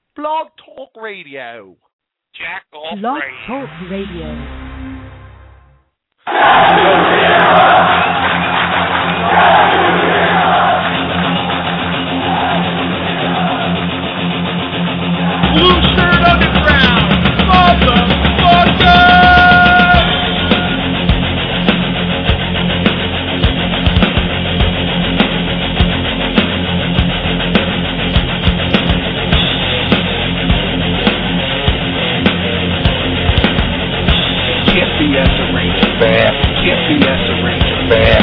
Blog Talk Radio. Jack off Blog radio. Talk Radio. Blue Shirt Underground, motherfucker! Can't BS a Ranger fan. Can't BS a Ranger fan.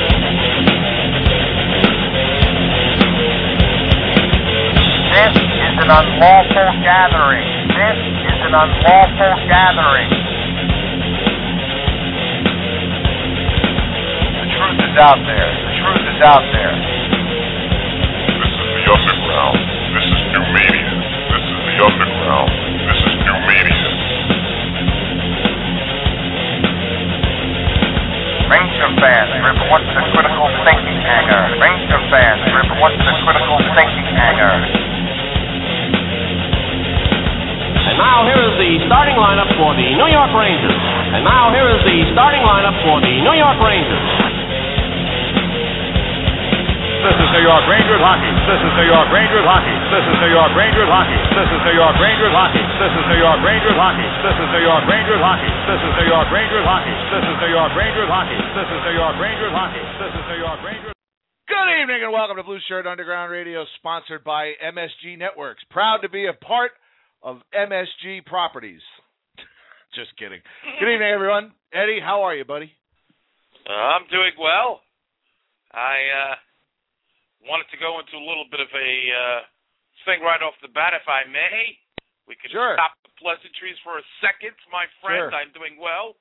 This is an unlawful gathering. This is an unlawful gathering. The truth is out there. The truth is out there. This is the underground. This is new media. This is the underground. This is new media. Ranger fans, report to the critical thinking hangar. Ranger fans, report to the critical thinking hangar. And now here is the starting lineup for the New York Rangers. And now here is the starting lineup for the New York Rangers. This is New York Rangers hockey. This is New York Rangers hockey. This is New York Rangers hockey. This is New York Rangers hockey. This is New York Rangers hockey. This is New York Rangers hockey. This is New York Rangers hockey. This is New York Rangers hockey. This is New York Rangers hockey. This is New York Rangers. Good evening and welcome to Blue Shirt Underground Radio, sponsored by MSG Networks. Proud to be a part of MSG Properties. Just kidding. Good evening, everyone. Eddie, how are you, buddy? I'm doing well. I wanted to go into a little bit of a thing right off the bat, if I may. We can Sure. stop the pleasantries for a second, my friend. Sure. I'm doing well.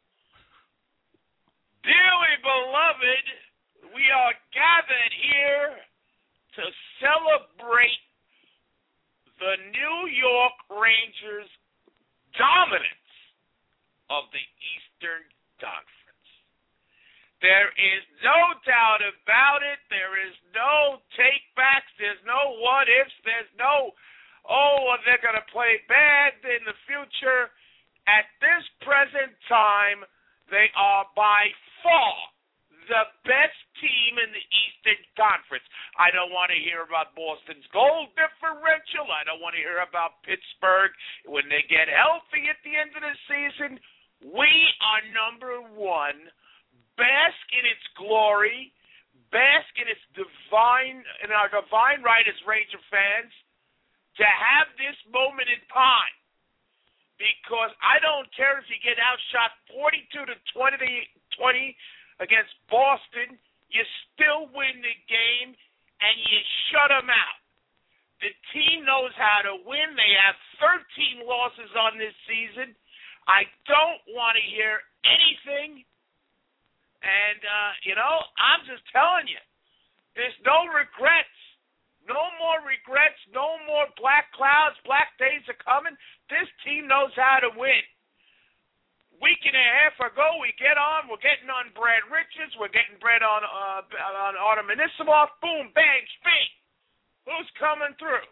Dearly beloved, we are gathered here to celebrate the New York Rangers' dominance of the Eastern Conference. There is no doubt about it. There is no take-backs. There's no what-ifs. There's no, they're going to play bad in the future. At this present time, they are by far the best team in the Eastern Conference. I don't want to hear about Boston's goal differential. I don't want to hear about Pittsburgh when they get healthy at the end of the season. We are number one. Bask in its glory, bask in our divine right as Ranger fans to have this moment in time. Because I don't care if you get outshot 42-20 against Boston, you still win the game and you shut them out. The team knows how to win. They have 13 losses on this season. I don't want to hear anything. And, I'm just telling you, there's no regrets. No more regrets. No more black clouds. Black days are coming. This team knows how to win. Week and a half ago, we're getting on Brad Richards. We're getting Brad on Artem Anisimov. Boom, bang, speak. Who's coming through?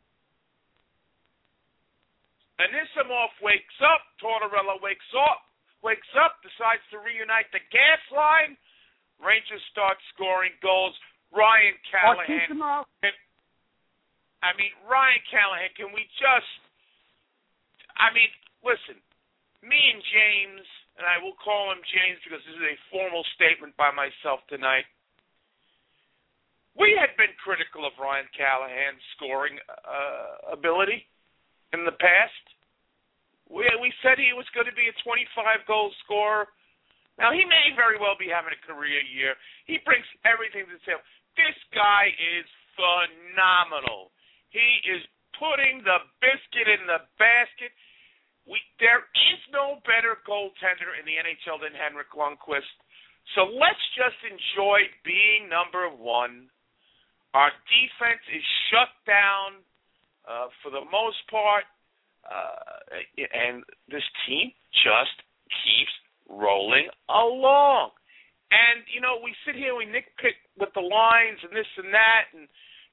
Anisimov wakes up. Tortorella wakes up, decides to reunite the gas line. Rangers start scoring goals. Ryan Callahan. Ryan Callahan, can we just... listen, me and James, and I will call him James because this is a formal statement by myself tonight. We had been critical of Ryan Callahan's scoring ability in the past. We said he was going to be a 25-goal scorer. Now, he may very well be having a career year. He brings everything to the table. This guy is phenomenal. He is putting the biscuit in the basket. There is no better goaltender in the NHL than Henrik Lundqvist. So let's just enjoy being number one. Our defense is shut down for the most part. And this team just keeps rolling along. And, we sit here, we nitpick with the lines and this and that, and,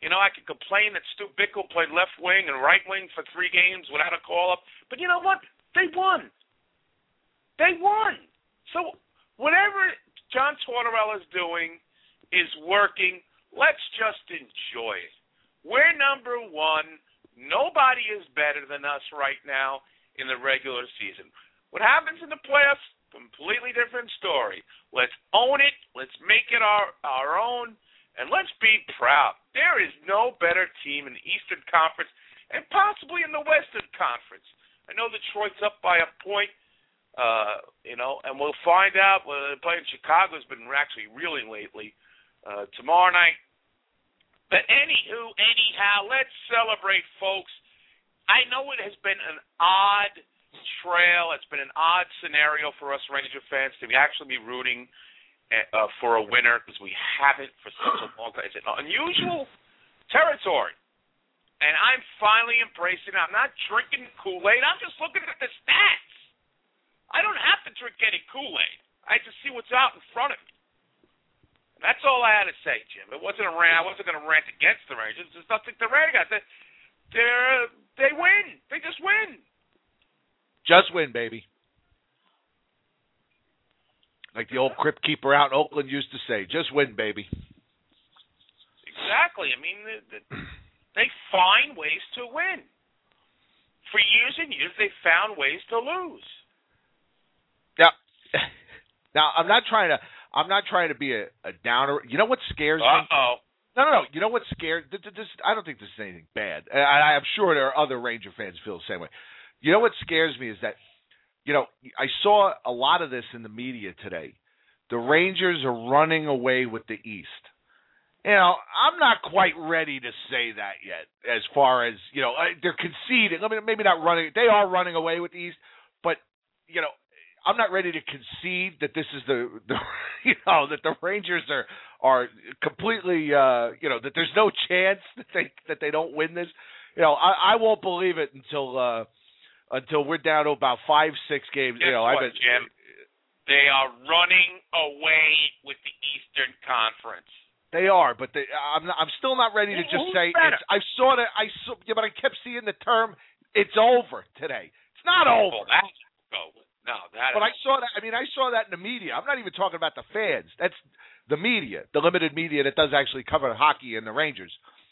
I could complain that Stu Bickle played left wing and right wing for 3 games without a call-up. But you know what? They won. They won. So whatever John Tortorella is doing is working. Let's just enjoy it. We're number 1. Nobody is better than us right now in the regular season. What happens in the playoffs, completely different story. Let's own it. Let's make it our own. And let's be proud. There is no better team in the Eastern Conference and possibly in the Western Conference. I know Detroit's up by a point, and we'll find out. Playing Chicago has been actually reeling lately. Tomorrow night. But anyhow, let's celebrate, folks. I know it has been an odd trail. It's been an odd scenario for us Ranger fans to actually be rooting for a winner because we haven't for such a long time. It's an unusual territory. And I'm finally embracing it. I'm not drinking Kool-Aid. I'm just looking at the stats. I don't have to drink any Kool-Aid. I just see what's out in front of me. And that's all I had to say, Jim. It wasn't a rant. I wasn't going to rant against the Rangers. There's nothing to rant against. They win. They just win. Just win, baby. Like the old crypt keeper out in Oakland used to say, just win, baby. Exactly. I mean, they find ways to win. For years and years, they found ways to lose. Now I'm not trying to be a downer. You know what scares me? Uh-oh. No. You know what scares? I don't think this is anything bad. I'm sure there are other Ranger fans who feel the same way. You know what scares me is that, I saw a lot of this in the media today. The Rangers are running away with the East. I'm not quite ready to say that yet. As far as they're conceding. I mean, maybe not running. They are running away with the East, but I'm not ready to concede that this is the that the Rangers are completely that there's no chance that they don't win this. I won't believe it until we're down to about 5-6 games. Guess what, Jim? They are running away with the Eastern Conference. They are, but I'm still not ready to just say better? but I kept seeing the term "it's over" today. It's not over. Well, that's over. No, that. But I saw that. I mean, I saw that in the media. I'm not even talking about the fans. That's the media, the limited media that does actually cover hockey and the Rangers.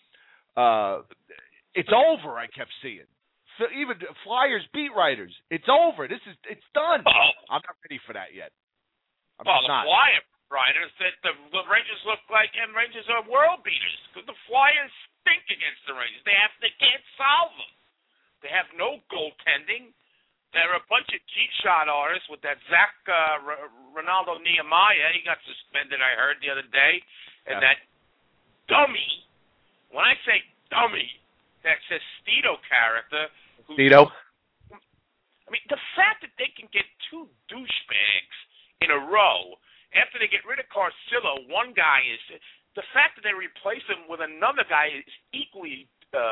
It's over. I kept seeing. So even Flyers beat writers. It's over. It's done. Oh. I'm not ready for that yet. The Flyers writers said the Rangers look like and Rangers are world beaters because the Flyers stink against the Rangers. They can't solve them. They have no goaltending. They're a bunch of cheap shot artists with that Zach Ronaldo Nehemiah. He got suspended, I heard, the other day. And that dummy, when I say dummy, that Sestito character. Sestito? I mean, the fact that they can get 2 douchebags in a row after they get rid of Carcillo, one guy is – the fact that they replace him with another guy is equally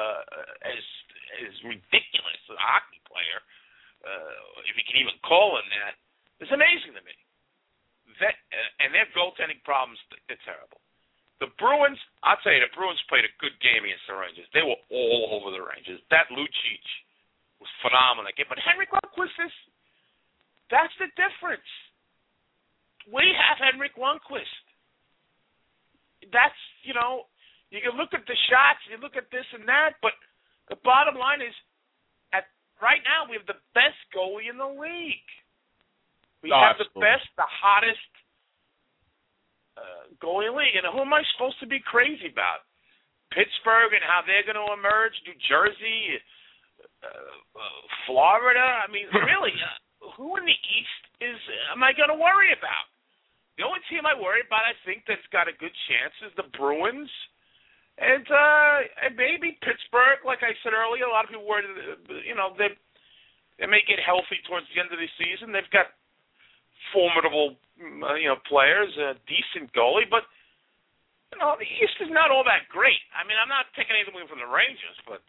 as ridiculous as a hockey player. If you can even call him that, it's amazing to me. And their goaltending problems, they're terrible. The Bruins, I'll tell you, the Bruins played a good game against the Rangers. They were all over the Rangers. That Lucic was phenomenal. But Henrik Lundqvist that's the difference. We have Henrik Lundqvist. That's, you can look at the shots, you look at this and that, but the bottom line is, right now, we have the best goalie in the league. We have the best, the hottest goalie in the league. And who am I supposed to be crazy about? Pittsburgh and how they're going to emerge? New Jersey? Florida? I mean, really, who in the East am I going to worry about? The only team I worry about, I think, that's got a good chance is the Bruins. And maybe Pittsburgh, like I said earlier, a lot of people worry, they may get healthy towards the end of the season. They've got formidable, players, a decent goalie, but, the East is not all that great. I mean, I'm not taking anything away from the Rangers, but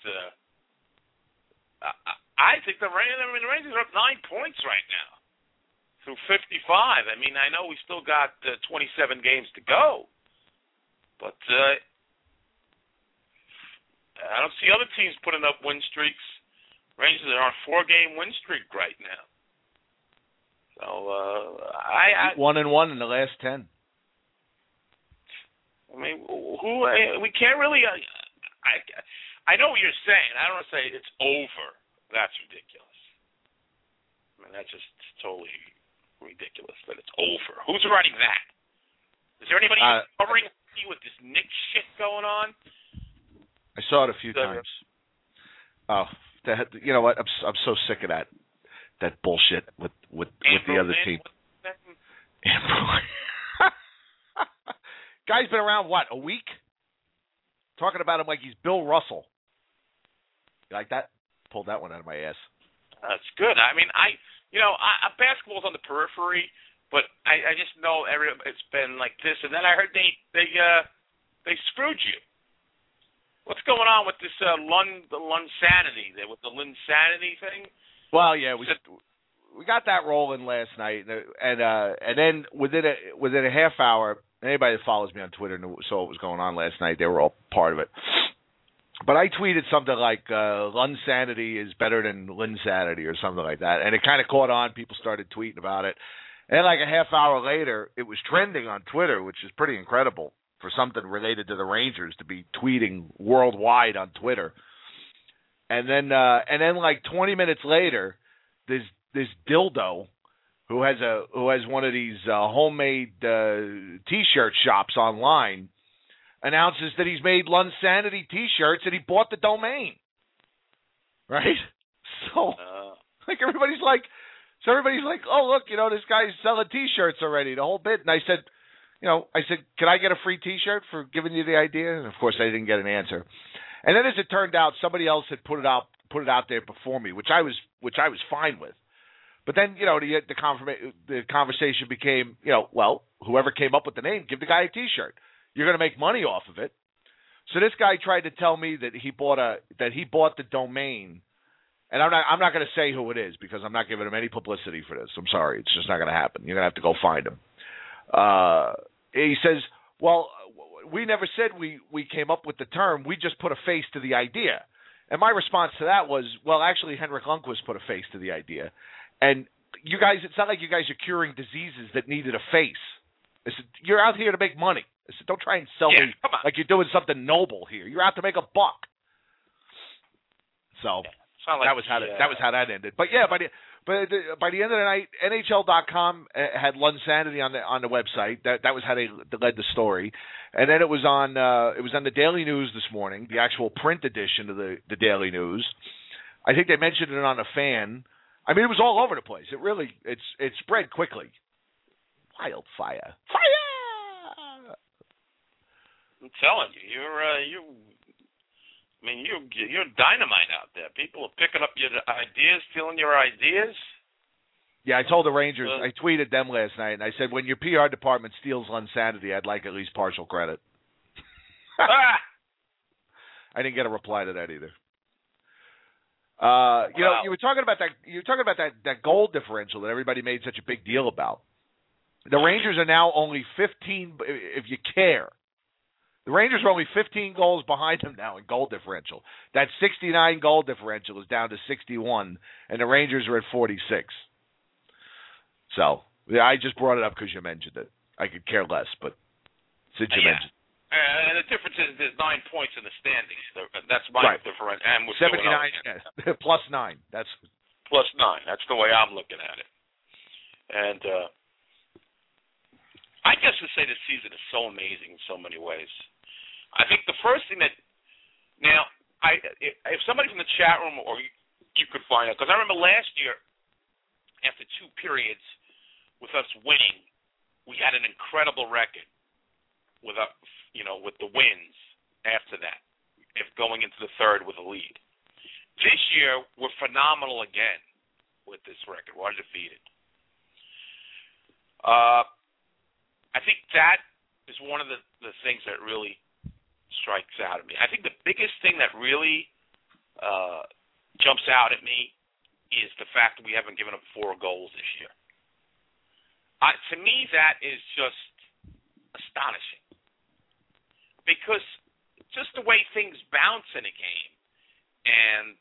I think the Rangers are up 9 points right now through 55. I mean, I know we still got 27 games to go, but I don't see other teams putting up win streaks. Rangers are on a 4-game win streak right now. So I 1-1 in the last 10. I mean, we can't really. I know what you're saying. I don't want to say it's over. That's ridiculous. I mean, that's just totally ridiculous that it's over. Who's writing that? Is there anybody covering with this Nick shit going on? I saw it a few times. Oh, you know what? I'm so sick of that bullshit with the other team. Guy's been around, what, a week? Talking about him like he's Bill Russell. You like that? Pulled that one out of my ass. That's good. I mean, basketball's on the periphery, but I just know it's been like this. And then I heard they screwed you. What's going on with this Lunsanity, with the Linsanity thing? Well, yeah, we got that rolling last night, and then within a half hour, anybody that follows me on Twitter saw what was going on last night. They were all part of it. But I tweeted something like Lunsanity is better than Linsanity or something like that, and it kind of caught on. People started tweeting about it, and like a half hour later, it was trending on Twitter, which is pretty incredible for something related to the Rangers to be tweeting worldwide on Twitter. And then like 20 minutes later, this dildo who has one of these homemade T-shirt shops online announces that he's made Lunsanity T-shirts and he bought the domain. Right? So everybody's like, oh look, this guy's selling T-shirts already, the whole bit. And I said, can I get a free T-shirt for giving you the idea? And of course, I didn't get an answer. And then, as it turned out, somebody else had put it out there before me, which I was fine with. But then, the conversation became, well, whoever came up with the name, give the guy a T-shirt. You're going to make money off of it. So this guy tried to tell me that he bought the domain, and I'm not going to say who it is because I'm not giving him any publicity for this. I'm sorry, it's just not going to happen. You're going to have to go find him. He says, well, we never said we came up with the term. We just put a face to the idea. And my response to that was, well, actually, Henrik Lundqvist put a face to the idea. And you guys, it's not like you guys are curing diseases that needed a face. I said, you're out here to make money. I said, don't try and sell me like you're doing something noble here. You're out to make a buck. So that was how that ended. But yeah, by the end of the night, NHL.com had Lunsanity on the website. That was how they led the story, and then it was on the Daily News this morning, the actual print edition of the Daily News. I think they mentioned it on a fan. I mean, it was all over the place. It spread quickly. Wildfire, fire! I'm telling you, you're dynamite out there. People are picking up your ideas, stealing your ideas. Yeah, I told the Rangers, I tweeted them last night, and I said, when your PR department steals Lunsanity, I'd like at least partial credit. I didn't get a reply to that either. You were talking about that goal differential that everybody made such a big deal about. The Rangers are now only 15, if you care. The Rangers are only 15 goals behind them now in goal differential. That 69 goal differential is down to 61, and the Rangers are at 46. So, yeah, I just brought it up because you mentioned it. I could care less, but since you mentioned it. And the difference is there's 9 points in the standings. That's my difference. And 79, plus 9. That's plus 9. That's the way I'm looking at it. And I guess to say this season is so amazing in so many ways. I think the first thing that now, if somebody from the chat room or you could find out, because I remember last year, after 2 periods with us winning, we had an incredible record with the wins after that, if going into the third with a lead. This year, we're phenomenal again with this record. We're undefeated. I think that is one of the things that really strikes out at me. I think the biggest thing that really jumps out at me is the fact that we haven't given up 4 goals this year. To me, that is just astonishing. Because just the way things bounce in a game. And,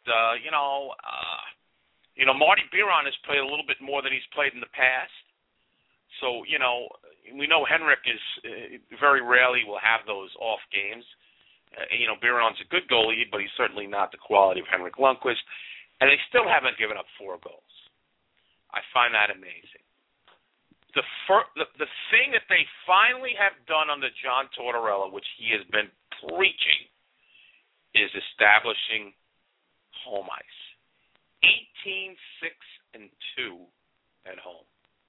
Marty Biron has played a little bit more than he's played in the past. So, we know Henrik is very rarely will have those off games. Biron's a good goalie, but he's certainly not the quality of Henrik Lundqvist. And they still haven't given up 4 goals. I find that amazing. The thing that they finally have done under John Tortorella, which he has been preaching, is establishing home ice. 18-6-2 at home.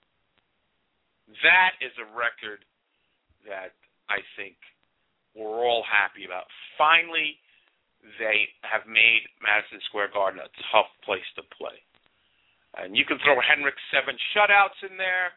That is a record that I think we're all happy about. Finally, they have made Madison Square Garden a tough place to play. And you can throw Henrik's 7 shutouts in there.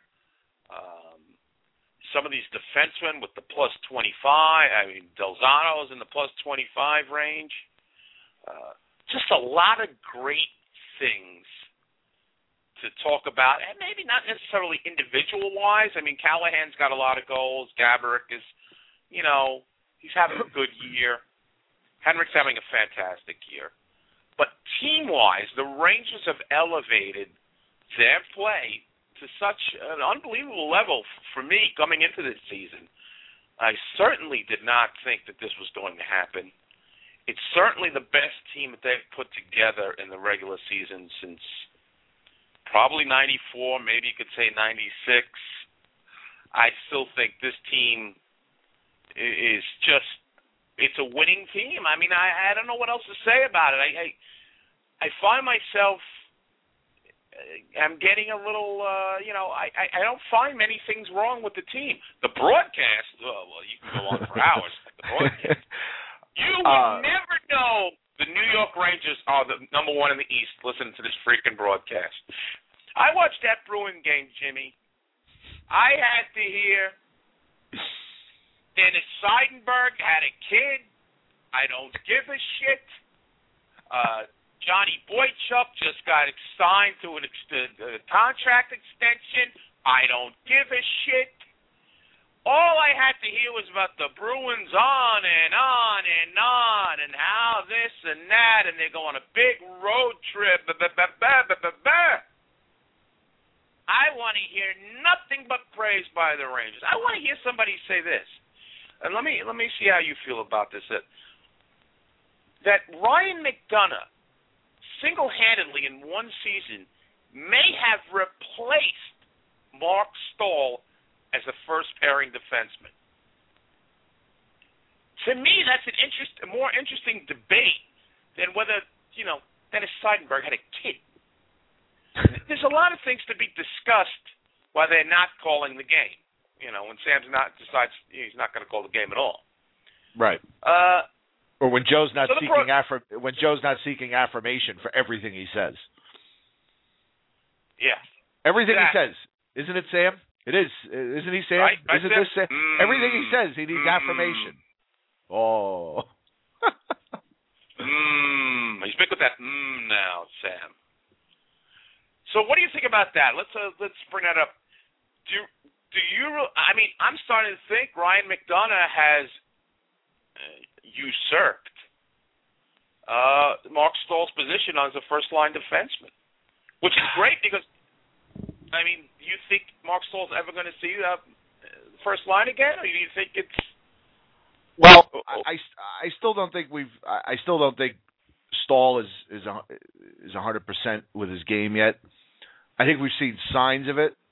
Some of these defensemen with the plus 25. I mean, Delzano's in the plus 25 range. Just a lot of great things to talk about, and maybe not necessarily individual-wise. I mean, Callahan's got a lot of goals. Gaborik is, he's having a good year. Henrik's having a fantastic year. But team-wise, the Rangers have elevated their play to such an unbelievable level for me coming into this season. I certainly did not think that this was going to happen. It's certainly the best team that they've put together in the regular season since probably 94, maybe you could say 96. I still think this team is just, it's a winning team. I mean, I don't know what else to say about it. I find myself, I'm getting a little, I don't find many things wrong with the team. The broadcast, you can go on for hours. The broadcast. You would never know the New York Rangers are the number 1 in the East listening to this freaking broadcast. I watched that Bruin game, Jimmy. I had to hear Dennis Seidenberg had a kid. I don't give a shit. Johnny Boychuk just got signed to a contract extension. I don't give a shit. All I had to hear was about the Bruins on and on and on and how this and that, and they're going on a big road trip. I want to hear nothing but praise by the Rangers. I want to hear somebody say this. And let me see how you feel about this. That Ryan McDonough single-handedly in one season may have replaced Mark Stahl as a first-pairing defenseman. To me, that's a more interesting debate than whether, Dennis Seidenberg had a kid. There's a lot of things to be discussed while they're not calling the game. When Sam decides he's not going to call the game at all. Right. Or when Joe's not seeking affirmation for everything he says. Yeah. Everything he says, isn't it, Sam? It is, isn't he, Sam? Right, isn't this Sam? Everything he says, he needs affirmation. Oh. He's big with that now, Sam. So what do you think about that? Let's bring that up. Do you? I mean, I'm starting to think Ryan McDonough has usurped Mark Stahl's position as a first-line defenseman, which is great because, I mean, do you think Mark Stahl's ever going to see the first line again, or do you think it's? Well, I still don't think Stahl is 100% with his game yet. I think we've seen signs of it.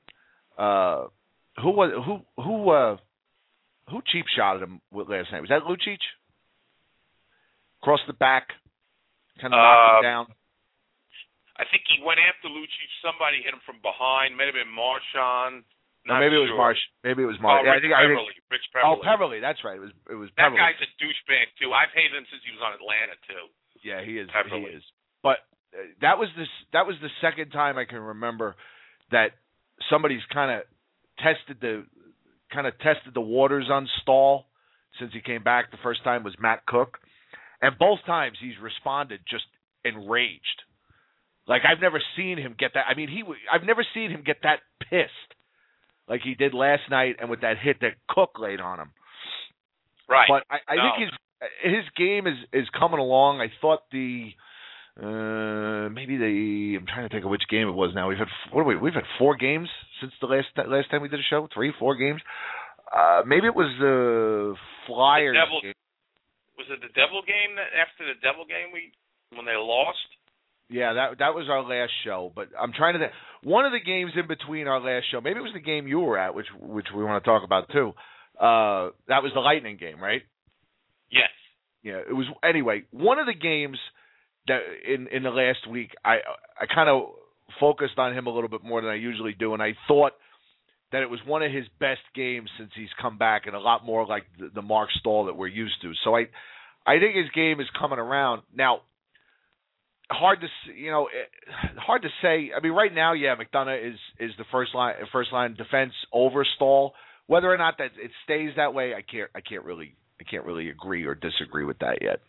Who cheap shotted him last night? Was that Lucic? Across the back, kind of knocked him down. I think he went after Lucic. Somebody hit him from behind. Might have been Marchand. Maybe it was Marsh. Maybe it was Marsh. Rich Peverley. Oh, Peverley. That's right. It was Peverley. That guy's a douchebag too. I've hated him since he was on Atlanta too. Yeah, he is. Peverley. He is. But that was the second time I can remember that somebody's kind of tested the waters on Stahl since he came back. The first time was Matt Cook, and both times he's responded just enraged. Like, I've never seen him get that. I mean, I've never seen him get that pissed like he did last night, and with that hit that Cook laid on him. Right. But I think his game is coming along. I thought I'm trying to think of which game it was now. We've had 4 games since the last time we did a show. 3-4 games. Maybe it was the Flyers game. Was it the Devil game after the Devil game when they lost? Yeah, that was our last show. But I'm trying to think. One of the games in between our last show, maybe it was the game you were at, which we want to talk about too. That was the Lightning game, right? Yes. Yeah, it was. Anyway, one of the games that in the last week, I kind of focused on him a little bit more than I usually do, and I thought that it was one of his best games since he's come back, and a lot more like the Mark Stahl that we're used to. So I think his game is coming around now. Hard to say. I mean, right now, yeah, McDonough is the first line defense over Stahl. Whether or not that it stays that way, I can't really agree or disagree with that yet.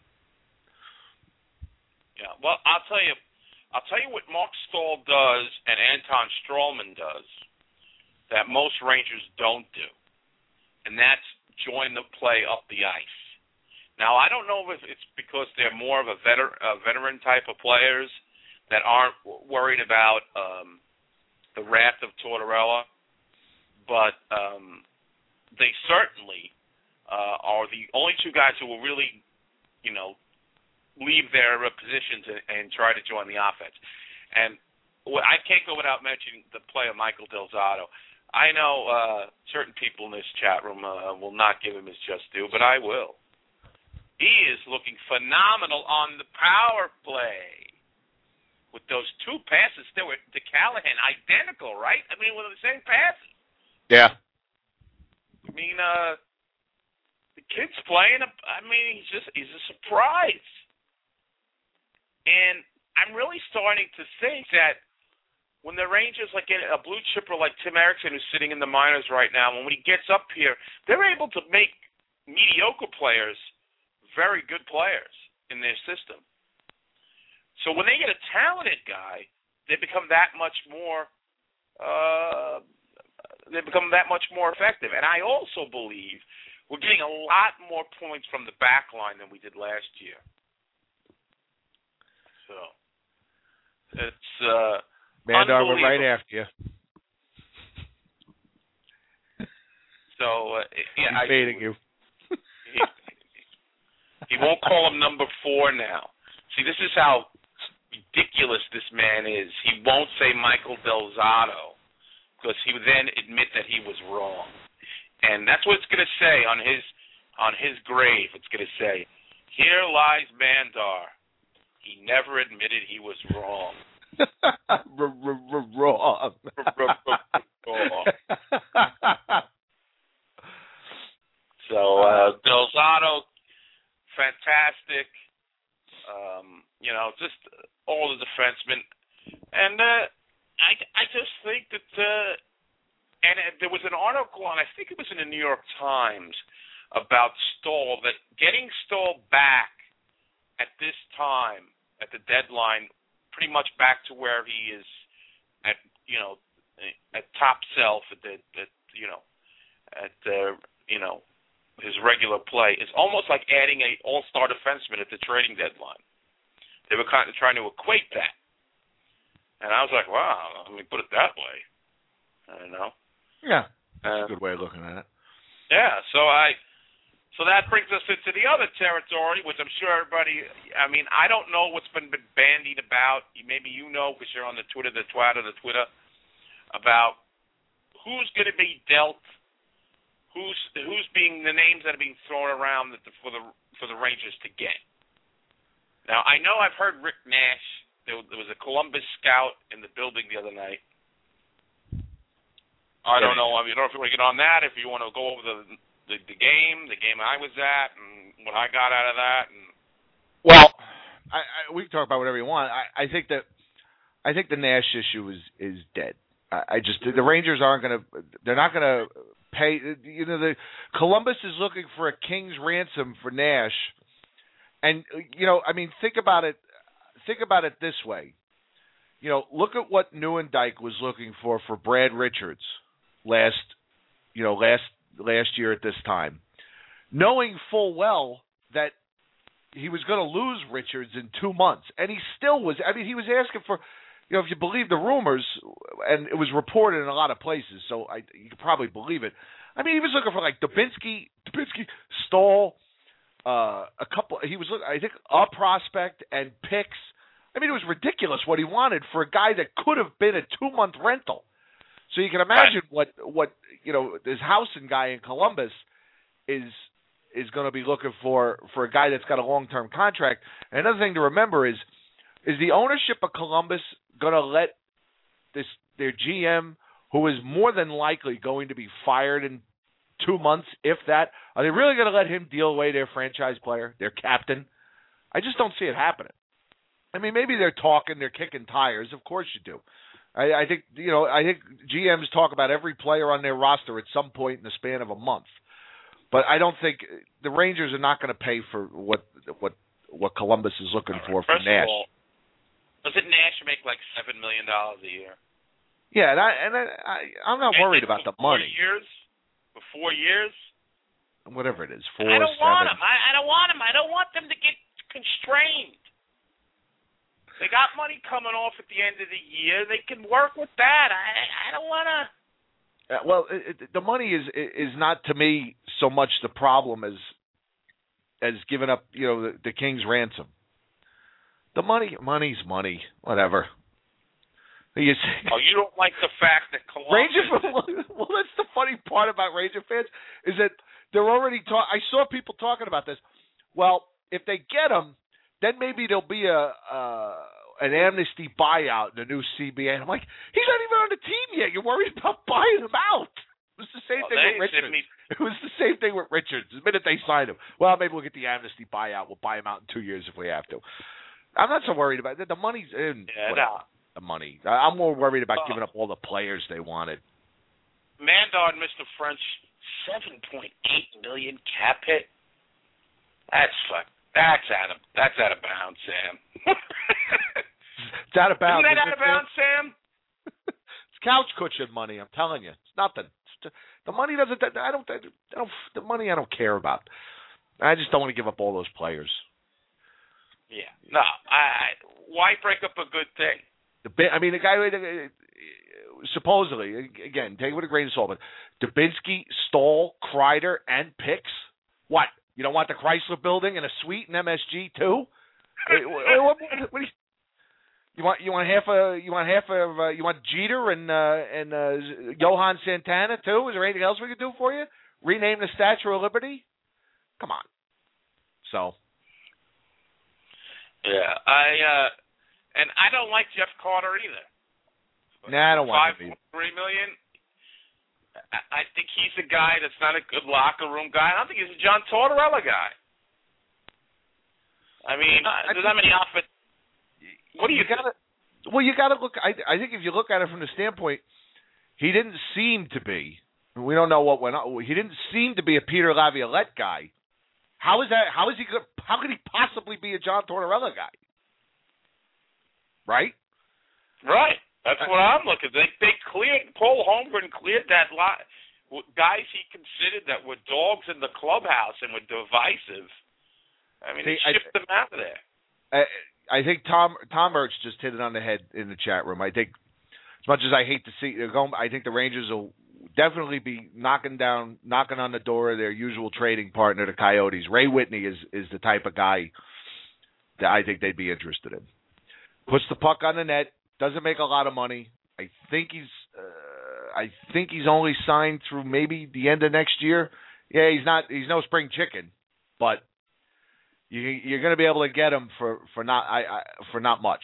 Yeah, well, I'll tell you what Mark Stahl does and Anton Strawman does that most Rangers don't do, and that's join the play up the ice. Now, I don't know if it's because they're more of a veteran type of players that aren't worried about the wrath of Tortorella, but they certainly are the only 2 guys who will really, leave their positions and try to join the offense. And I can't go without mentioning the play of Michael Del Zotto. I know certain people in this chat room will not give him his just due, but I will. He is looking phenomenal on the power play with those 2 passes to Callahan, identical, right? I mean, with the same passes. Yeah. I mean, the kid's playing. He's a surprise. And I'm really starting to think that when the Rangers get a blue chipper like Tim Erickson, who's sitting in the minors right now, when he gets up here, they're able to make mediocre players very good players in their system. So when they get a talented guy, they become that much more effective. And I also believe we're getting a lot more points from the back line than we did last year. So it's Mandar, we're right after you. So he's fading you. He won't call him number 4 now. See, this is how ridiculous this man is. He won't say Michael Del Zotto because he would then admit that he was wrong. And that's what it's going to say on his grave. It's going to say, "Here lies Mandar. He never admitted he was wrong." Wrong. So Del Zotto, fantastic. Just all the defensemen, and I just think that. And there was an article on, I think it was in the New York Times, about Stahl, that getting Stahl back at this time, at the deadline, pretty much back to where he is at top self, his regular play, is almost like adding an all-star defenseman at the trading deadline. They were kind of trying to equate that. And I was like, wow, let me put it that way. I don't know. Yeah, that's a good way of looking at it. Yeah, so that brings us into the other territory, which I'm sure everybody, I don't know what's been bandied about. Maybe you know because you're on the Twitter, about who's going to be dealt, who's being the names that are being thrown around for the Rangers to get. Now, I know I've heard Rick Nash. There was a Columbus scout in the building the other night. I don't know. I don't know if you want to get on that, if you want to go over the game I was at, and what I got out of that. Well, we can talk about whatever you want. I think the Nash issue is dead. The Rangers they're not going to pay. The Columbus is looking for a king's ransom for Nash, and think about it. Think about it this way. Look at what Neuendijk was looking for Brad Richards last year at this time, knowing full well that he was going to lose Richards in 2 months, and he still was. I mean, he was asking for, if you believe the rumors, and it was reported in a lot of places, so you could probably believe it. I mean, he was looking for like Dubinsky, Stahl, a couple. He was looking, I think, a prospect and picks. I mean, it was ridiculous what he wanted for a guy that could have been a 2-month rental. So you can imagine what this Housen guy in Columbus is going to be looking for a guy that's got a long-term contract. And another thing to remember is the ownership of Columbus going to let their GM, who is more than likely going to be fired in 2 months, if that, are they really going to let him deal away their franchise player, their captain? I just don't see it happening. I mean, maybe they're talking, they're kicking tires. Of course you do. I think GMs talk about every player on their roster at some point in the span of a month. But I don't think the Rangers are not going to pay for what Columbus is looking for First Nash. Of all, doesn't Nash make like $7 million a year? Yeah, I'm not worried about the money. 4 years? For 4 years? Whatever it is, 4, I don't 7. want him. I don't want him. I don't want them to get constrained. They got money coming off at the end of the year. They can work with that. I don't want to. Well, the money is not to me so much the problem as giving up, the King's ransom. The money's money, whatever. You don't like the fact that Columbus? Well, that's the funny part about Ranger fans is that they're already I saw people talking about this. Well, if they get him, then maybe there'll be an amnesty buyout in the new CBA. And I'm like, he's not even on the team yet. You're worried about buying him out. It was the same thing with Richards. It was the same thing with Richards. The minute they signed him, well, maybe we'll get the amnesty buyout. We'll buy him out in 2 years if we have to. I'm not so worried about it. The money's in. The money. I'm more worried about giving up all the players they wanted. Mandar and Mr. French, $7.8 million cap hit. That's out of bounds, Sam. It's out of bounds. Isn't that out of bounds, Sam? It's couch cushion money. I'm telling you, it's nothing. The money doesn't. The money I don't care about. I just don't want to give up all those players. Yeah. No. Why break up a good thing? The guy supposedly, again, take it with a grain of salt, but Dubinsky, Stahl, Kreider, and picks. What? You don't want the Chrysler Building and a suite in MSG too? What do you want half of you want Jeter and Johan Santana too? Is there anything else we could do for you? Rename the Statue of Liberty? Come on. So. Yeah, and I don't like Jeff Carter either. Nah, I don't want him. $5.3 million. I think he's a guy that's not a good locker room guy. I don't think he's a John Tortorella guy. I mean, there's not many offense. What do you got? Well, you got to look. I think if you look at it from the standpoint, he didn't seem to be. We don't know what went on. He didn't seem to be a Peter Laviolette guy. How is that? How is he? How could he possibly be a John Tortorella guy? Right. Right. That's what I'm looking. They cleared, Paul Holmgren cleared that lot. Guys he considered that were dogs in the clubhouse and were divisive. I mean, he shipped them out of there. I think Tom Mertz just hit it on the head in the chat room. I think, as much as I hate to see it go, I think the Rangers will definitely be knocking on the door of their usual trading partner, the Coyotes. Ray Whitney is the type of guy that I think they'd be interested in. Puts the puck on the net. Doesn't make a lot of money. I think he's only signed through maybe the end of next year. Yeah, he's no spring chicken, but you're going to be able to get him for not much.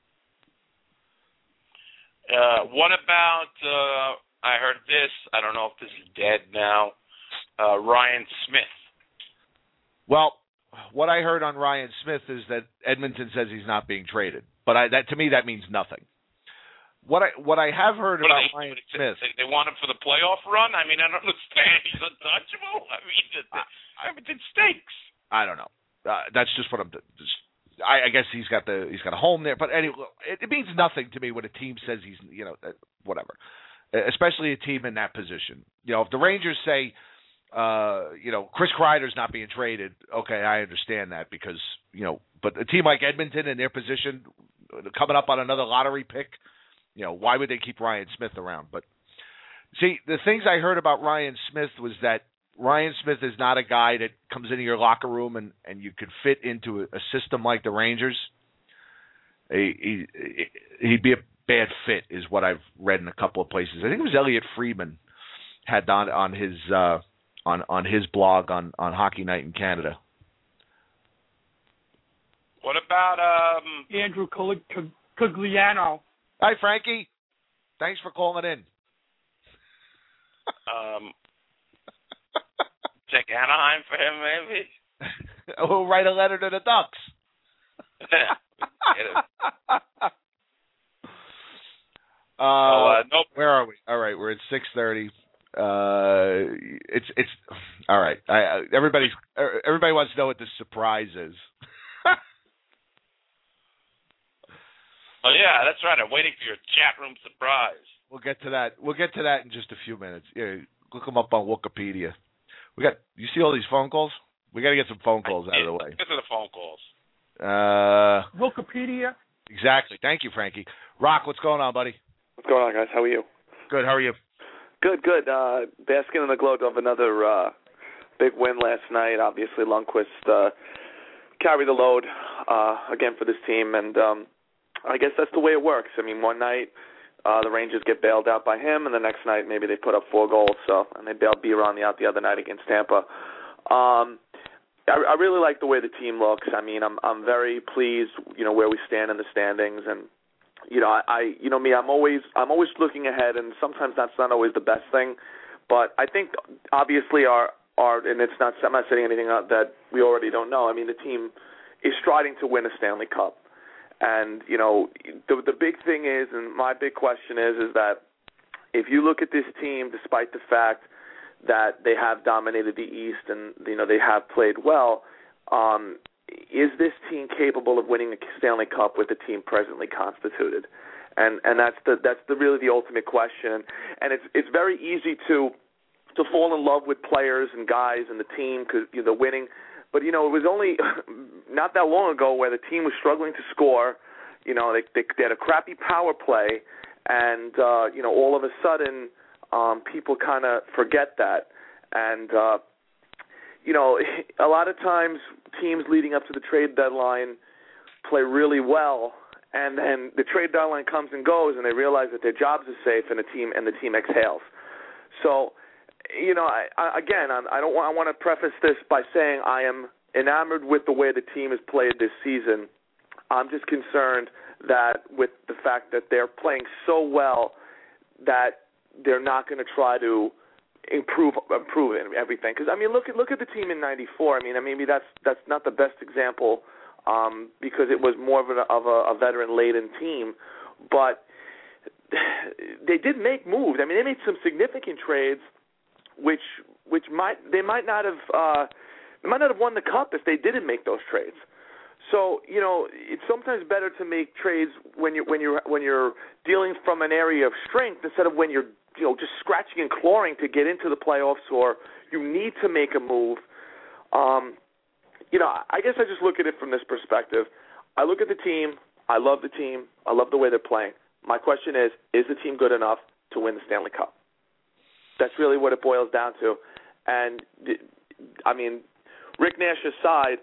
What about I heard this. I don't know if this is dead now. Ryan Smith. Well, what I heard on Ryan Smith is that Edmonton says he's not being traded, but that to me that means nothing. What I have heard about Ryan Smith, they want him for the playoff run. I mean, I don't understand. He's untouchable. I mean, Edmonton stinks. I don't know. That's just what I'm. I guess he's got a home there, but anyway, it means nothing to me when a team says he's whatever. Especially a team in that position. If the Rangers say Chris Kreider's not being traded. Okay, I understand that because, but a team like Edmonton in their position, coming up on another lottery pick, why would they keep Ryan Smith around? But see, the things I heard about Ryan Smith was that Ryan Smith is not a guy that comes into your locker room and you could fit into a system like the Rangers. He'd be a bad fit, is what I've read in a couple of places. I think it was Elliot Friedman had on his on his blog on Hockey Night in Canada. What about Andrew Cogliano? Hi, Frankie. Thanks for calling in. Check Anaheim for him, maybe? We'll write a letter to the Ducks. Nope. Where are we? All right, we're at 6:30. It's all right. Everybody wants to know what the surprise is. Oh yeah, that's right. I'm waiting for your chat room surprise. We'll get to that. We'll get to that in just a few minutes. Yeah, look them up on Wikipedia. You see all these phone calls? We got to get some phone calls out of the way. Get to the phone calls. Wikipedia. Exactly. Thank you, Frankie. Rock, what's going on, buddy? What's going on, guys? How are you? Good. How are you? Good. Basking in the glow of another big win last night. Obviously, Lundqvist carried the load again for this team, and I guess that's the way it works. I mean, one night the Rangers get bailed out by him, and the next night maybe they put up 4 goals. And they bailed Biron out the other night against Tampa. I really like the way the team looks. I mean, I'm very pleased, where we stand in the standings, and I'm always looking ahead, and sometimes that's not always the best thing. But I think obviously our and I'm not saying anything that we already don't know. I mean, the team is striding to win a Stanley Cup. And, the big thing is, and my big question is that if you look at this team, despite the fact that they have dominated the East and, they have played well, is this team capable of winning a Stanley Cup with the team presently constituted? And that's really the ultimate question. And it's very easy to fall in love with players and guys and the team because they're winning. But, it was only not that long ago where the team was struggling to score. They had a crappy power play, and, all of a sudden people kind of forget that. And, a lot of times teams leading up to the trade deadline play really well, and then the trade deadline comes and goes, and they realize that their jobs are safe, and the team exhales. So, I want to preface this by saying I am enamored with the way the team has played this season. I'm just concerned that with the fact that they're playing so well that they're not going to try to improve everything. Because look at the team in '94. Maybe that's not the best example because it was more of a veteran-laden team, but they did make moves. They made some significant trades. Which they might not have won the cup if they didn't make those trades. So it's sometimes better to make trades when you're dealing from an area of strength instead of when you're just scratching and clawing to get into the playoffs or you need to make a move. I guess I just look at it from this perspective. I look at the team. I love the team. I love the way they're playing. My question is the team good enough to win the Stanley Cup? That's really what it boils down to. And, Rick Nash aside,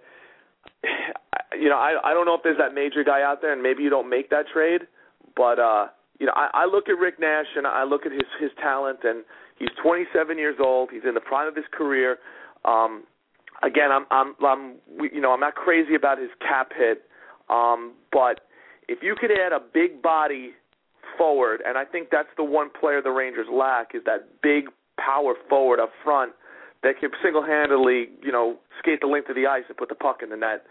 I don't know if there's that major guy out there, and maybe you don't make that trade, but, I look at Rick Nash, and I look at his talent, and he's 27 years old. He's in the prime of his career. Again, I'm not crazy about his cap hit, but if you could add a big body forward, and I think that's the one player the Rangers lack is that big power forward up front that can single-handedly, skate the length of the ice and put the puck in the net.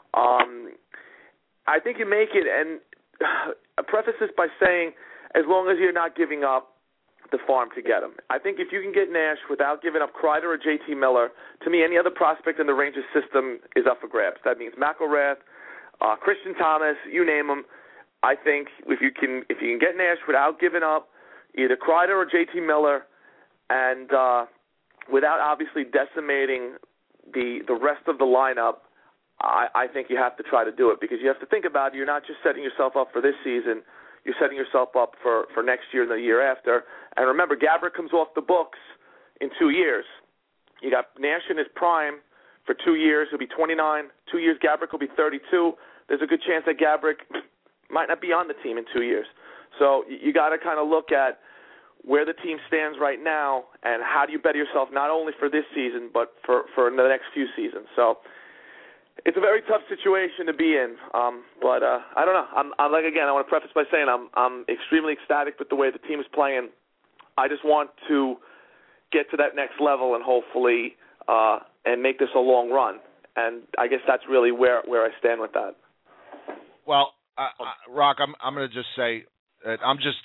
I think you make it, and I preface this by saying as long as you're not giving up the farm to get him. I think if you can get Nash without giving up Kreider or JT Miller, to me any other prospect in the Rangers system is up for grabs. That means McElrath, Christian Thomas, you name them. I think if you can get Nash without giving up either Kreider or JT Miller, and without obviously decimating the rest of the lineup, I think you have to try to do it, because you have to think about it. You're not just setting yourself up for this season. You're setting yourself up for next year and the year after. And remember, Gaborik comes off the books in 2 years. You got Nash in his prime for 2 years. He'll be 29. 2 years, Gaborik will be 32. There's a good chance that Gaborik might not be on the team in 2 years. So you got to kind of look at where the team stands right now and how do you better yourself not only for this season but for the next few seasons. So it's a very tough situation to be in, but I don't know. I'm like, again, I want to preface by saying I'm extremely ecstatic with the way the team is playing. I just want to get to that next level and hopefully and make this a long run. And I guess that's really where I stand with that. Well, Rock, I'm going to just say that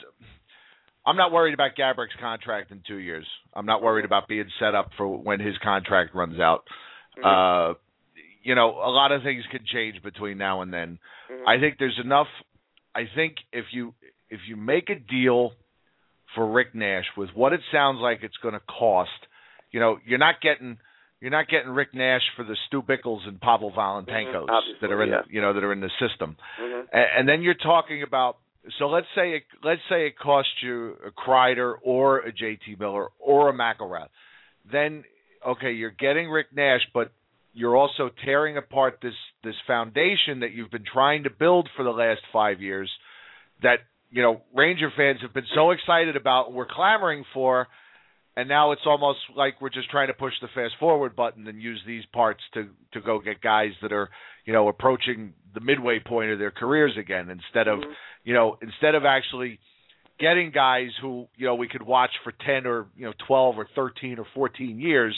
I'm not worried about Gaborik's contract in 2 years. I'm not worried about being set up for when his contract runs out. Mm-hmm. A lot of things can change between now and then. Mm-hmm. I think there's enough. I think if you make a deal for Rick Nash with what it sounds like it's going to cost, you're not getting Rick Nash for the Stu Bickles and Pavel Valentenkos that are in that are in the system. Mm-hmm. And then you're talking about, so let's say it costs you a Kreider or a JT Miller or a McElrath. Then okay, you're getting Rick Nash, but you're also tearing apart this foundation that you've been trying to build for the last 5 years that, Ranger fans have been so excited about and we're clamoring for, and now it's almost like we're just trying to push the fast forward button and use these parts to go get guys that are, approaching the midway point of their careers again instead of actually getting guys who, we could watch for 10 or, 12 or 13 or 14 years,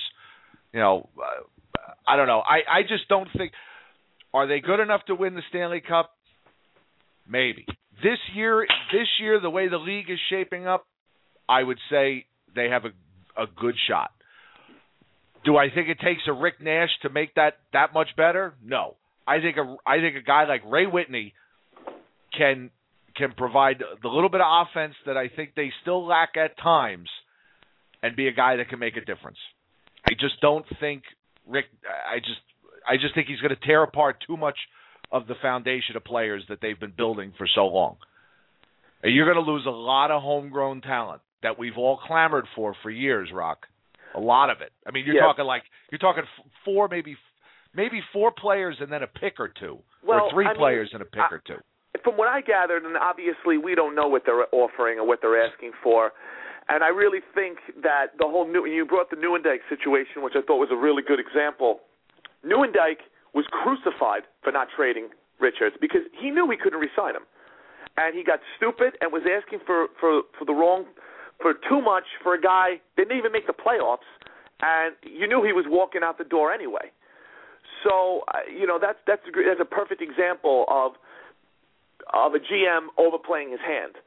I don't know. I just don't think – are they good enough to win the Stanley Cup? Maybe. This year, the way the league is shaping up, I would say they have a good shot. Do I think it takes a Rick Nash to make that much better? No. I think a guy like Ray Whitney can provide the little bit of offense that I think they still lack at times and be a guy that can make a difference. I just don't think Rick. I just think he's going to tear apart too much of the foundation of players that they've been building for so long. And you're going to lose a lot of homegrown talent that we've all clamored for years, Rock. A lot of it. I mean, you're talking four, maybe 4 players and then a pick or two, or 3 players and a pick or two. From what I gathered, and obviously we don't know what they're offering or what they're asking for. And I really think that the whole you brought the Nieuwendyk situation, which I thought was a really good example. Nieuwendyk was crucified for not trading Richards because he knew he couldn't re-sign him, and he got stupid and was asking for too much for a guy that didn't even make the playoffs, and you knew he was walking out the door anyway. So that's a perfect example of a GM overplaying his hand.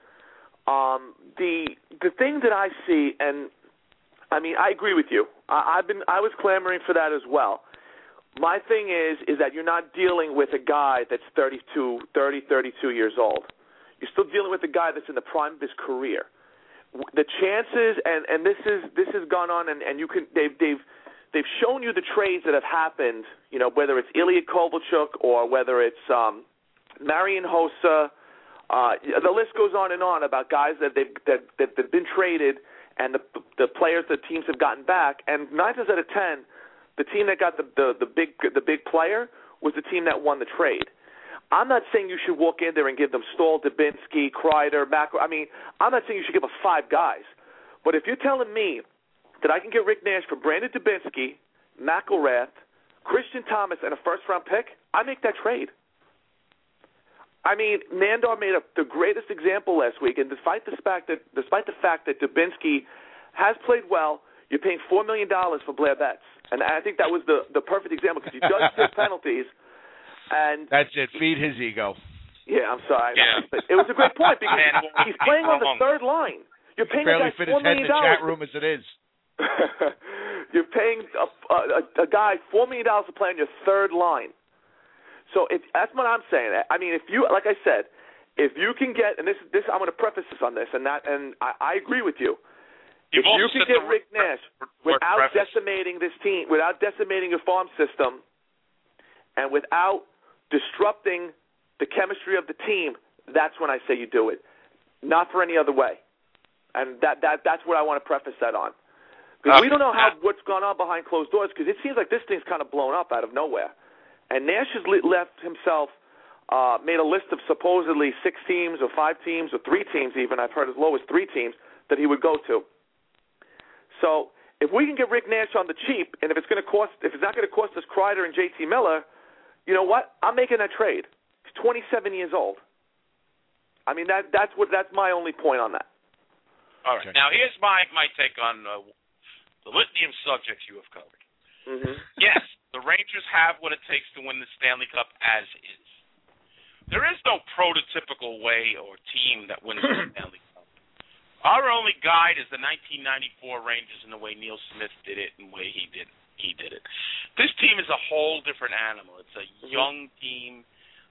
The thing that I see, and I mean, I agree with you. I was clamoring for that as well. My thing is that you're not dealing with a guy that's 32 years old. You're still dealing with a guy that's in the prime of his career. The chances, and this has gone on, and you can they've shown you the trades that have happened. Whether it's Ilya Kovalchuk or whether it's Marian Hossa. The list goes on and on about guys that they've been traded and the players that teams have gotten back. And 9 times out of 10, the team that got the big player was the team that won the trade. I'm not saying you should walk in there and give them Stahl, Dubinsky, Kreider, Macro. I mean, I'm not saying you should give us 5 guys. But if you're telling me that I can get Rick Nash for Brandon Dubinsky, McElrath, Christian Thomas, and a first-round pick, I make that trade. I mean, Nandor made the greatest example last week, and despite the fact that Dubinsky has played well, you're paying $4 million for Blair Betts. And I think that was the perfect example because he does take penalties. And that's it. Feed his ego. Yeah, I'm sorry. Yeah. It was a great point because he's playing on the third line. You're paying barely a guy fit $4 his head million. in the chat room as it is. You're paying a guy $4 million to play on your third line. So that's what I'm saying. I mean, if you, like I said, if you can get, and this I'm going to preface this on this, and I agree with you. If you can get Rick Nash without decimating this team, without decimating your farm system, and without disrupting the chemistry of the team, that's when I say you do it. Not for any other way. And that's what I want to preface that on. Because we don't know what's gone on behind closed doors, because it seems like this thing's kind of blown up out of nowhere. And Nash has left himself, made a list of supposedly 6 teams or 5 teams or 3 teams even, I've heard as low as 3 teams, that he would go to. So if we can get Rick Nash on the cheap, and if it's not going to cost us Kreider and JT Miller, you know what? I'm making that trade. He's 27 years old. I mean, that's my only point on that. All right. Now here's my take on the litany of subjects you have covered. Mm-hmm. Yes, the Rangers have what it takes to win the Stanley Cup as is. There is no prototypical way or team that wins the Stanley Cup. Our only guide is the 1994 Rangers and the way Neil Smith did it and the way he did it. This team is a whole different animal. It's a young team.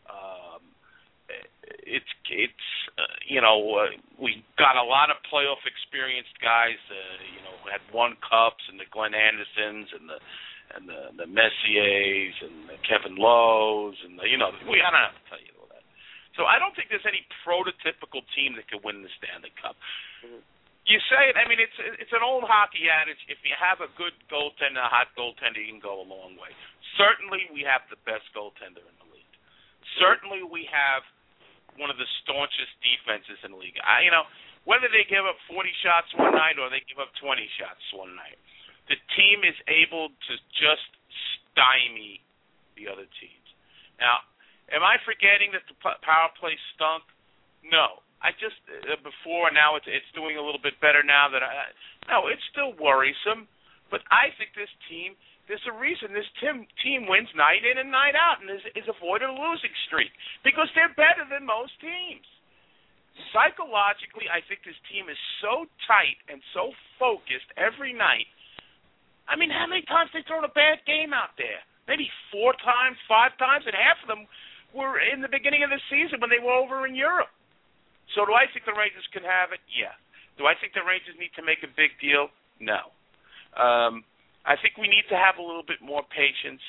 We got a lot of playoff experienced guys. Had won cups, and the Glenn Andersons and the Messiers and the Kevin Lowe's and I don't have to tell you all that. So I don't think there's any prototypical team that could win the Stanley Cup. Mm-hmm. You say it. I mean, it's an old hockey adage. If you have a good goaltender, a hot goaltender, you can go a long way. Certainly, we have the best goaltender in the league. Certainly, we have one of the staunchest defenses in the league. Whether they give up 40 shots one night or they give up 20 shots one night, the team is able to just stymie the other teams. Now, am I forgetting that the power play stunk? No. Before, now it's doing a little bit better now no, it's still worrisome, but I think this team, there's a reason this team wins night in and night out and is avoiding a losing streak, because they're better than most teams. Psychologically, I think this team is so tight and so focused every night. I mean, how many times they thrown a bad game out there? Maybe 4 times, 5 times, and half of them were in the beginning of the season when they were over in Europe. So do I think the Rangers can have it? Yeah. Do I think the Rangers need to make a big deal? No. I think we need to have a little bit more patience.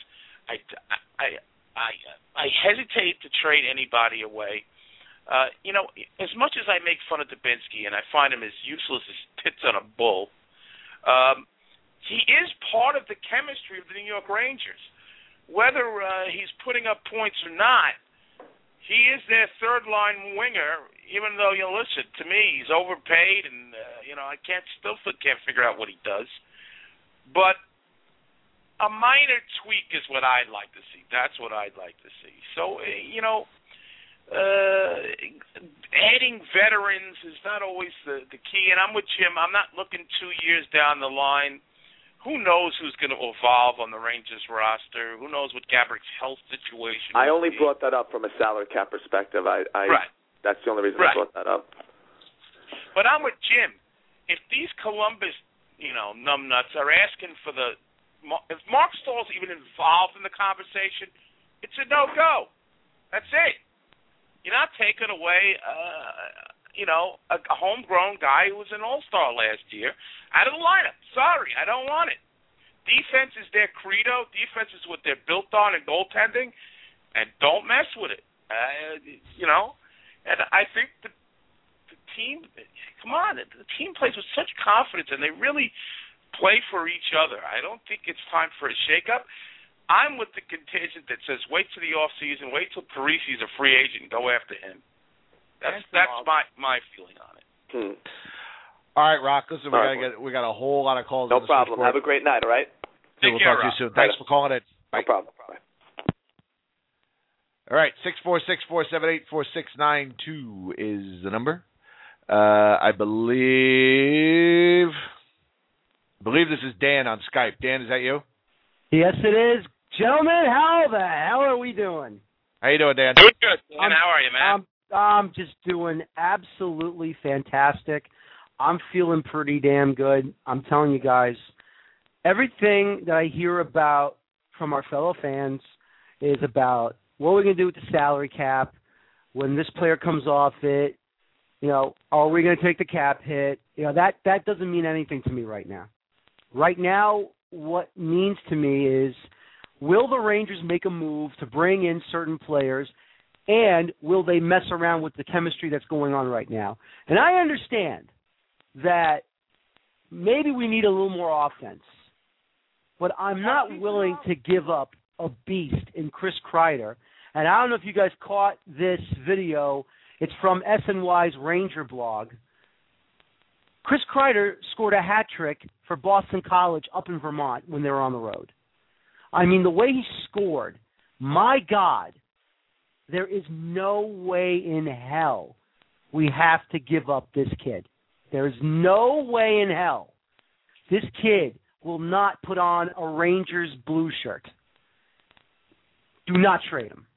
I hesitate to trade anybody away. As much as I make fun of Dubinsky and I find him as useless as pits on a bull, he is part of the chemistry of the New York Rangers. Whether he's putting up points or not, he is their third-line winger, even though, listen, to me, he's overpaid and, I can't figure out what he does. But a minor tweak is what I'd like to see. That's what I'd like to see. So, adding veterans is not always the key, and I'm with Jim. I'm not looking 2 years down the line. Who knows who's going to evolve on the Rangers roster? Who knows what Gabourik's health situation I only brought that up from a salary cap perspective. Right. That's the only reason I brought that up. But I'm with Jim. If these Columbus, numbnuts are asking for if Mark Stahl's even involved in the conversation, it's a no-go. That's it. You're not taking away, a homegrown guy who was an all-star last year out of the lineup. Sorry, I don't want it. Defense is their credo. Defense is what they're built on in goaltending, and don't mess with it. And I think the team, the team plays with such confidence, and they really play for each other. I don't think it's time for a shakeup. I'm with the contingent that says wait till the off season, wait till Parisi's a free agent, and go after him. That's my feeling on it. All right, Rock. Listen, we got a whole lot of calls. No problem. Have a great night. All right. We'll talk to you soon. Thanks for calling in. Bye. No problem. Bye. All right, 646-478-4692 is the number. I believe this is Dan on Skype. Dan, is that you? Yes, it is. Gentlemen, how the hell are we doing? How you doing, Dan? Doing good. Dan, how are you, man? I'm just doing absolutely fantastic. I'm feeling pretty damn good. I'm telling you guys, everything that I hear about from our fellow fans is about what we're going to do with the salary cap when this player comes off it. are we going to take the cap hit? That doesn't mean anything to me right now. Right now, what means to me is, will the Rangers make a move to bring in certain players, and will they mess around with the chemistry that's going on right now? And I understand that maybe we need a little more offense, but I'm not willing to give up a beast in Chris Kreider. And I don't know if you guys caught this video. It's from SNY's Ranger blog. Chris Kreider scored a hat trick for Boston College up in Vermont when they were on the road. I mean, the way he scored, my God, there is no way in hell we have to give up this kid. There is no way in hell this kid will not put on a Rangers blue shirt. Do not trade him.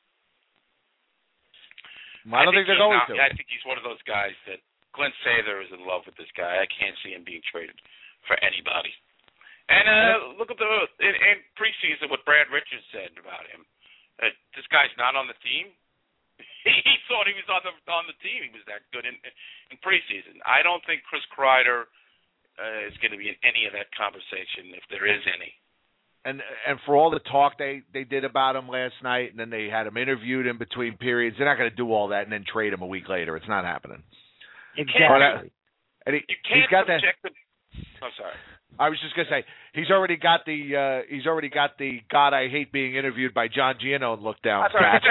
I don't think they're going to. I think he's one of those guys that Glenn Sather is in love with this guy. I can't see him being traded for anybody. And look at in preseason what Brad Richards said about him. This guy's not on the team. He thought he was on the team. He was that good in preseason. I don't think Chris Kreider is going to be in any of that conversation, if there is any. And for all the talk they did about him last night, and then they had him interviewed in between periods, they're not going to do all that and then trade him a week later. It's not happening. Exactly. He's got that. I'm sorry. I was just gonna say he's already got the God I hate being interviewed by John Giannone look down. That's right.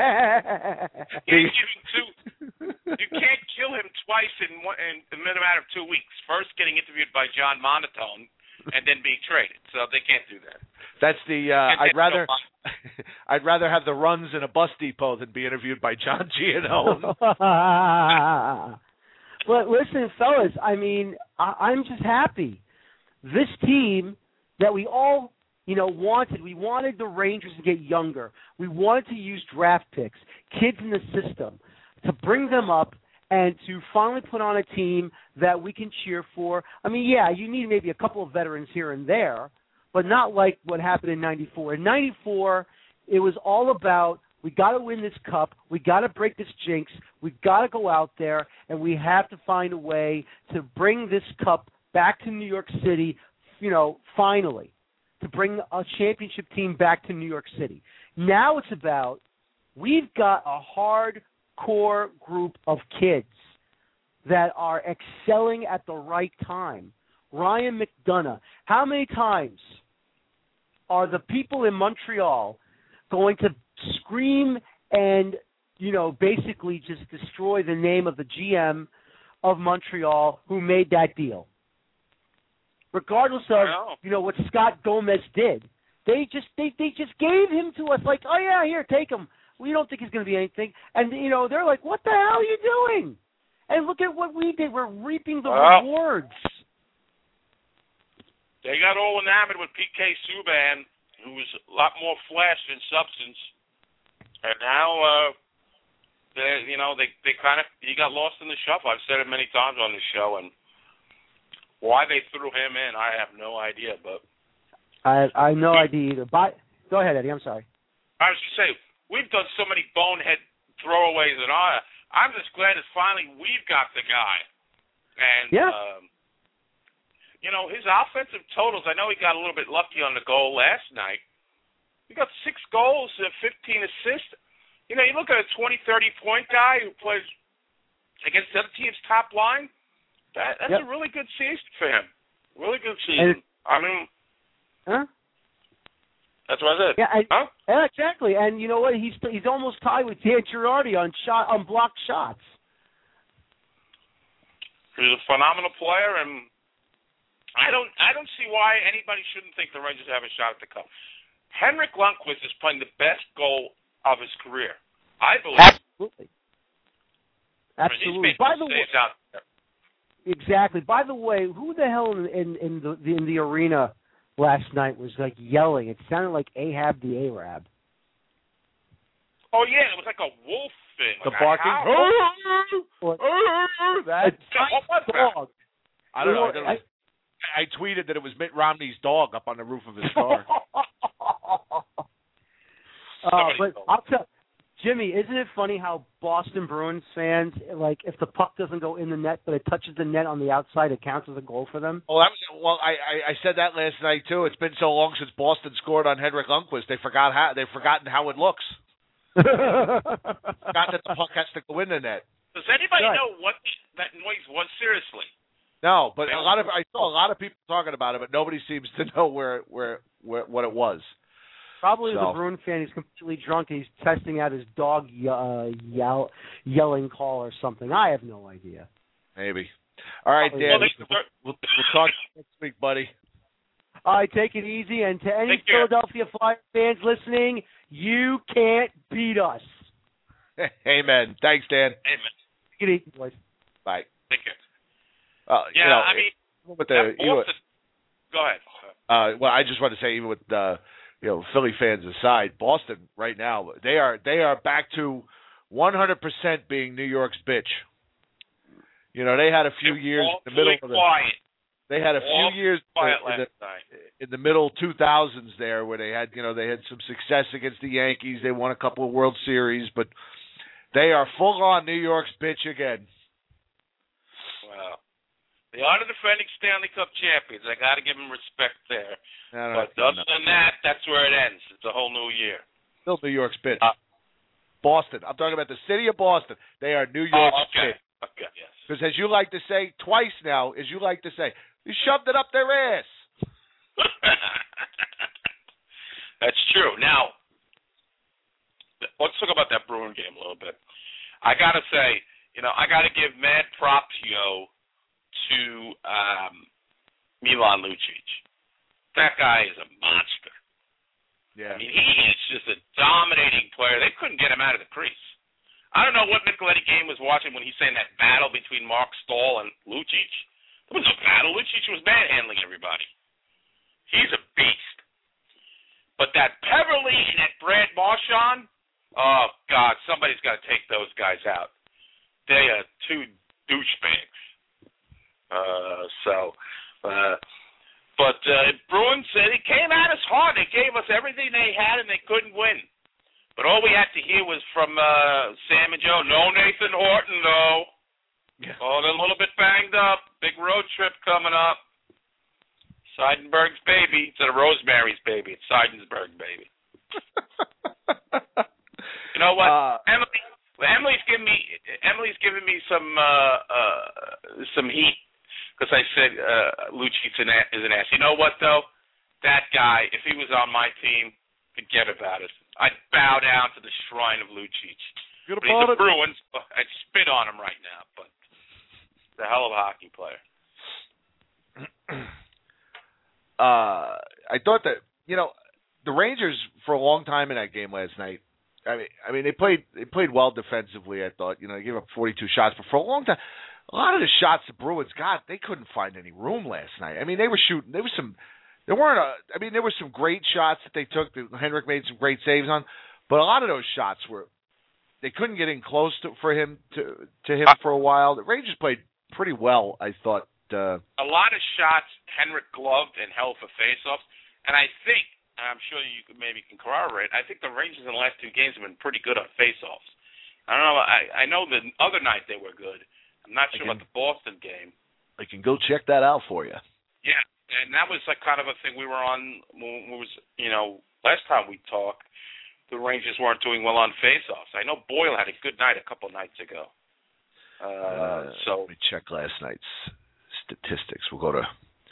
You can't kill him twice in a matter of 2 weeks. First getting interviewed by John Monotone and then being traded. So they can't do that. That's the I'd rather have the runs in a bus depot than be interviewed by John Giannone. But listen, fellas, I mean, I'm just happy. This team that we all, wanted, we wanted the Rangers to get younger. We wanted to use draft picks, kids in the system, to bring them up and to finally put on a team that we can cheer for. I mean, yeah, you need maybe a couple of veterans here and there, but not like what happened in 94. In 94, it was all about, we got to win this cup. We got to break this jinx. We got to go out there, and we have to find a way to bring this cup back to New York City, finally, to bring a championship team back to New York City. Now it's about, we've got a hardcore group of kids that are excelling at the right time. Ryan McDonough, how many times are the people in Montreal going to scream and, basically just destroy the name of the GM of Montreal who made that deal? Regardless of, what Scott Gomez did. They just gave him to us like, oh, yeah, here, take him. We don't think he's going to be anything. And, they're like, what the hell are you doing? And look at what we did. We're reaping the rewards. They got all enamored with P.K. Subban, who was a lot more flash than substance. And now, he got lost in the shuffle. I've said it many times on this show, and why they threw him in, I have no idea. But I have no idea either. Go ahead, Eddie. I'm sorry. I was just saying, we've done so many bonehead throwaways, and I'm just glad that finally we've got the guy. And his offensive totals. I know he got a little bit lucky on the goal last night. He got 6 goals and 15 assists. You look at a 20, 30-point guy who plays against the other team's top line. That's a really good season for him. Really good season. That's what I said. Yeah, exactly. And you know what? He's almost tied with Dan Girardi on blocked shots. He's a phenomenal player, and I don't see why anybody shouldn't think the Rangers have a shot at the cup. Henrik Lundqvist is playing the best goal of his career, I believe. Absolutely. By the way, exactly. By the way, who the hell in the arena last night was like yelling? It sounded like Ahab the Arab. Oh yeah, it was like a wolf thing. The barking. Dog. I don't know. I tweeted that it was Mitt Romney's dog up on the roof of his car. But I'll Jimmy, isn't it funny how Boston Bruins fans, like, if the puck doesn't go in the net but it touches the net on the outside, it counts as a goal for them? Well, I said that last night too. It's been so long since Boston scored on Henrik Lundqvist. They've forgotten how it looks. Forgotten that the puck has to go in the net. Does anybody know what that noise was? Seriously. No, but I saw a lot of people talking about it, but nobody seems to know where what it was. Probably the Bruin fan. He's completely drunk and he's testing out his dog yelling call or something. I have no idea. Maybe. All right, Dan. We'll talk next week, buddy. All right, take it easy. And to any Philadelphia Flyers fans listening, you can't beat us. Amen. Thanks, Dan. Amen. Take it easy, boys. Bye. Take care. I mean, go ahead. Well, I just want to say, even with Philly fans aside, Boston right now they are back to 100% being New York's bitch. They had a few years in the middle of they had a few years in the middle 2000s there where they had some success against the Yankees. They won a couple of World Series, but they are full on New York's bitch again. Wow. They are the defending Stanley Cup champions. I got to give them respect there. But other than that, that's where it ends. It's a whole new year. Still New York's bitch. Boston. I'm talking about the city of Boston. They are New York's bitch. Okay, yes. Because as you like to say twice now, you shoved it up their ass. That's true. Now, let's talk about that Bruin game a little bit. I got to say, I got to give mad props, to Milan Lucic. That guy is a monster. Yeah. I mean, he is just a dominating player. They couldn't get him out of the crease. I don't know what Nicoletti game was watching when he's saying that battle between Mark Stahl and Lucic. There was no battle. Lucic was manhandling everybody. He's a beast. But that Peverly and that Brad Marchand, oh, God, somebody's got to take those guys out. They are two douchebags. But Bruins, they came at us hard. They gave us everything they had, and they couldn't win. But all we had to hear was from Sam and Joe, no Nathan Horton, though. Yeah. Oh, they're a little bit banged up. Big road trip coming up. Seidenberg's baby instead of Rosemary's baby. It's Seidensberg baby. You know what? Emily's giving me some heat because I said Lucic is an ass. You know what though? That guy, if he was on my team, forget about it. I'd bow down to the shrine of Lucic. But he's the Bruins. I'd spit on him right now. But he's a hell of a hockey player. I thought that the Rangers for a long time in that game last night. I mean they played well defensively. I thought they gave up 42 shots, but for a long time, a lot of the shots the Bruins got, they couldn't find any room last night. I mean they were shooting. There were some great shots that they took. That Henrik made some great saves on, but a lot of those shots they couldn't get in close to him for a while. The Rangers played pretty well, I thought. A lot of shots Henrik gloved and held for faceoffs, and I think, I'm sure you can corroborate, I think the Rangers in the last two games have been pretty good on faceoffs. I don't know. I know the other night they were good. I'm not sure about the Boston game. I can go check that out for you. Yeah, and that was like kind of a thing we were on when it was, last time we talked, the Rangers weren't doing well on faceoffs. I know Boyle had a good night a couple nights ago. So let me check last night's statistics. We'll go to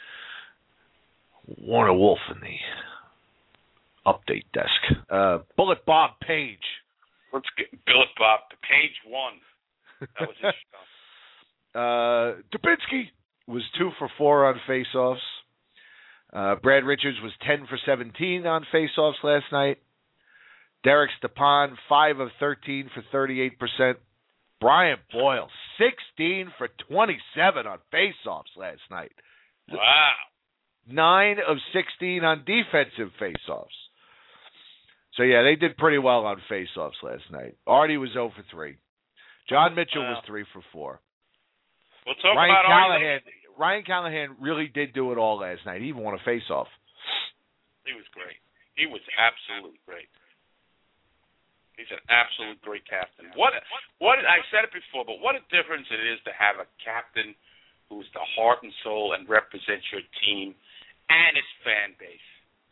Warner Wolf in the update desk. Bullet Bob Page. Let's get Bullet Bob to page 1. That was his stuff. Dubinsky was 2 for 4 on faceoffs. Brad Richards was 10 for 17 on faceoffs last night. Derek Stepan 5 of 13 for 38%. Brian Boyle 16 for 27 on faceoffs last night. Wow. 9 of 16 on defensive faceoffs. So yeah, they did pretty well on faceoffs last night. Artie was 0 for 3. John Mitchell was 3 for 4. We'll talk about Artie. Ryan Callahan really did do it all last night. He even won a faceoff. He was great. He was absolutely great. He's an absolute great captain. What I said it before, but what a difference it is to have a captain who's the heart and soul and represents your team and its fan base.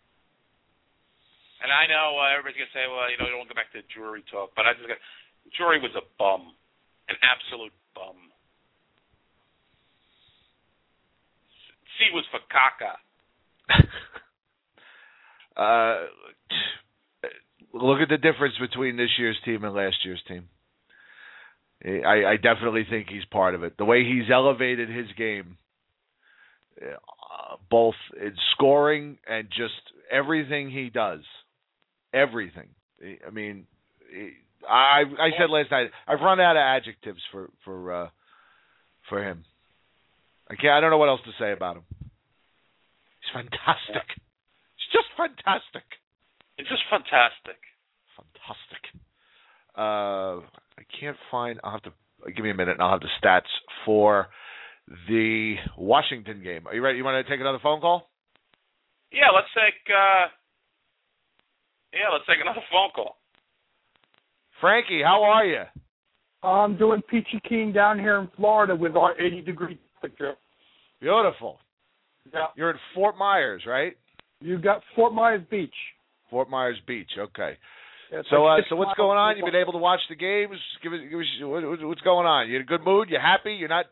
And I know everybody's going to say, well, you don't go back to Drury talk, but Drury was a bum, an absolute bum. C was for caca. Look at the difference between this year's team and last year's team. I definitely think he's part of it. The way he's elevated his game, both in scoring and just everything he does. Everything. I mean, I said last night, I've run out of adjectives for him. I don't know what else to say about him. He's fantastic. He's just fantastic. It's just fantastic. Fantastic. I can't find. I'll have to give me a minute, and I'll have the stats for the Washington game. Are you ready? You want to take another phone call? Yeah, let's take another phone call. Frankie, how are you? I'm doing peachy keen down here in Florida with our 80-degree temperature. Beautiful. Yeah. You're in Fort Myers, right? You got Fort Myers Beach. Fort Myers Beach. Okay. Yeah, So what's going on? You've been able to watch the games. Give us what's going on. You in a good mood? You happy? You're not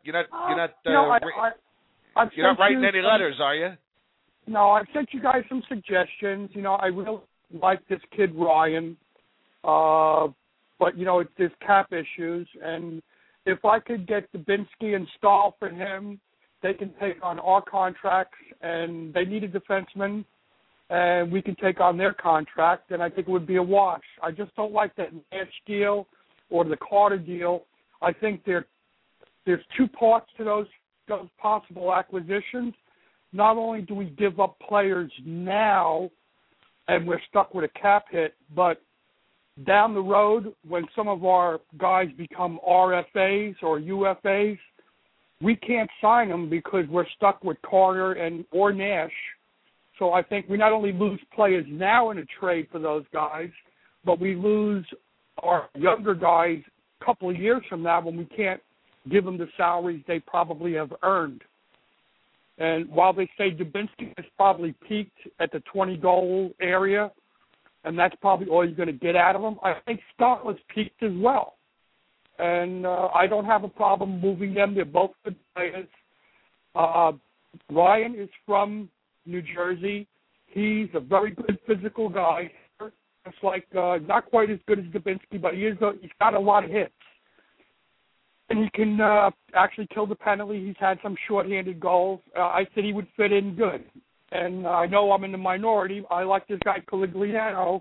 writing any letters, are you? No, I've sent you guys some suggestions. I really like this kid Ryan, but there's cap issues, and if I could get Dubinsky and Stahl for him, they can take on our contracts, and they need a defenseman, and we can take on their contract, and I think it would be a wash. I just don't like that Nash deal or the Carter deal. I think there's two parts to those possible acquisitions. Not only do we give up players now, and we're stuck with a cap hit, but down the road, when some of our guys become RFAs or UFAs, we can't sign them because we're stuck with Carter or Nash. So I think we not only lose players now in a trade for those guys, but we lose our younger guys a couple of years from now when we can't give them the salaries they probably have earned. And while they say Dubinsky has probably peaked at the 20-goal area, and that's probably all you're going to get out of him, I think Scott has peaked as well. And I don't have a problem moving them. They're both good players. Ryan is from New Jersey. He's a very good physical guy. It's like not quite as good as Dubinsky, but he's got a lot of hits. And he can actually kill the penalty. He's had some shorthanded goals. I said he would fit in good. And I know I'm in the minority. I like this guy Cogliano,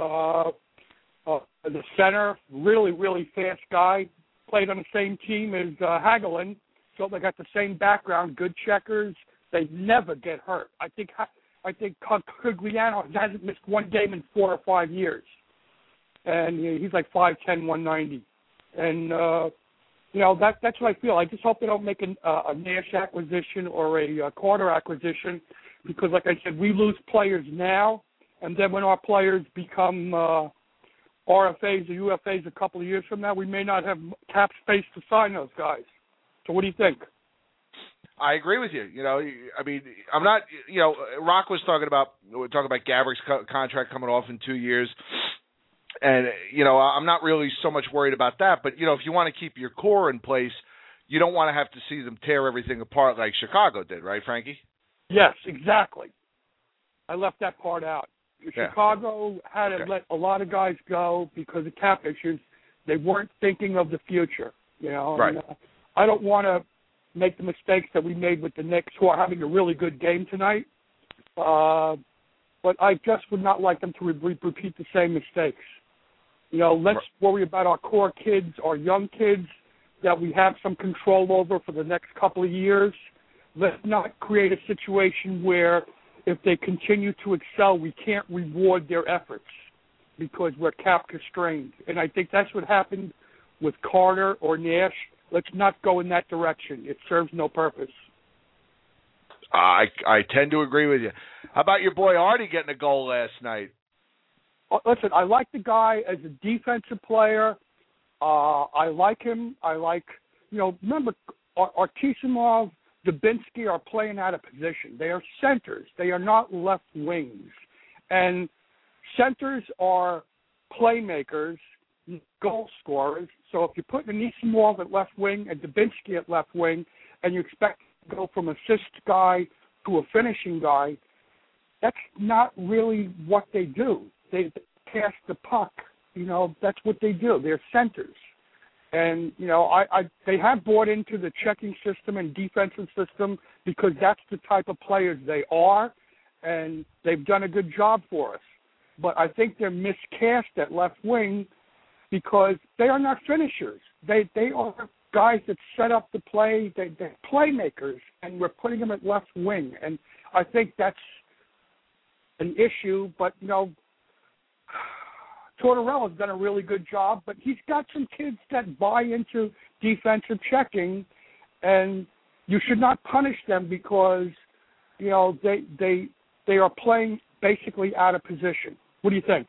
the center, really, really fast guy. Played on the same team as Hagelin, so they got the same background, good checkers. They never get hurt. I think Cogliano hasn't missed one game in 4 or 5 years. And he's like 5'10", 190. And, that's what I feel. I just hope they don't make a Nash acquisition or a Carter acquisition because, like I said, we lose players now, and then when our players become RFAs or UFAs a couple of years from now, we may not have cap space to sign those guys. So what do you think? I agree with you. I'm not. Rock was talking about Gavrik's contract coming off in 2 years, and I'm not really so much worried about that. But if you want to keep your core in place, you don't want to have to see them tear everything apart like Chicago did, right, Frankie? Yes, exactly. I left that part out. Yeah. Chicago had to let a lot of guys go because of cap issues. They weren't thinking of the future, Right. And, I don't want to make the mistakes that we made with the Knicks, who are having a really good game tonight. But I just would not like them to repeat the same mistakes. Let's worry about our core kids, our young kids, that we have some control over for the next couple of years. Let's not create a situation where if they continue to excel, we can't reward their efforts because we're cap constrained. And I think that's what happened with Carter or Nash. Let's not go in that direction. It serves no purpose. I tend to agree with you. How about your boy Artie getting a goal last night? listen, I like the guy as a defensive player. I like him. Remember, Artisimov, Dubinsky are playing out of position. They are centers. They are not left wings. And centers are playmakers, goal scorers. So if you put Anisimov at left wing and Dubinsky at left wing, and you expect to go from assist guy to a finishing guy, that's not really what they do. They pass the puck. That's what they do. They're centers. And, they have bought into the checking system and defensive system because that's the type of players they are, and they've done a good job for us. But I think they're miscast at left wing because they are not finishers. They are guys that set up the play. They're playmakers, and we're putting them at left wing. And I think that's an issue, but, Tortorella's done a really good job, but he's got some kids that buy into defensive checking, and you should not punish them because, they are playing basically out of position. What do you think?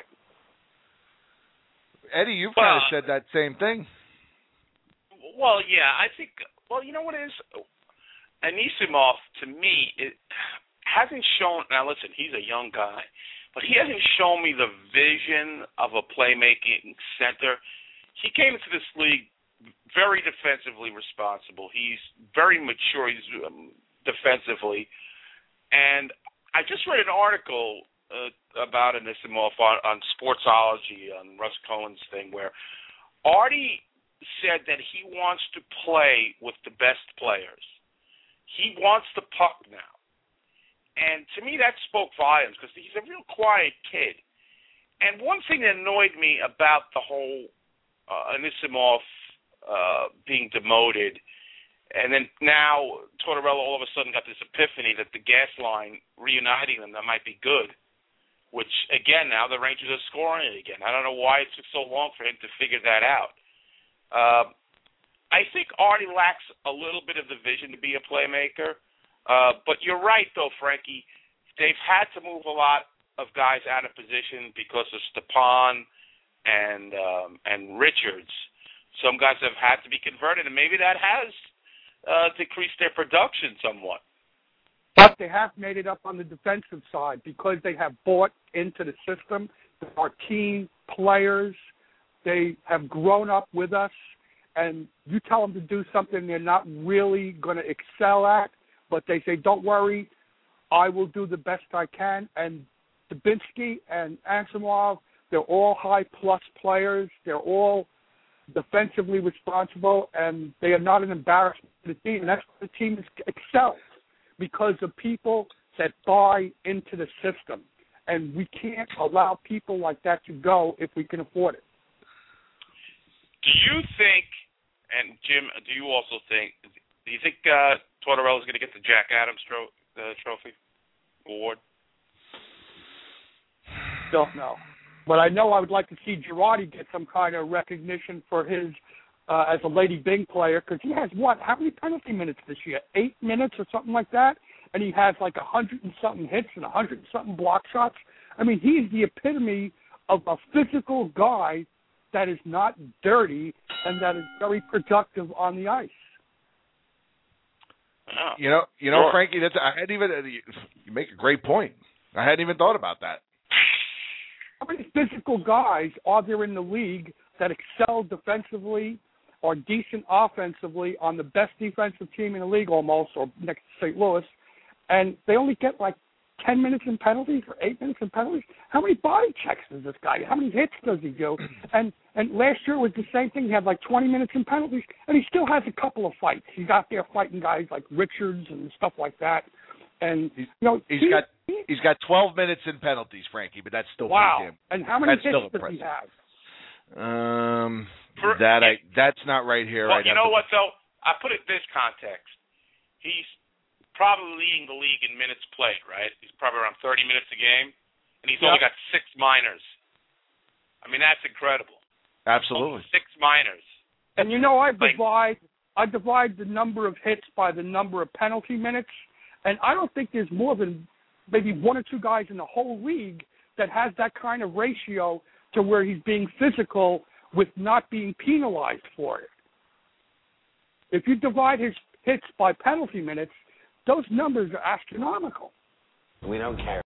Eddie, you've kind of said that same thing. Well, yeah, I think, you know what it is? Anisimov, to me, it hasn't shown, now listen, he's a young guy, but he hasn't shown me the vision of a playmaking center. He came into this league very defensively responsible. He's very mature. He's defensively. And I just read an article about Anisimov on Sportsology, on Russ Cohen's thing, where Artie said that he wants to play with the best players. He wants the puck now. And to me, that spoke volumes because he's a real quiet kid. And one thing that annoyed me about the whole Anisimov being demoted, and then now Tortorella all of a sudden got this epiphany that the gas line reuniting them, that might be good, which, again, now the Rangers are scoring it again. I don't know why it took so long for him to figure that out. I think Artie lacks a little bit of the vision to be a playmaker. But you're right, though, Frankie. They've had to move a lot of guys out of position because of Stepan and Richards. Some guys have had to be converted, and maybe that has decreased their production somewhat. But they have made it up on the defensive side because they have bought into the system. They are team players. They have grown up with us, and you tell them to do something they're not really going to excel at, but they say, don't worry, I will do the best I can. And Dubinsky and Anisimov, they're all high-plus players. They're all defensively responsible, and they are not an embarrassment to the team. And that's why the team excels, because of people that buy into the system. And we can't allow people like that to go if we can afford it. Do you think, and Jim, do you also think, do you think Tortorella is going to get the Jack Adams trophy award? Don't know. But I know I would like to see Girardi get some kind of recognition for his as a Lady Byng player, because he has, how many penalty minutes this year? 8 minutes or something like that? And he has like 100-and-something hits and 100-and-something block shots. I mean, he's the epitome of a physical guy that is not dirty and that is very productive on the ice. You know, sure. Frankie, you make a great point. I hadn't even thought about that. How many physical guys are there in the league that excel defensively or decent offensively on the best defensive team in the league almost, or next to St. Louis, and they only get like 10 minutes in penalties or 8 minutes in penalties? How many body checks does this guy do? How many hits does he do? And last year was the same thing. He had like 20 minutes in penalties, and he still has a couple of fights. He's out there fighting guys like Richards and stuff like that. And he's got 12 minutes in penalties, Frankie, but that's still wow. Him. And how many hits does he have? That's not right here. Well, you know what though? I put it in this context. He's probably leading the league in minutes played, right? He's probably around 30 minutes a game, and he's only got 6 minors. I mean, that's incredible. Absolutely. Only 6 minors. And you know, I divide the number of hits by the number of penalty minutes, and I don't think there's more than maybe 1 or 2 guys in the whole league that has that kind of ratio to where he's being physical with not being penalized for it. If you divide his hits by penalty minutes, those numbers are astronomical. We don't care.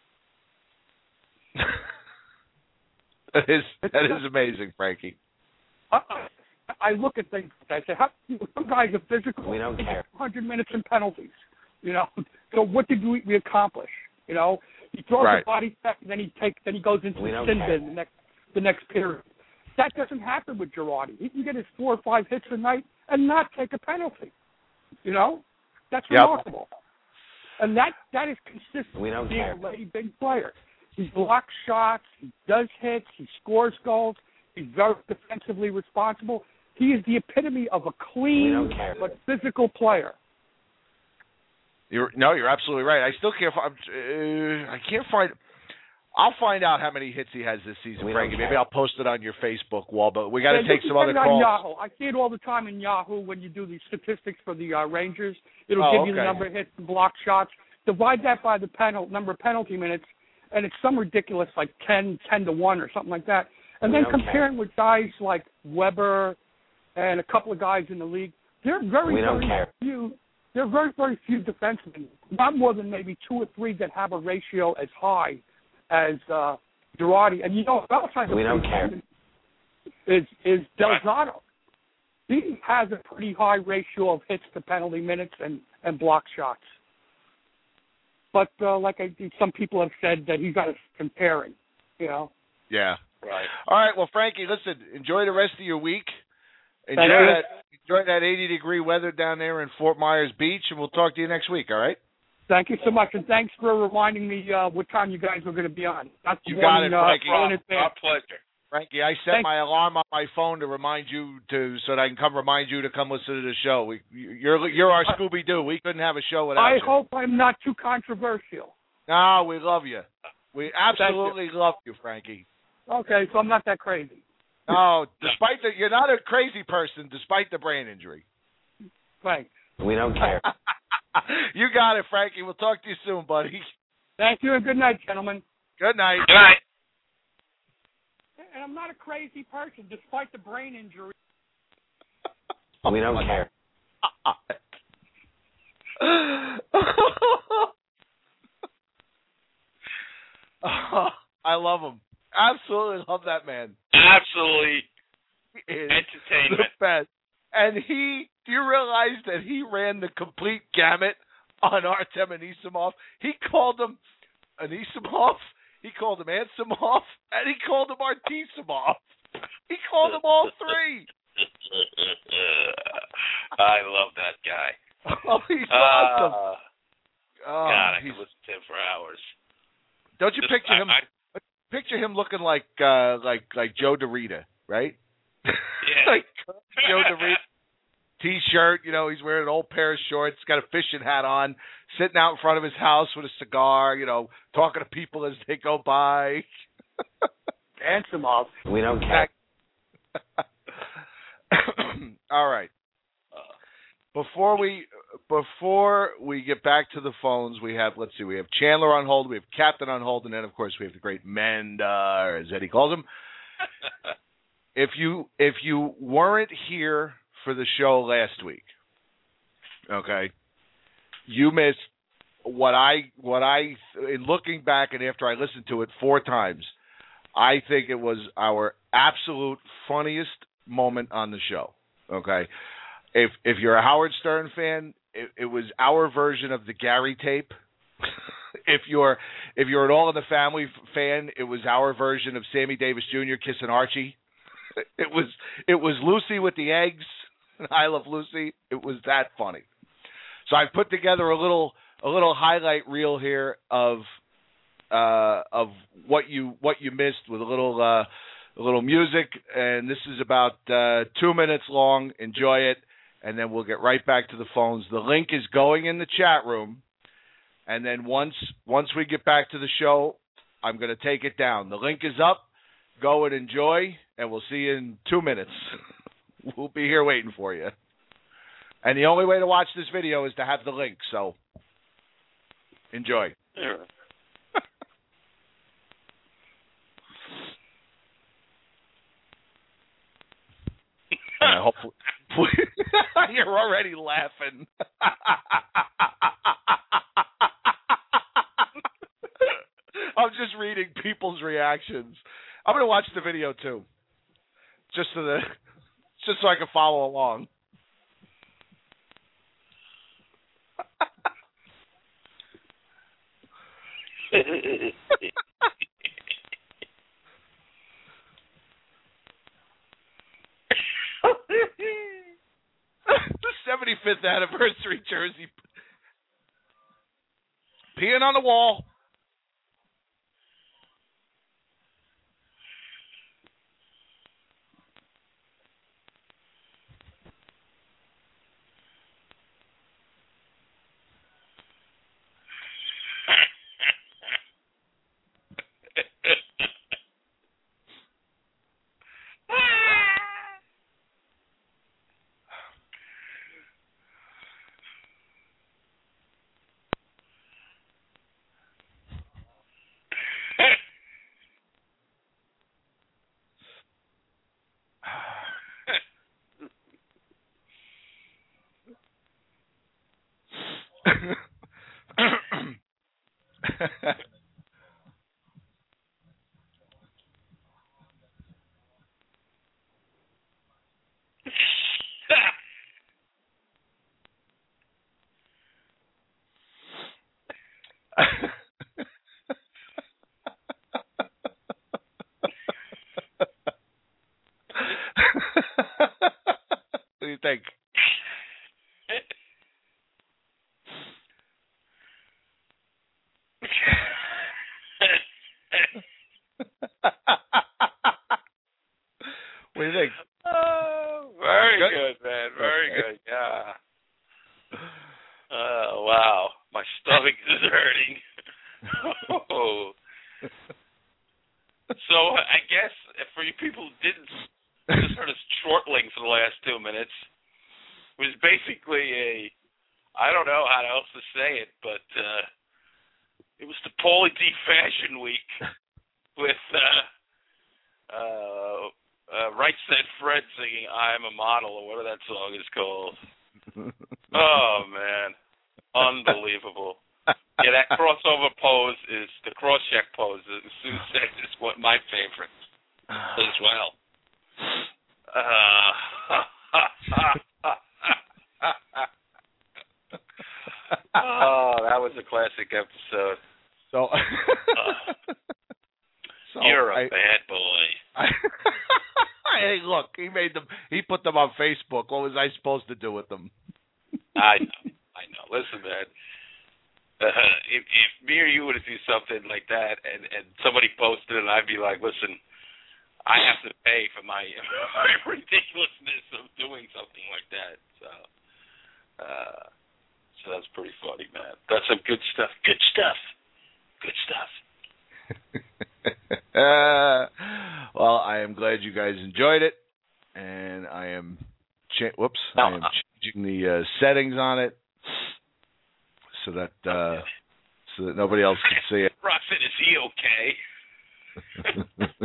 That is amazing, Frankie. I look at things. I say, some guys are physical. We don't care. 100 minutes in penalties. So what did we accomplish? He throws Right. a body check, and then he goes into the sin bin the next period. That doesn't happen with Girardi. He can get his 4 or 5 hits a night and not take a penalty. That's remarkable. And that is consistent We don't being care. a lady big player. He blocks shots, he does hits, he scores goals, he's very defensively responsible. He is the epitome of a clean but physical player. You're absolutely right. I still can't find. I can't find. I'll find out how many hits he has this season, Frankie. Maybe I'll post it on your Facebook wall. But we got to take some other calls. Yahoo. I see it all the time in Yahoo when you do the statistics for the Rangers. It'll give you the number of hits and block shots. Divide that by the number of penalty minutes, and it's some ridiculous like 10 to 1 or something like that. And then comparing with guys like Weber and a couple of guys in the league, there are very few defensemen, not more than maybe 2 or 3 that have a ratio as high as Girardi. And what else I is Delzato. He has a pretty high ratio of hits to penalty minutes and block shots. But some people have said that he's got us comparing, Yeah. Right. All right. Well, Frankie, listen. Enjoy the rest of your week. Enjoy that 80-degree weather down there in Fort Myers Beach, and we'll talk to you next week. All right. Thank you so much, and thanks for reminding me what time you guys were going to be on. You got it, Frankie. Our pleasure. Frankie, I set my alarm on my phone to remind you so that I can come remind you to come listen to the show. You're our Scooby-Doo. We couldn't have a show without you. I hope I'm not too controversial. No, we love you. We absolutely love you, Frankie. Okay, so I'm not that crazy. No, you're not a crazy person, despite the brain injury. Thanks. We don't care. You got it, Frankie. We'll talk to you soon, buddy. Thank you, and good night, gentlemen. Good night. Good night. And I'm not a crazy person, despite the brain injury. We don't care. I love him. Absolutely love that man. Absolutely He is entertainment. the best. And do you realize that he ran the complete gamut on Artem Anisimov? He called him Anisimov, he called him Ansimov, and he called him Artisimov. He called them all 3. I love that guy. Oh, he's awesome. God, I could listen to him for hours. Don't you picture him looking like Joe DeRita, right? Yeah. Like Joe DeRita. T-shirt, he's wearing an old pair of shorts, got a fishing hat on, sitting out in front of his house with a cigar, talking to people as they go by. Ansimov. We don't care. All right. Before we get back to the phones, we have Chandler on hold, we have Captain on hold, and then of course we have the great Menda, as Eddie calls him. If you weren't here for the show last week, okay, you missed what I in looking back and after I listened to it 4 times, I think it was our absolute funniest moment on the show. Okay, if you're a Howard Stern fan, it was our version of the Gary tape. If you're an All in the Family fan, it was our version of Sammy Davis Jr. kissing Archie. It was Lucy with the eggs. I Love Lucy. It was that funny. So I put together a little highlight reel here of what you missed with a little music, and this is about 2 minutes long. Enjoy it, and then we'll get right back to the phones. The link is going in the chat room, and then once we get back to the show, I'm going to take it down. The link is up. Go and enjoy, and we'll see you in 2 minutes. We'll be here waiting for you. And the only way to watch this video is to have the link, so enjoy. Yeah. Hopefully, you're already laughing. I'm just reading people's reactions. I'm going to watch the video too, just so I can follow along. The 75th anniversary jersey. Peeing on the wall. What do you think? What do you think? Very good, man. Very good. Yeah. Wow. My stomach is hurting. So I guess for you people who didn't just heard us chortling for the last 2 minutes, it was basically I don't know how else to say it, but it was the Paulie D Fashion Week with Right Said Fred singing "I'm a Model" or whatever that song is called. Oh man, unbelievable! Yeah, that crossover pose is the cross-check pose. As Sue said, is my favorite as well. Oh, that was a classic episode. So, you're a bad boy. Hey, look, he put them on Facebook. What was I supposed to do with them? I know. Listen, man. If me or you were to do something like that and somebody posted it, I'd be like, listen, I have to pay for my ridiculousness of doing something like that. So that's pretty funny, man. That's some good stuff. Good stuff. Good stuff. Well, I am glad you guys enjoyed it, and I am changing the settings on it so that nobody else can see it. Prophet, is he okay?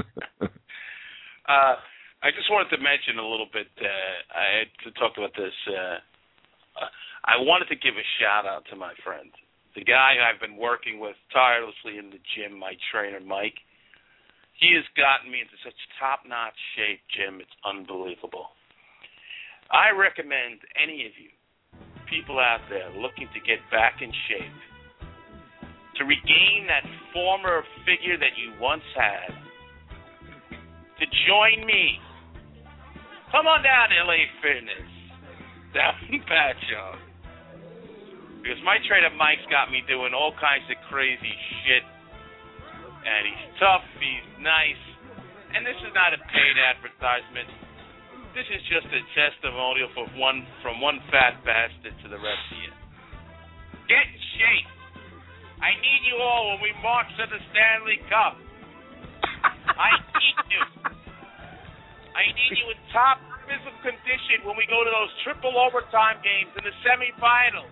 I just wanted to mention a little bit. I had to talk about this. I wanted to give a shout out to my friend, the guy I've been working with tirelessly in the gym, my trainer, Mike. He has gotten me into such top-notch shape, Jim. It's unbelievable. I recommend any of you people out there looking to get back in shape, to regain that former figure that you once had, to join me. Come on down to LA Fitness, down in Patchogue. Because my trainer Mike's got me doing all kinds of crazy shit. And he's tough, he's nice. And this is not a paid advertisement. This is just a testimonial from one fat bastard to the rest of you. Get in shape. I need you all when we march to the Stanley Cup. I need you. I need you in top physical condition when we go to those triple overtime games in the semifinals.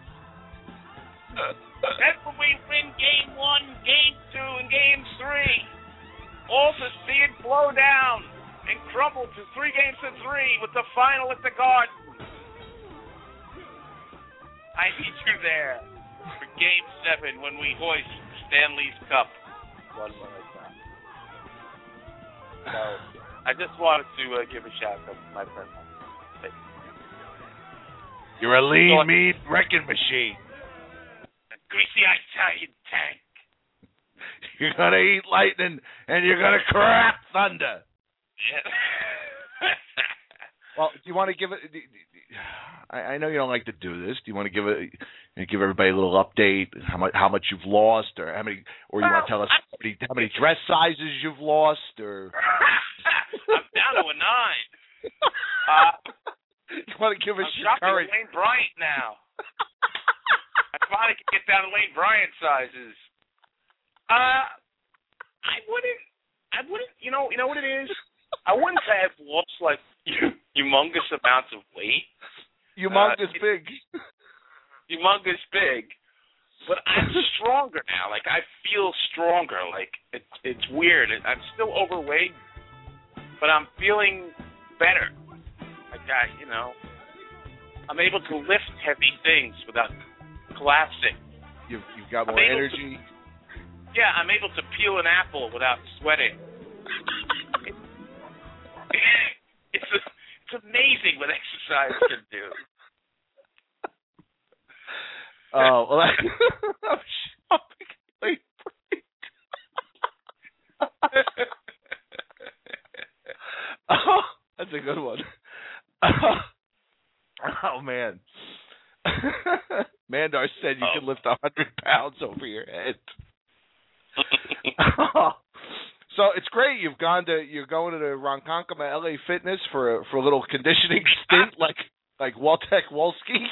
Then when we win Game 1, Game 2, and Game 3, all to see it blow down and crumble to 3-3 with the final at the Garden. I need you there for Game 7 when we hoist Stanley's Cup one more time. So I just wanted to give a shout out to my friend. You're a lean, mean wrecking machine. A greasy Italian tank. You're going to eat lightning, and you're going to crap thunder. Yeah. Well, do you want to give it? I know you don't like to do this. Do you want to give everybody a little update? How much you've lost, or how many? Or you want to tell us how many dress sizes you've lost, or? I'm down to a 9. You want to give us your current? I'm Lane Bryant now. I finally can get down to Lane Bryant sizes. I wouldn't. You know what it is? I wouldn't say I've lost like humongous amounts of weight. Humongous big. Humongous big. But I'm stronger now. Like I feel stronger. Like it's weird. I'm still overweight, but I'm feeling better. Like I'm able to lift heavy things without collapsing. You've got more energy. Yeah, I'm able to peel an apple without sweating. It's amazing what exercise can do. Oh, well, I'm shopping. Oh, that's a good one. Oh man. Mandar said you can lift 100 pounds over your head. So it's great. You're going to the Ronkonkoma LA Fitness for a little conditioning stint, like Wojtek Wolski.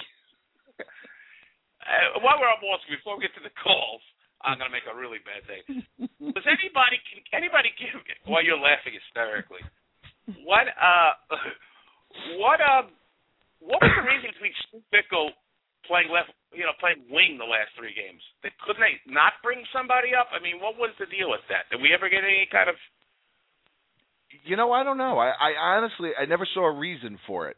While we're on Wolski, before we get to the calls, I'm gonna make a really bad thing. Does anybody give? While you're laughing hysterically, what was the reason between Stu Bickle playing wing the last 3 games? Couldn't they not bring somebody up? I mean, what was the deal with that? Did we ever get any kind of? I don't know. I honestly never saw a reason for it.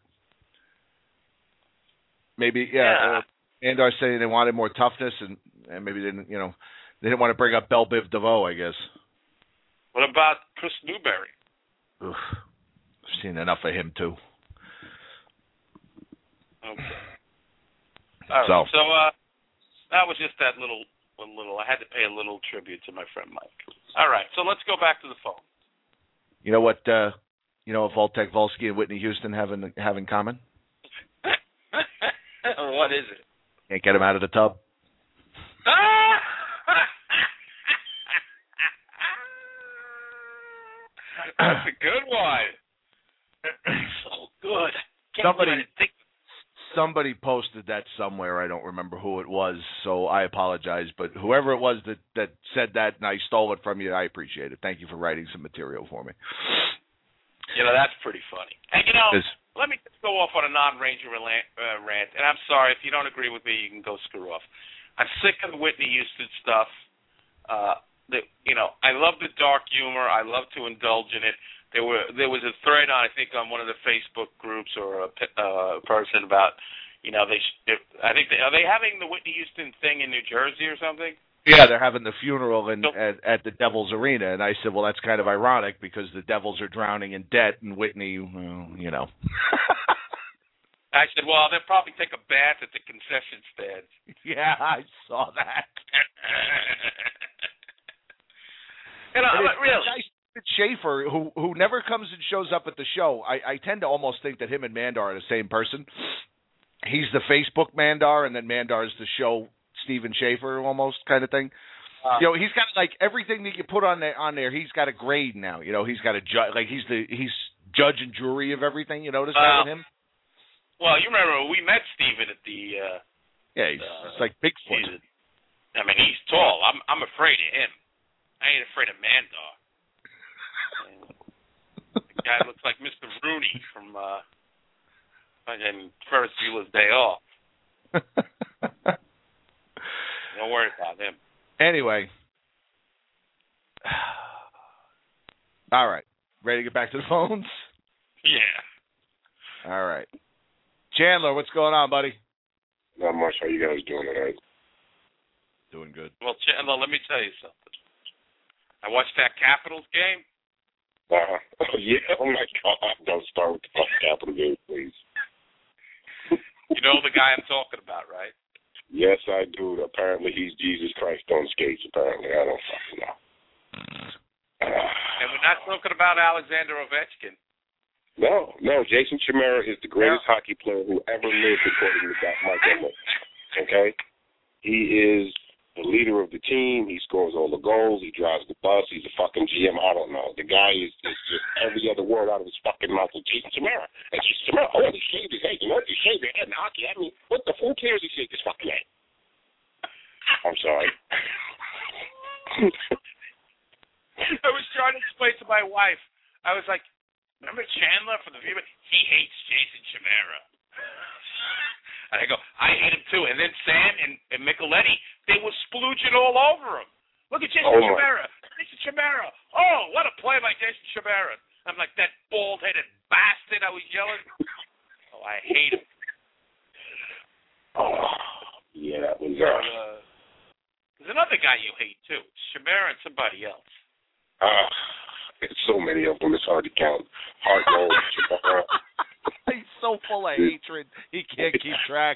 Maybe Mandar saying they wanted more toughness, and maybe they didn't want to bring up Bell Biv DeVoe, I guess. What about Chris Newberry? Oof, I've seen enough of him too. Okay. All right. So that was just that little. I had to pay a little tribute to my friend Mike. All right. So let's go back to the phone. You know what? Wojtek Wolski and Whitney Houston have in common? What is it? Can't get him out of the tub. That's a good one. So good. Somebody posted that somewhere. I don't remember who it was, so I apologize. But whoever it was that said that and I stole it from you, I appreciate it. Thank you for writing some material for me. That's pretty funny. And let me just go off on a non-Ranger rant. And I'm sorry, if you don't agree with me, you can go screw off. I'm sick of the Whitney Houston stuff. I love the dark humor. I love to indulge in it. There was a thread on one of the Facebook groups or a person about are they having the Whitney Houston thing in New Jersey or something? Yeah, they're having the funeral at the Devils Arena, and I said, well, that's kind of ironic because the Devils are drowning in debt, and Whitney, I said, well, they'll probably take a bath at the concession stand. Yeah, I saw that. Really. Schaefer, who never comes and shows up at the show, I tend to almost think that him and Mandar are the same person. He's the Facebook Mandar, and then Mandar's the show Steven Schaefer, almost kind of thing. He's got like everything that you put on there. He's got a grade now. He's got a judge. Like he's judge and jury of everything. You notice that with him? Well, you remember we met Steven at the. He's like Bigfoot. He's tall. I'm afraid of him. I ain't afraid of Mandar. The guy looks like Mr. Rooney from Ferris Bueller's Day Off. Don't worry about him. Anyway. All right. Ready to get back to the phones? Yeah. All right. Chandler, what's going on, buddy? Not much. How you guys doing tonight? Doing good. Well, Chandler, let me tell you something. I watched that Capitals game. Yeah. Oh my God! Don't start with the fucking Capital game, please. You know the guy I'm talking about, right? Yes, I do. Apparently, he's Jesus Christ on skates. Apparently, I don't fucking know. And we're not talking about Alexander Ovechkin. No. Jason Chimera is the greatest hockey player who ever lived, according to Mike Emmett. Okay? He is the leader of the team. He scores all the goals. He drives the bus. He's a fucking GM. I don't know. The guy is just every other word out of his fucking mouth with Jason Chimera. And Jason Chimera, he shaved his head. You know, he shaved his head in hockey. I mean, what the fuck cares he shaved his fucking head? I'm sorry. I was trying to explain to my wife. I was like, remember Chandler from the Viva? He hates Jason Chimera. And I go, I hate him too. And then Sam and Micheletti, they were splooging all over him. Look at Jason Chimera. Jason Chimera. Oh, what a play by Jason Chimera. I'm like, that bald-headed bastard I was yelling. Oh, I hate him. Oh, yeah, that was... There's another guy you hate, too. It's Chimera and somebody else. It's so many of them, it's hard to count. Hartnell, Chimera. He's so full of hatred, he can't keep track.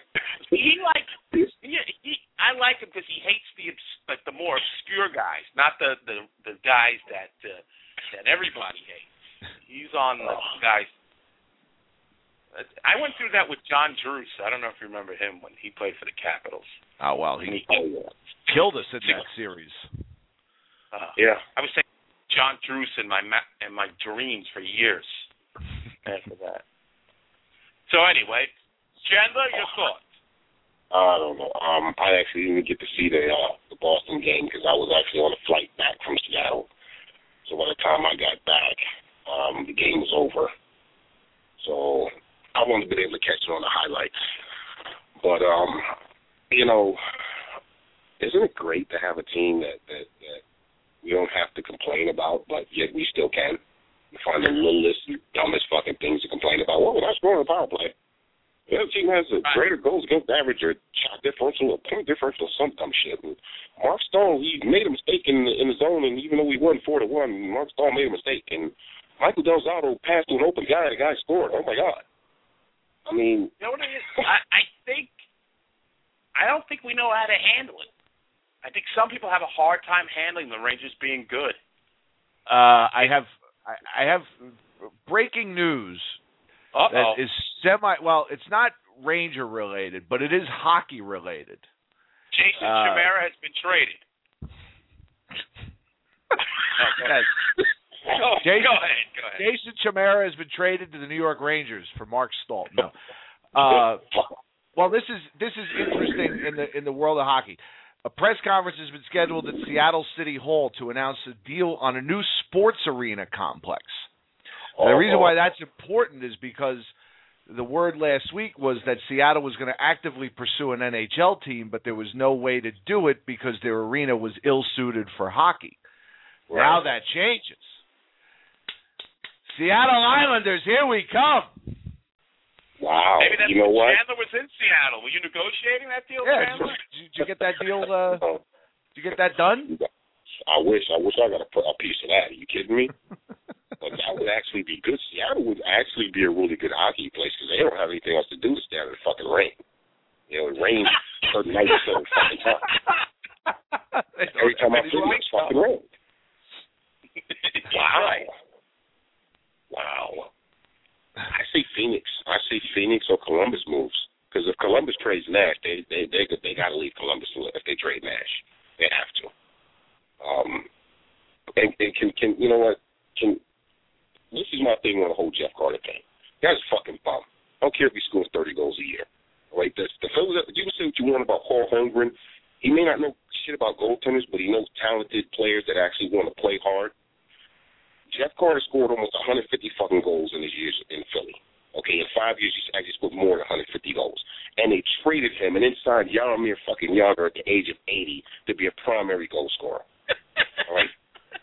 I like him because he hates the more obscure guys, not the guys that everybody hates. He's on the guys. I went through that with John Druce. I don't know if you remember him when he played for the Capitals. Oh well, he killed us in that series. Yeah, I was saying John Druce in my dreams for years after that. So anyway, Chandler, your thoughts? I don't know. I actually didn't get to see the Boston game because I was actually on a flight back from Seattle. So by the time I got back, the game was over. So I wanted to be able to catch it on the highlights. But you know, isn't it great to have a team that we don't have to complain about, but yet we still can? Find the littlest, dumbest fucking things to complain about. Well, we're not scoring a power play. The other team has a greater goals against average or shot differential or point differential, some dumb shit. And Mark Stone, he made a mistake in the zone, and even though we won 4-1, Mark Stone made a mistake. And Michael Del Zotto passed to an open guy, and the guy scored. Oh my God! I mean, you know what it is? I don't think we know how to handle it. I think some people have a hard time handling the Rangers being good. I have breaking news. That is well, it's not Ranger related, but it is hockey related. Jason Chimera has been traded. Go ahead. Jason Chimera has been traded to the New York Rangers for Mark Stahl. No. Well, this is interesting in the world of hockey. A press conference has been scheduled at Seattle City Hall to announce a deal on a new sports arena complex. The reason why that's important is because the word last week was that Seattle was going to actively pursue an NHL team, but there was no way to do it because their arena was ill-suited for hockey. Right. Now that changes. Seattle Islanders, here we come. Wow. Maybe that's you know what? Chandler was in Seattle. Were you negotiating that deal, Chandler? Did you get that deal? Did you get that done? I wish I got a piece of that. Are you kidding me? But that would actually be good. Seattle would actually be a really good hockey place because they don't have anything else to do to stand in the fucking rain. You know, it rains 30 nights of the fucking time. Every time I play, it's fucking rain. Wow. I see Phoenix or Columbus moves because if Columbus trades Nash, they got to leave Columbus if they trade Nash. They have to. And can you know what? This is my thing on the whole Jeff Carter thing. The guy's a fucking bum. I don't care if he scores 30 goals a year. Right? You can say what you want about Paul Holmgren. He may not know shit about goaltenders, but he knows talented players that actually want to play hard. Jeff Carter scored almost 150 fucking goals in his years in Philly. Okay, in 5 years, he's actually scored more than 150 goals. And they traded him and signed Jaromir fucking Jagr at the age of 80 to be a primary goal scorer. All right?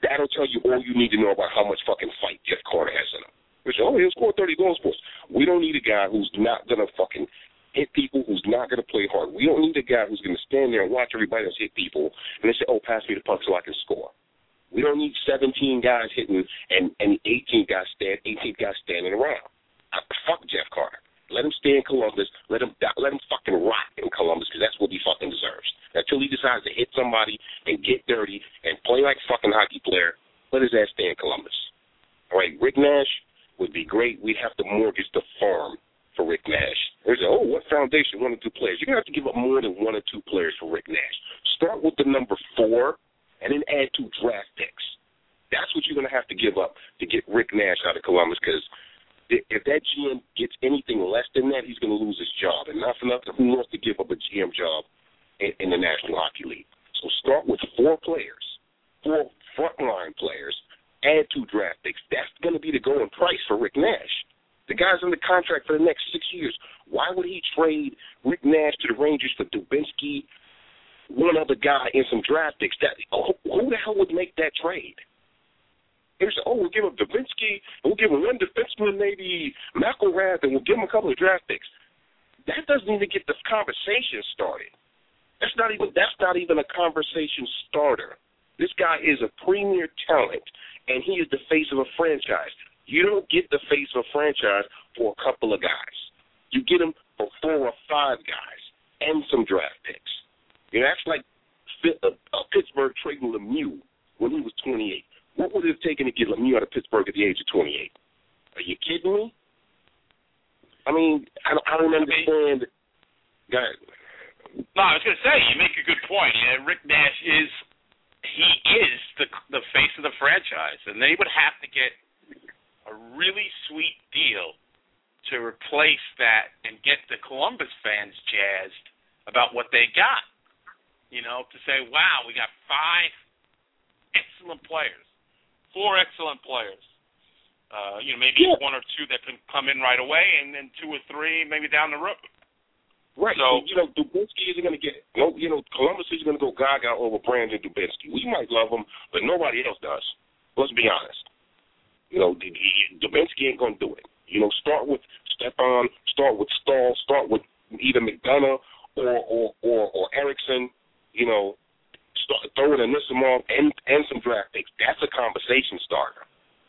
That'll tell you all you need to know about how much fucking fight Jeff Carter has in him. Which, he'll score 30 goals for us. We don't need a guy who's not going to fucking hit people, who's not going to play hard. We don't need a guy who's going to stand there and watch everybody else hit people and they say, pass me the puck so I can score. We don't need 17 guys hitting and 18 guys standing around. Fuck Jeff Carter. Let him stay in Columbus. Let him fucking rot in Columbus because that's what he fucking deserves. Until he decides to hit somebody and get dirty and play like a fucking hockey player, let his ass stay in Columbus. All right, Rick Nash would be great. We'd have to mortgage the farm for Rick Nash. There's what foundation? 1 or 2 players. You're going to have to give up more than 1 or 2 players for Rick Nash. Start with the number 4 and then add 2 draft picks. That's what you're going to have to give up to get Rick Nash out of Columbus because if that GM gets anything less than that, he's going to lose his job. And not for nothing, who wants to give up a GM job in the National Hockey League? So start with 4 players, 4 frontline players, add 2 draft picks. That's going to be the going price for Rick Nash. The guy's under contract for the next 6 years. Why would he trade Rick Nash to the Rangers for Dubinsky, one other guy, and some draft picks? Who the hell would make that trade? We'll give him Dubinsky, and we'll give him 1 defenseman, maybe McElrath, and we'll give him a couple of draft picks. That doesn't even get the conversation started. That's not even a conversation starter. This guy is a premier talent, and he is the face of a franchise. You don't get the face of a franchise for a couple of guys. You get him for 4 or 5 guys and some draft picks. That's like Pittsburgh trading Lemieux when he was 28. What would it have taken to get Lemieux out of Pittsburgh at the age of 28? Are you kidding me? I mean, I don't understand. Go ahead. No, I was going to say, you make a good point. Rick Nash is the face of the franchise, and they would have to get a really sweet deal to replace that and get the Columbus fans jazzed about what they got. To say, wow, we got 5 excellent players, 4 excellent players. Maybe 1 or 2 that can come in right away, and then 2 or 3 maybe down the road. Right. So Dubinsky isn't going to get Columbus is going to go gaga over Brandon Dubinsky. We might love him, but nobody else does. Let's be honest. Dubinsky ain't going to do it. Start with Stepan, start with Stahl, start with either McDonough or Erickson. Throw in Anisimov and some draft picks. That's a conversation starter.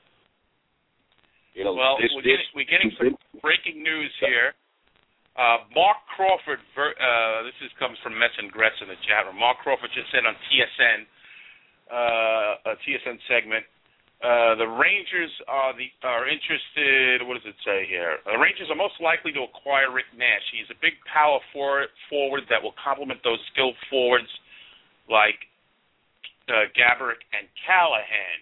We're getting some breaking news here. Mark Crawford, comes from Metz and Gretz in the chat room. Mark Crawford just said on TSN, a TSN segment, the Rangers are interested. What does it say here? The Rangers are most likely to acquire Rick Nash. He's a big power forward that will complement those skilled forwards like Gaborik and Callahan.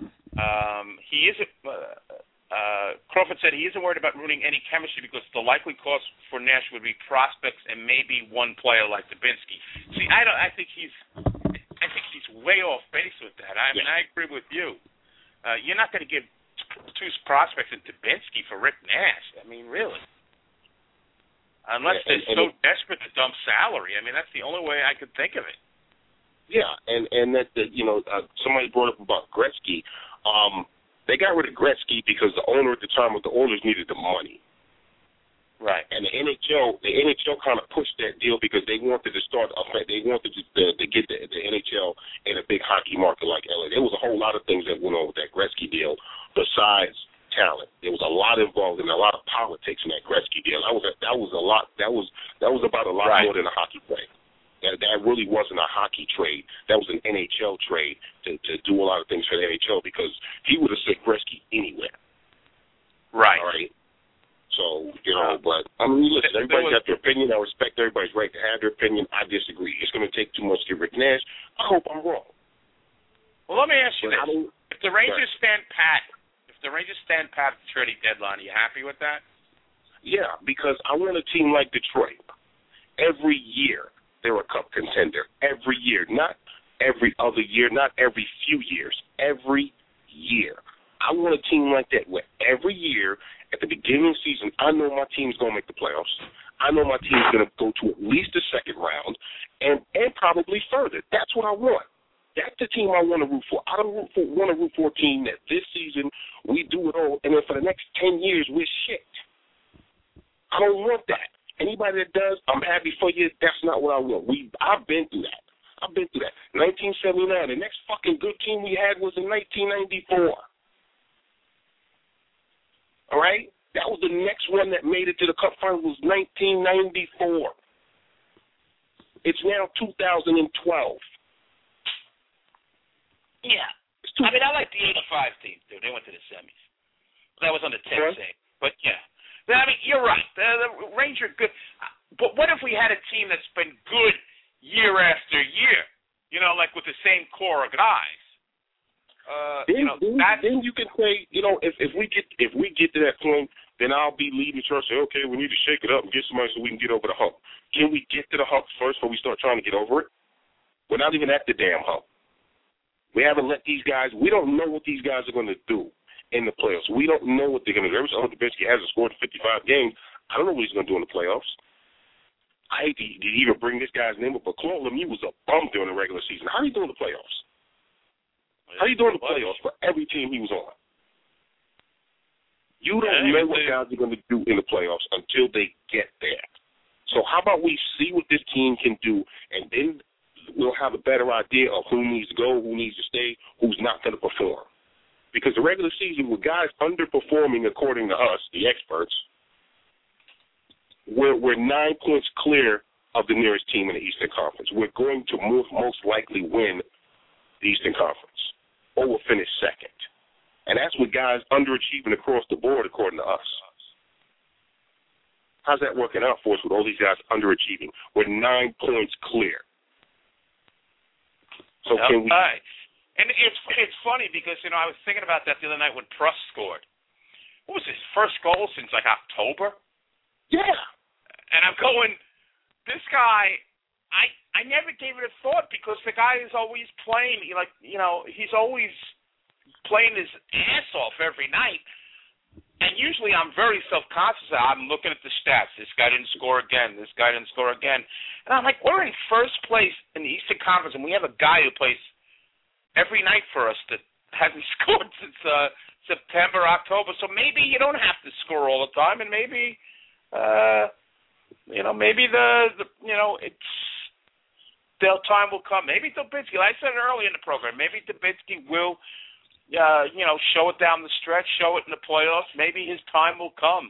Crawford said he isn't worried about ruining any chemistry because the likely cost for Nash would be prospects and maybe 1 player like Dubinsky. See, I think he's way off base with that. I mean, I agree with you. You're not going to give 2 prospects and Dubinsky for Rick Nash. I mean, really. Unless they're so desperate to dump salary. I mean, that's the only way I could think of it. Yeah, and that somebody brought up about Gretzky. They got rid of Gretzky because the owner at the time of the Oilers needed the money. Right. And the NHL kind of pushed that deal because they wanted to start. They wanted to get the NHL in a big hockey market like LA. There was a whole lot of things that went on with that Gretzky deal besides talent. There was a lot involved in a lot of politics in that Gretzky deal. That was a lot. That was about a lot more than a hockey play. That really wasn't a hockey trade. That was an NHL trade to do a lot of things for the NHL because he would have sent Gretzky anywhere. Right. All right. So, but, I mean, listen, everybody's got their opinion. I respect everybody's right to have their opinion. I disagree. It's going to take too much to get Rick Nash. I hope I'm wrong. Well, let me ask you this. If the Rangers stand pat at the trading deadline, are you happy with that? Yeah, because I want a team like Detroit. Every year, they're a cup contender. Every year. Not every other year, not every few years. Every year. I want a team like that where every year, at the beginning of the season, I know my team's going to make the playoffs. I know my team's going to go to at least the second round and probably further. That's what I want. That's the team I want to root for. I don't want to root for a team that this season we do it all, and then for the next 10 years we're shit. I don't want that. Anybody that does, I'm happy for you. That's not what I want. I've been through that. 1979. The next fucking good team we had was in 1994. All right? That was the next one that made it to the Cup Final was 1994. It's now 2012. Yeah. I mean, I like the 85 team, too. They went to the semis. That was on the 10th thing. But, yeah. I mean, you're right. The Rangers are good. But what if we had a team that's been good year after year? You know, like with the same core of guys. Then you can say, you know, if we get to that point, then I'll be leading the church. Say, okay, we need to shake it up and get somebody so we can get over the hump. Can we get to the hump first before we start trying to get over it? We're not even at the damn hump. We haven't let these guys. We don't know what these guys are going to do in the playoffs. We don't know what they're going to do. Ever since Dubinsky hasn't scored 55 games, I don't know what he's going to do in the playoffs. I hate to even bring this guy's name up, but Claude Lemieux was a bum during the regular season. How do you do in the playoffs? How are you doing the playoffs for every team he was on? You don't know what guys are going to do in the playoffs until they get there. So how about we see what this team can do, and then we'll have a better idea of who needs to go, who needs to stay, who's not going to perform. Because the regular season, with guys underperforming according to us, the experts, we're 9 points clear of the nearest team in the Eastern Conference. We're going to most likely win the Eastern Conference, or we'll finish second. And that's with guys underachieving across the board, according to us. How's that working out for us with all these guys underachieving? We're 9 points clear. So can we? And it's funny because, you know, I was thinking about that the other night when Pruss scored. What was his first goal since, like, October? Yeah. And I'm going, this guy, I never gave it a thought because the guy is always playing, he's always playing his ass off every night. And usually I'm very self-conscious. I'm looking at the stats. This guy didn't score again. This guy didn't score again. And I'm like, we're in first place in the Eastern Conference, and we have a guy who plays every night for us that hasn't scored since September, October. So maybe you don't have to score all the time, and maybe, maybe it's their time will come. Maybe Dubinsky, like I said earlier in the program, maybe Dubinsky will show it down the stretch, show it in the playoffs. Maybe his time will come.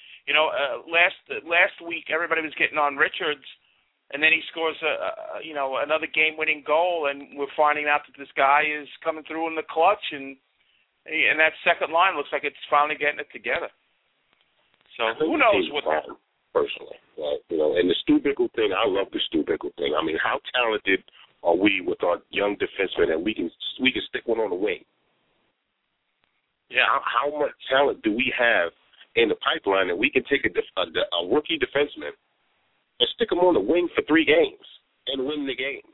Last week everybody was getting on Richards, and then he scores another game-winning goal, and we're finding out that this guy is coming through in the clutch, and that second line looks like it's finally getting it together. So who knows what that personally, and the Stu Bickel thing. I love the Stu Bickel thing. I mean, how talented are we with our young defensemen, and we can stick one on the wing. Yeah, how much talent do we have in the pipeline that we can take a rookie defenseman and stick him on the wing for 3 games and win the games?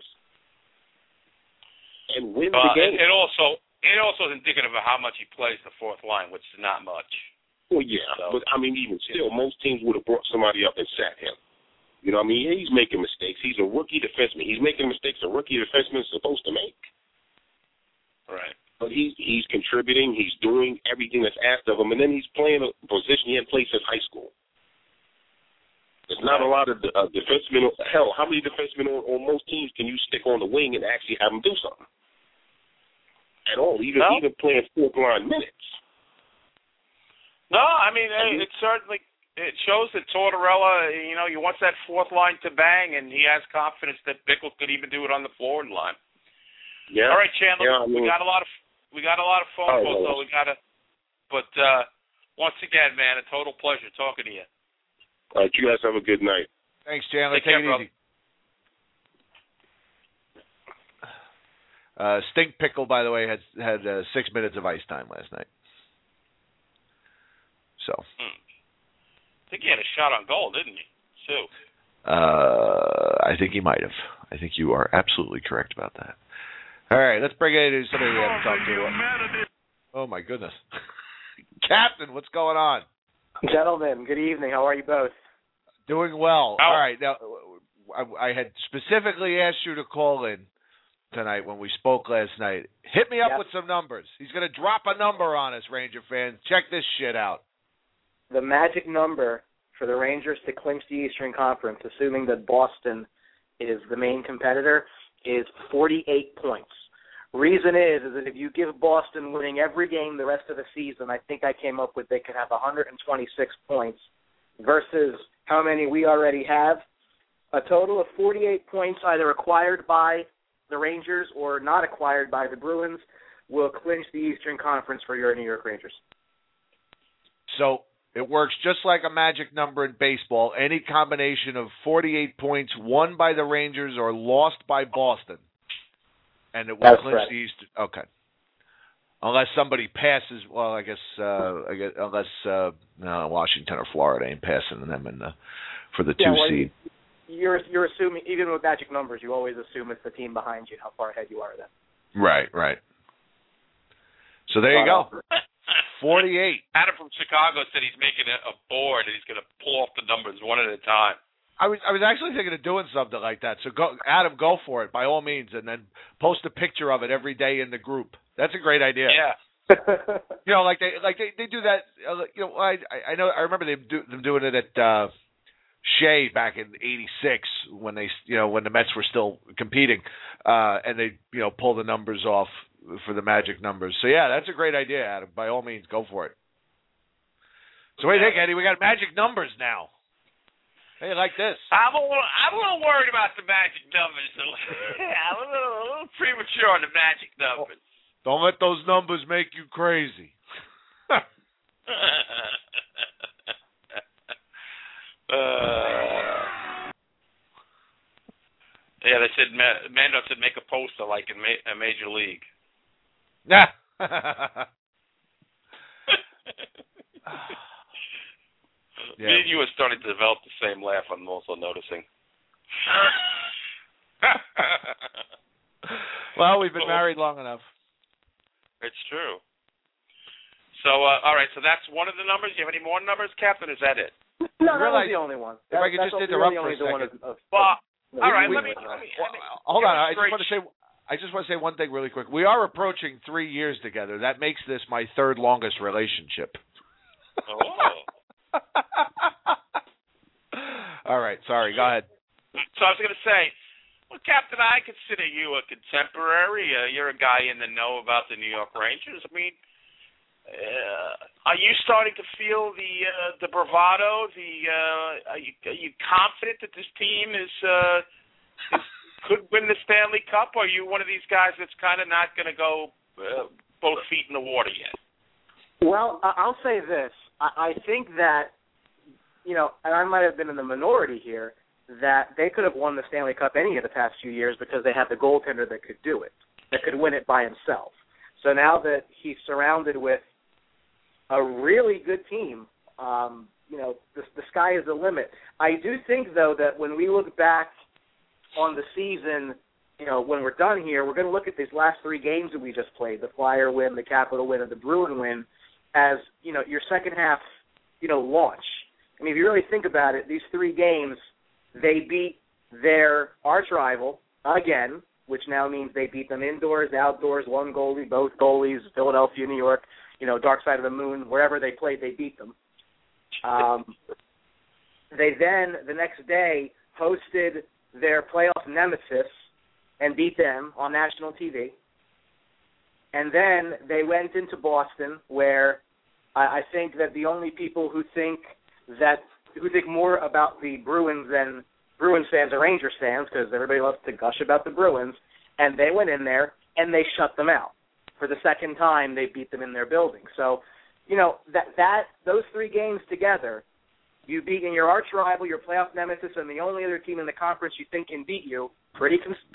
And win the games. It also is indicative of how much he plays the fourth line, which is not much. Well, yeah, but I mean, even still, most teams would have brought somebody up and sat him. You know what I mean? He's making mistakes. He's a rookie defenseman. He's making mistakes a rookie defenseman is supposed to make. Right. But he's contributing. He's doing everything that's asked of him, and then he's playing a position he hadn't played since high school. There's not a lot of defensemen. Hell, how many defensemen on most teams can you stick on the wing and actually have them do something? At all, even playing fourth-line minutes. No, I mean, it shows that Tortorella, he wants that fourth line to bang, and he has confidence that Bickel could even do it on the forward line. Yeah. All right, Chandler. Yeah, I mean, we got a lot of phone calls, though. But once again, man, a total pleasure talking to you. All right, you guys have a good night. Thanks, Chandler. Take care, it easy. Stink Pickle, by the way, had 6 minutes of ice time last night. So. I think he had a shot on goal, didn't he, Sue? I think he might have. I think you are absolutely correct about that. All right, let's bring in somebody we haven't talked to. Oh, my goodness. Captain, what's going on? Gentlemen, good evening. How are you both? Doing well. All right. Now, I had specifically asked you to call in tonight when we spoke last night. Hit me up Yep. with some numbers. He's going to drop a number on us, Ranger fans. Check this shit out. The magic number for the Rangers to clinch the Eastern Conference, assuming that Boston is the main competitor, is 48 points. Reason is that if you give Boston winning every game the rest of the season, I think I came up with they could have 126 points versus how many we already have. A total of 48 points either acquired by the Rangers or not acquired by the Bruins will clinch the Eastern Conference for your New York Rangers. So it works just like a magic number in baseball. Any combination of 48 points won by the Rangers or lost by Boston, and it will That's clinch correct. the Eastern. Okay. Unless somebody passes, well, I guess unless no, Washington or Florida ain't passing them for the 2 seed. You're assuming, even with magic numbers, you always assume it's the team behind you, how far ahead you are then. Right. So there you go. 48. Adam from Chicago said he's making a board and he's going to pull off the numbers one at a time. I was actually thinking of doing something like that. So go, Adam, go for it by all means, and then post a picture of it every day in the group. That's a great idea. Yeah. You know, like they do that. You know, I know I remember them doing it at Shea back in '86 when when the Mets were still competing, and they pull the numbers off for the magic numbers. So yeah, that's a great idea, Adam. By all means, go for it. So what do you think, Eddie? We got magic numbers now. Hey, like this. I'm a little worried about the magic numbers. I'm a little premature on the magic numbers. Don't let those numbers make you crazy. Yeah, they said Mando said make a poster like in a major league. Yeah. Me and you are starting to develop the same laugh. I'm also noticing. Well, we've been married long enough. It's true. So, all right. So that's one of the numbers. Do you have any more numbers, Captain? Is that it? No, that was the only one. If I could just interrupt for a second. All right. Let me hold on. I just want to say one thing really quick. We are approaching 3 years together. That makes this my third longest relationship. Oh. All right. Sorry. Go ahead. So I was going to say, well, Captain, I consider you a contemporary. You're a guy in the know about the New York Rangers. I mean, are you starting to feel the bravado? Are you confident that this team could win the Stanley Cup? Or are you one of these guys that's kind of not going to go both feet in the water yet? Well, I'll say this. I think that, and I might have been in the minority here, that they could have won the Stanley Cup any of the past few years because they had the goaltender that could do it, that could win it by himself. So now that he's surrounded with a really good team, the sky is the limit. I do think, though, that when we look back on the season, when we're done here, we're going to look at these last 3 games that we just played, the Flyer win, the Capital win, and the Bruin win, as, your second half, launch. I mean, if you really think about it, these 3 games, they beat their arch rival again, which now means they beat them indoors, outdoors, one goalie, both goalies, Philadelphia, New York, dark side of the moon, wherever they played, they beat them. They then, the next day, hosted their playoff nemesis and beat them on national TV. And then they went into Boston, where I think that the only people who think more about the Bruins than Bruins fans or Rangers fans, because everybody loves to gush about the Bruins, and they went in there and they shut them out. For the second time, they beat them in their building. So, those 3 games together, you beating your arch rival, your playoff nemesis, and the only other team in the conference you think can beat you, pretty,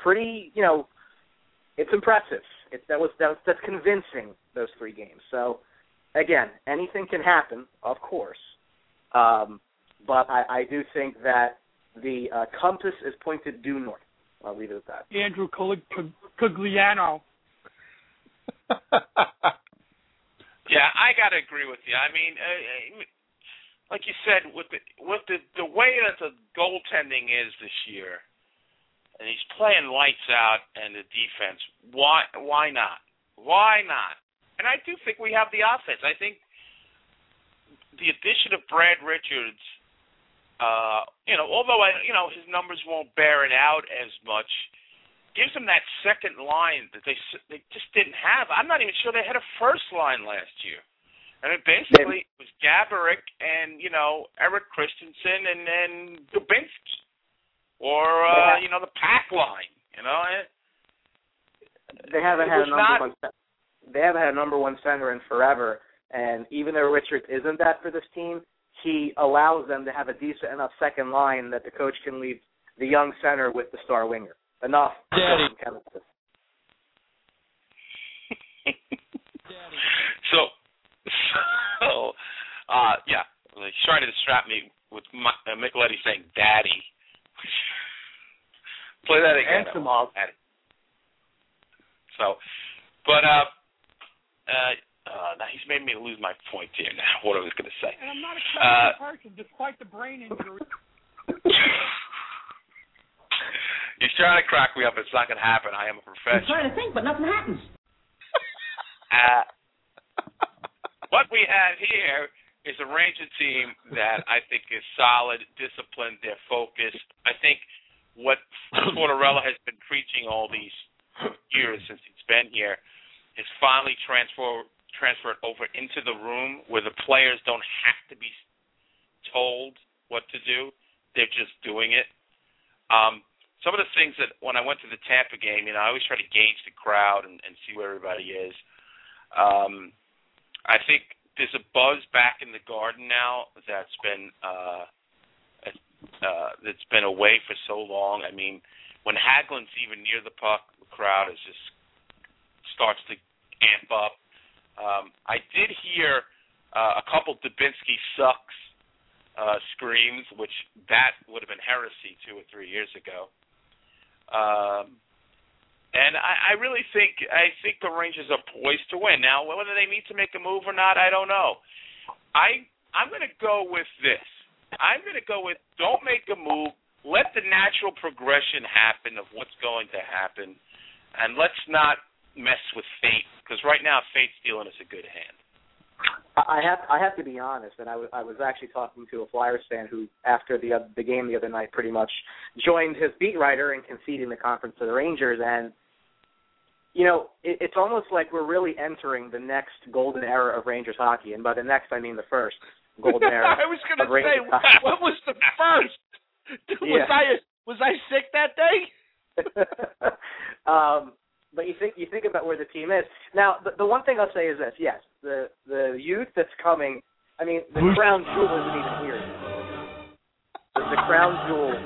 it's impressive. That's convincing, those 3 games. So, again, anything can happen, of course. But I do think that the compass is pointed due north. I'll leave it at that. Andrew Cogliano. Yeah, I got to agree with you. I mean, like you said, with the way that the goaltending is this year, and he's playing lights out, and the defense. Why not? Why not? And I do think we have the offense. I think the addition of Brad Richards, although his numbers won't bear it out as much, gives them that second line that they just didn't have. I'm not even sure they had a first line last year. I mean, basically, it was Gaborik and, Eric Christensen and Dubinsky. Or, the pack line, They haven't had a number one center in forever. And even though Richards isn't that for this team, he allows them to have a decent enough second line that the coach can leave the young center with the star winger. Enough. Daddy. He's trying to distract me with Micheletti saying "Daddy." Play that again. Answer, Mom. So, now he's made me lose my point here. Now, what I was going to say. And I'm not a crazy person, despite the brain injury. He's trying to crack me up. It's not going to happen. I am a professional. I'm trying to think, but nothing happens. What we have here is a Ranger team that I think is solid, disciplined, they're focused. I think what Tortorella has been preaching all these years since he's been here is finally transferred over into the room where the players don't have to be told what to do. They're just doing it. Some of the things that when I went to the Tampa game, I always try to gauge the crowd and see where everybody is. I think there's a buzz back in the Garden now that's been away for so long. I mean, when Hagelin's even near the puck, the crowd starts to amp up. I did hear a couple Dubinsky sucks screams, which that would have been heresy 2 or 3 years ago. And I really think the Rangers are poised to win. Now, whether they need to make a move or not, I don't know. I'm going to go with this. I'm going to go with don't make a move. Let the natural progression happen of what's going to happen, and let's not mess with fate, because right now fate's dealing us a good hand. I have to be honest, and I was actually talking to a Flyers fan who, after the game the other night, pretty much joined his beat writer in conceding the conference to the Rangers, and it's almost like we're really entering the next golden era of Rangers hockey, and by the next I mean the first golden era. I was going to say, what was the first? Was I sick that day? But you think about where the team is now. The one thing I'll say is this: yes, the youth that's coming. I mean, the crown jewel isn't even here. The crown jewel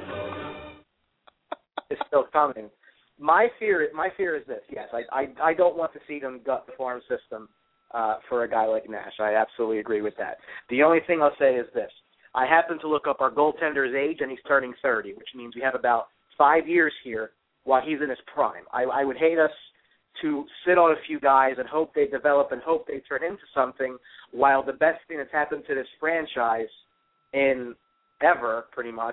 is still coming. My fear is this. Yes, I don't want to see them gut the farm system for a guy like Nash. I absolutely agree with that. The only thing I'll say is this. I happen to look up our goaltender's age, and he's turning 30, which means we have about 5 years here while he's in his prime. I would hate us to sit on a few guys and hope they develop and hope they turn into something, while the best thing that's happened to this franchise in ever, pretty much,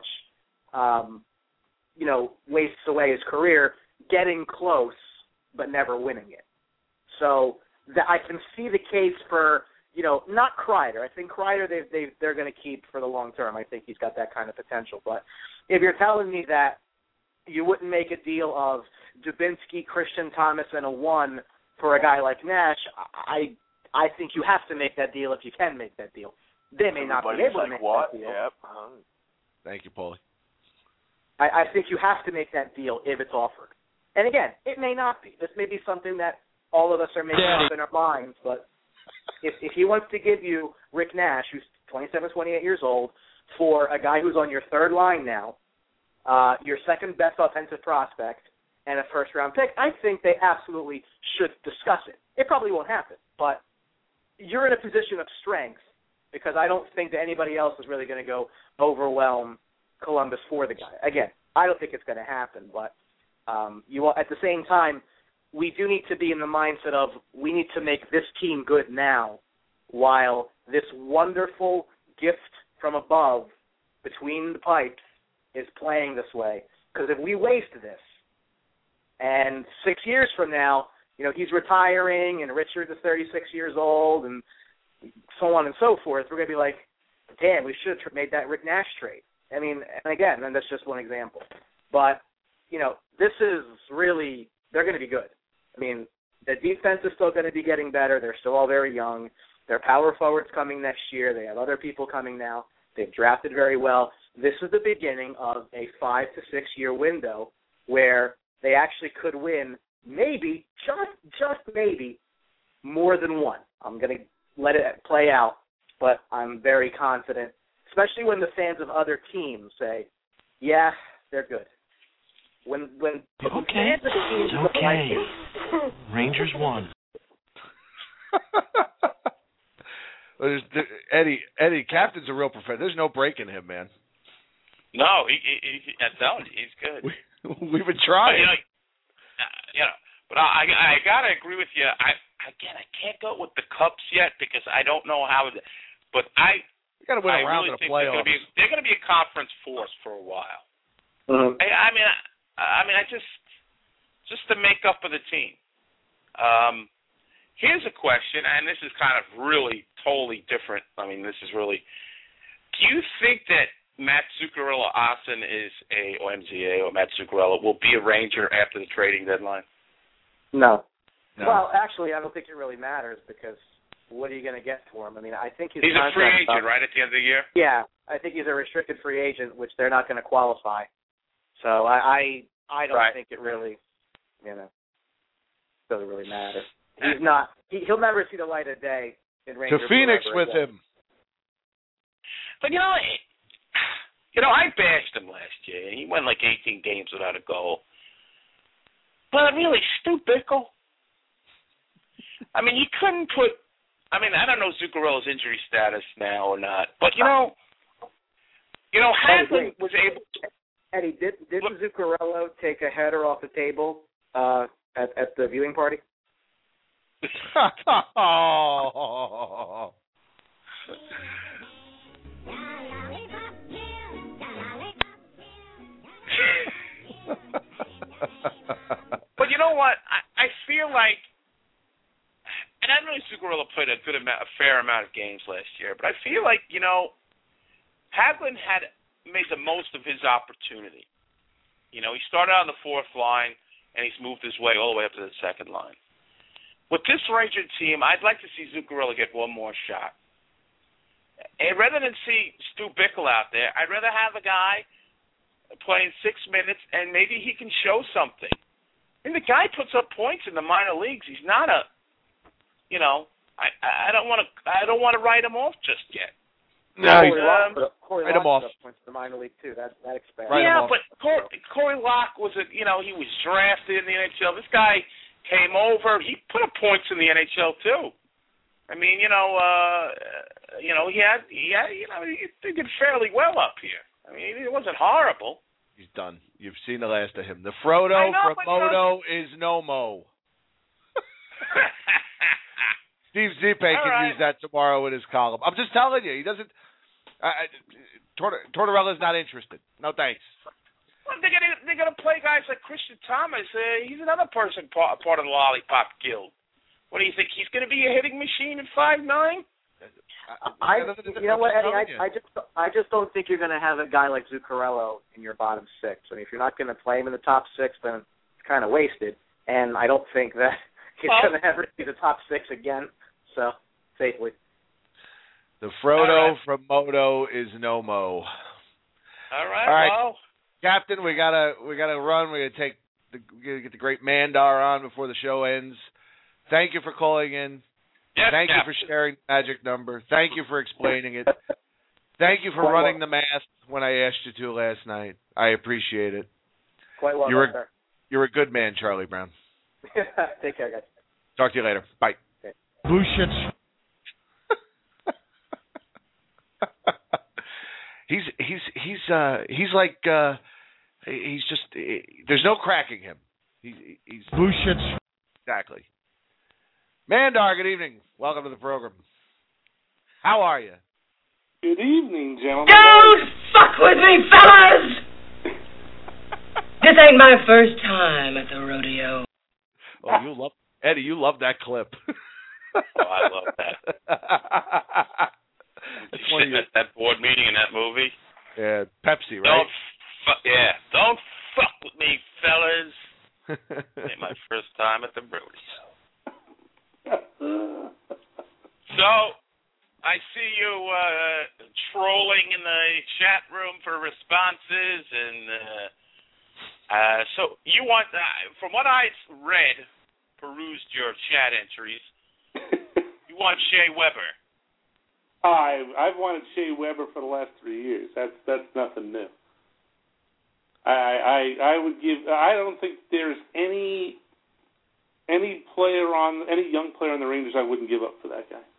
wastes away his career getting close but never winning it. So I can see the case for, not Kreider. I think Kreider they're going to keep for the long term. I think he's got that kind of potential. But if you're telling me that you wouldn't make a deal of Dubinsky, Christian Thomas, and a 1 for a guy like Nash, I think you have to make that deal if you can make that deal. They may not be able to make that deal. Yep. Thank you, Paulie. I think you have to make that deal if it's offered. And again, it may not be. This may be something that all of us are making up in our minds, but if he wants to give you Rick Nash, who's 27, 28 years old, for a guy who's on your third line now, your second best offensive prospect, and a first-round pick, I think they absolutely should discuss it. It probably won't happen, but you're in a position of strength because I don't think that anybody else is really going to go overwhelm Columbus for the guy. Again, I don't think it's going to happen, but at the same time, we do need to be in the mindset of we need to make this team good now while this wonderful gift from above between the pipes is playing this way, Because if we waste this, and 6 years from now, he's retiring, and Richard is 36 years old, and so on and so forth, we're going to be like, damn, we should have made that Rick Nash trade. I mean, and again, and that's just one example. But, this is really, they're going to be good. I mean, the defense is still going to be getting better. They're still all very young. Their power forward's coming next year. They have other people coming now. They've drafted very well. This is the beginning of a 5 to 6 year window where they actually could win maybe, just maybe, more than one. I'm going to let it play out, but I'm very confident, especially when the fans of other teams say, yeah, they're good. When fans of teams okay. Rangers won. Eddie, Captain's a real professional. There's no breaking him, man. No, I'm telling you, he's good. We've been trying. But I gotta agree with you. I can't go with the Cubs yet because I don't know how. But you gotta win a round really in the playoffs. They're gonna be a conference force for a while. Mm-hmm. I mean, just the makeup of the team. Here's a question, and this is kind of really totally different. I mean, this is really. Do you think that Matt Zuccarello-Aasen or MZA or Matt Zuccarello will be a Ranger after the trading deadline? No. Well, actually, I don't think it really matters because what are you going to get for him? I mean, I think he's a free agent, right, at the end of the year? Yeah, I think he's a restricted free agent, which they're not going to qualify. So I don't think it really, doesn't really matter. He's not. He'll never see the light of day in Ranger. To Phoenix with him. But I bashed him last year. He went like 18 games without a goal. But really, Stu Bickle. I mean, he couldn't put. I mean, I don't know Zuccarello's injury status now or not, but Hagelin was able to. Eddie, did Zuccarello take a header off the table at the viewing party? But you know what? I feel like, and I know Zuccarello played a fair amount of games last year, but I feel like Hagelin had made the most of his opportunity. He started on the fourth line, and he's moved his way all the way up to the second line. With this Ranger team, I'd like to see Zuccarello get one more shot. And rather than see Stu Bickle out there, I'd rather have a guy playing 6 minutes, and maybe he can show something. I mean, the guy puts up points in the minor leagues. He's not a, I don't want to write him off just yet. No, Corey write him off. Points in the minor league too. That expands. Yeah, but Corey Locke was he was drafted in the NHL. This guy came over. He put up points in the NHL too. I mean, he did fairly well up here. I mean, it wasn't horrible. He's done. You've seen the last of him. The Frodo from Moto is no mo. Steve Zippe can use that tomorrow in his column. I'm just telling you, he doesn't. Tortorella's not interested. No thanks. Well, they're gonna play guys like Christian Thomas. He's another person part of the Lollipop Guild. What do you think? He's going to be a hitting machine at 5'9"? You know what, Eddie? I just don't think you're going to have a guy like Zuccarello in your bottom six. I mean, if you're not going to play him in the top six, then it's kind of wasted. And I don't think that he's going to ever be the top six again. So safely. The Frodo from Moto is no mo. All right. Well, Captain, we gotta run. We gotta get the great Mandar on before the show ends. Thank you for calling in. Yes, Thank you for sharing the magic number. Thank you for explaining it. Thank you for running the math when I asked you to last night. I appreciate it. Quite well, sir. You're a good man, Charlie Brown. Take care, guys. Talk to you later. Bye. Okay. Blue shits. He's like he's just there's no cracking him. He's blue shits. Exactly. Mandar, good evening. Welcome to the program. How are you? Good evening, gentlemen. Don't fuck with me, fellas! ain't my first time at the rodeo. Oh, you love Eddie. You love that clip. Oh, I love that. Sitting at that board meeting in that movie. Yeah, Pepsi, right? Don't fuck with me, fellas. Ain't my first time at the rodeo. So, I see you trolling in the chat room for responses, and so you want, from what I read, perused your chat entries, you want Shea Weber. I've wanted Shea Weber for the last 3 years. That's nothing new. I would give. I don't think there's any young player on the Rangers I wouldn't give up for that guy.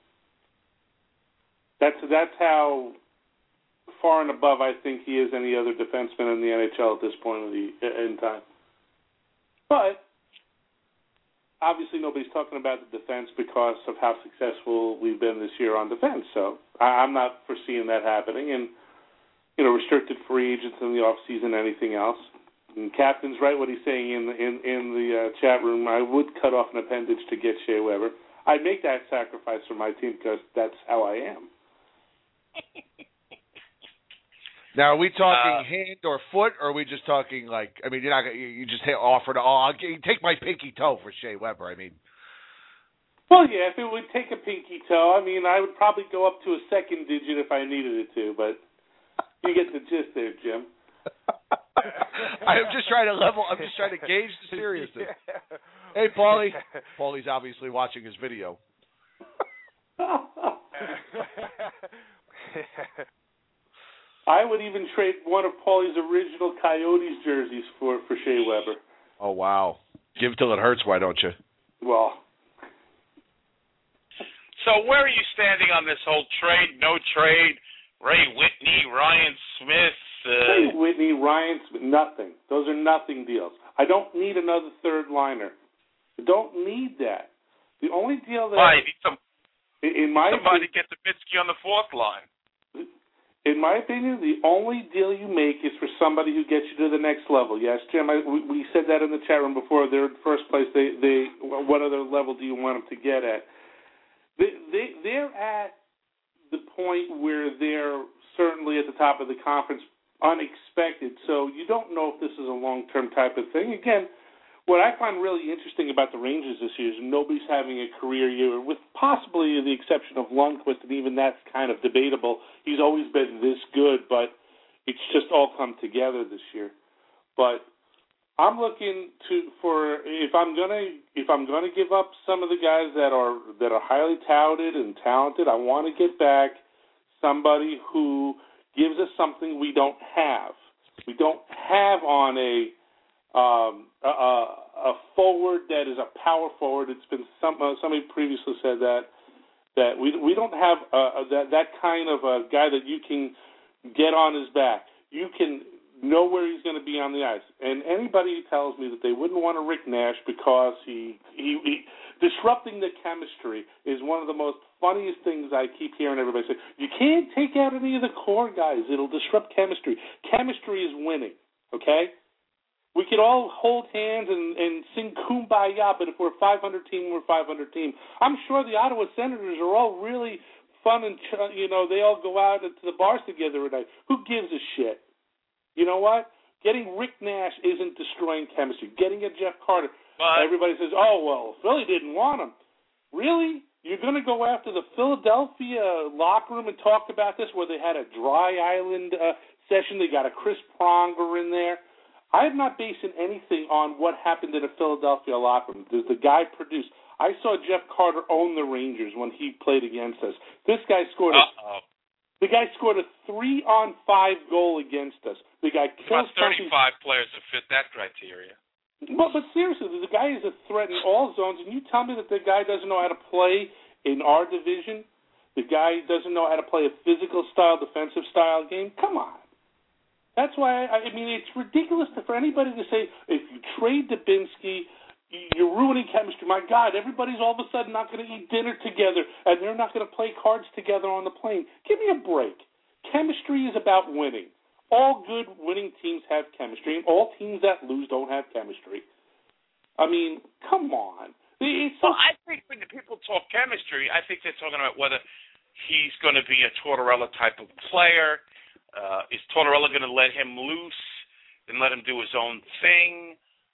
That's how far and above I think he is any other defenseman in the NHL at this point in time. But obviously nobody's talking about the defense because of how successful we've been this year on defense. So I'm not foreseeing that happening. And restricted free agents in the off season, anything else. And Captain's right what he's saying in the chat room. I would cut off an appendage to get Shea Weber. I'd make that sacrifice for my team because that's how I am. Now, are we talking hand or foot, or are we just talking you're not you just offer to I'll take my pinky toe for Shea Weber. I mean. Well, yeah, if it would take a pinky toe, I would probably go up to a second digit if I needed it to, but you get the gist there, Jim. I'm just trying to gauge the seriousness. Yeah. Hey, Paulie. Paulie's obviously watching his video. I would even trade one of Paulie's original Coyotes jerseys for Shea Weber. Oh, wow. Give till it hurts, why don't you? Well. So where are you standing on this whole trade, no trade, Ray Whitney, Ryan Smith? Ray Whitney, Ryan Smith, nothing. Those are nothing deals. I don't need another third liner. I don't need that. The only deal that... Why? You need somebody opinion, get Trubisky on the fourth line. In my opinion, the only deal you make is for somebody who gets you to the next level. Yes, Jim, we said that in the chat room before. They're in first place. What other level do you want them to get at? They're at the point where they're certainly at the top of the conference, unexpected. So you don't know if this is a long-term type of thing. Again, what I find really interesting about the Rangers this year is nobody's having a career year, with possibly the exception of Lundqvist, and even that's kind of debatable. He's always been this good, but it's just all come together this year. But I'm looking for if I'm gonna give up some of the guys that are highly touted and talented, I want to get back somebody who gives us something we don't have. We don't have on a forward that is a power forward. It's been somebody previously said that we don't have that kind of a guy that you can get on his back. You can know where he's going to be on the ice. And anybody who tells me that they wouldn't want a Rick Nash because he disrupting the chemistry is one of the most funniest things I keep hearing everybody say. You can't take out any of the core guys. It'll disrupt chemistry. Chemistry is winning, okay? We could all hold hands and sing Kumbaya, but if we're a 500 team, we're a 500 team. I'm sure the Ottawa Senators are all really fun and, they all go out into the bars together at night. Who gives a shit? You know what? Getting Rick Nash isn't destroying chemistry. Getting a Jeff Carter, everybody says, oh, well, Philly didn't want him. Really? You're going to go after the Philadelphia locker room and talk about this where they had a dry island session? They got a Chris Pronger in there. I'm not basing anything on what happened in the Philadelphia locker room. Does the guy produce? I saw Jeff Carter own the Rangers when he played against us. This guy scored the guy scored a 3-on-5 goal against us. The guy killed 35 players that fit that criteria. But seriously, the guy is a threat in all zones, and you tell me that the guy doesn't know how to play in our division? The guy doesn't know how to play a physical style, defensive style game? Come on. That's why, it's ridiculous for anybody to say, if you trade Dubinsky, you're ruining chemistry. My God, everybody's all of a sudden not going to eat dinner together, and they're not going to play cards together on the plane. Give me a break. Chemistry is about winning. All good winning teams have chemistry, and all teams that lose don't have chemistry. I mean, come on. Well, I think when the people talk chemistry, I think they're talking about whether he's going to be a Tortorella type of player. Is Tortorella going to let him loose and let him do his own thing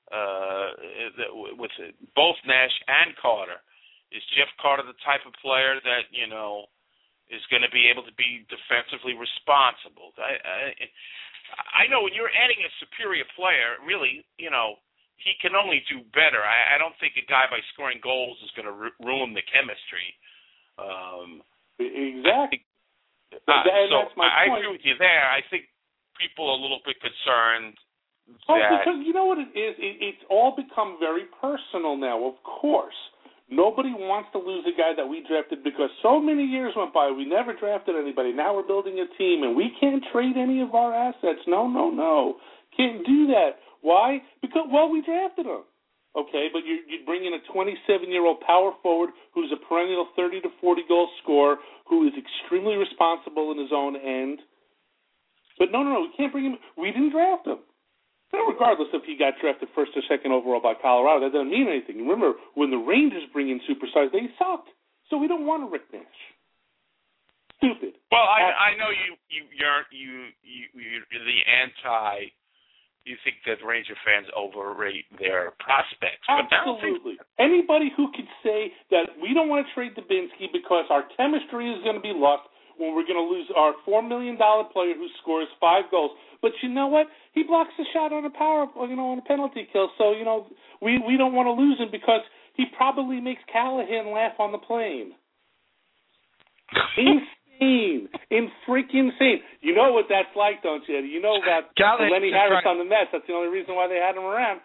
with both Nash and Carter? Is Jeff Carter the type of player that, is going to be able to be defensively responsible? I know when you're adding a superior player, really, he can only do better. I don't think a guy by scoring goals is going to ruin the chemistry. Exactly. So that's my I point. agree with you there. I think people are a little bit concerned. Because you know what it is? It's all become very personal now, of course. Nobody wants to lose a guy that we drafted because so many years went by, we never drafted anybody. Now we're building a team, and we can't trade any of our assets. No. Can't do that. Why? Because, we drafted him. Okay, but you bring in a 27-year-old power forward who's a perennial 30 to 40 goal scorer who is extremely responsible in his own end. But no, we can't bring him. We didn't draft him. Regardless if he got drafted first or second overall by Colorado, that doesn't mean anything. Remember, when the Rangers bring in superstars, they sucked. So we don't want a Rick Nash. Stupid. Well, I know you're the anti. You think that Ranger fans overrate their prospects. Absolutely. Anybody who could say that we don't want to trade Dubinsky because our chemistry is going to be lost when we're going to lose our $4 million player who scores 5 goals. But you know what? He blocks the shot on a on a penalty kill. So, we don't want to lose him because he probably makes Callahan laugh on the plane. Insane. Freaking insane. You know what that's like, don't you, Eddie? You know about Lenny Harris on the Mets. That's the only reason why they had him around.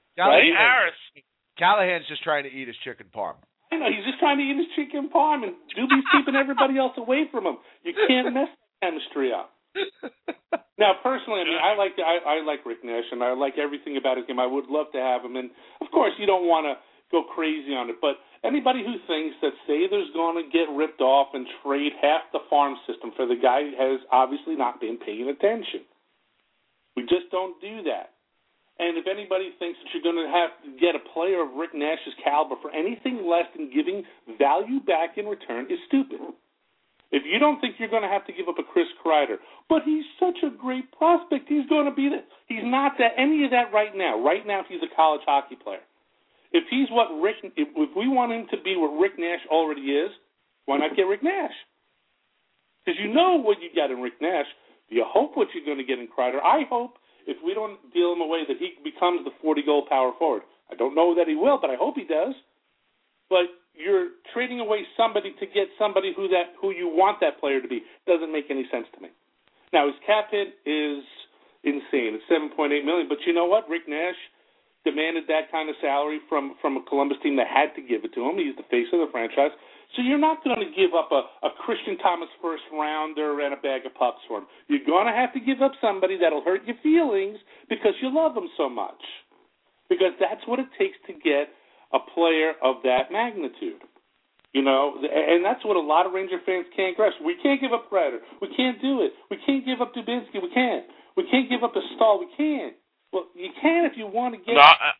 Callahan's just trying to eat his chicken parm. I know. He's just trying to eat his chicken parm, and Doobie's keeping everybody else away from him. You can't mess the chemistry up. Now, personally, I like Rick Nash, and I like everything about his game. I would love to have him, and of course, you don't want to go crazy on it. But anybody who thinks that Sather's going to get ripped off and trade half the farm system for the guy has obviously not been paying attention. We just don't do that. And if anybody thinks that you're going to have to get a player of Rick Nash's caliber for anything less than giving value back in return is stupid. If you don't think you're going to have to give up a Chris Kreider, but he's such a great prospect, he's going to be that. He's not that any of that right now. Right now, he's a college hockey player. If he's what if we want him to be what Rick Nash already is, why not get Rick Nash? Because you know what you got in Rick Nash. You hope what you're going to get in Kreider. I hope if we don't deal him away that he becomes the 40-goal power forward. I don't know that he will, but I hope he does. But you're trading away somebody to get somebody who you want that player to be. Doesn't make any sense to me. Now, his cap hit is insane. It's $7.8 million. But you know what? Rick Nash demanded that kind of salary from a Columbus team that had to give it to him. He's the face of the franchise. So you're not going to give up a Christian Thomas first-rounder and a bag of pucks for him. You're going to have to give up somebody that'll hurt your feelings because you love him so much. Because that's what it takes to get a player of that magnitude. And that's what a lot of Ranger fans can't grasp. We can't give up Kreider. We can't do it. We can't give up Dubinsky. We can't. We can't give up a Stahl. We can't. Well, you can if you want to get...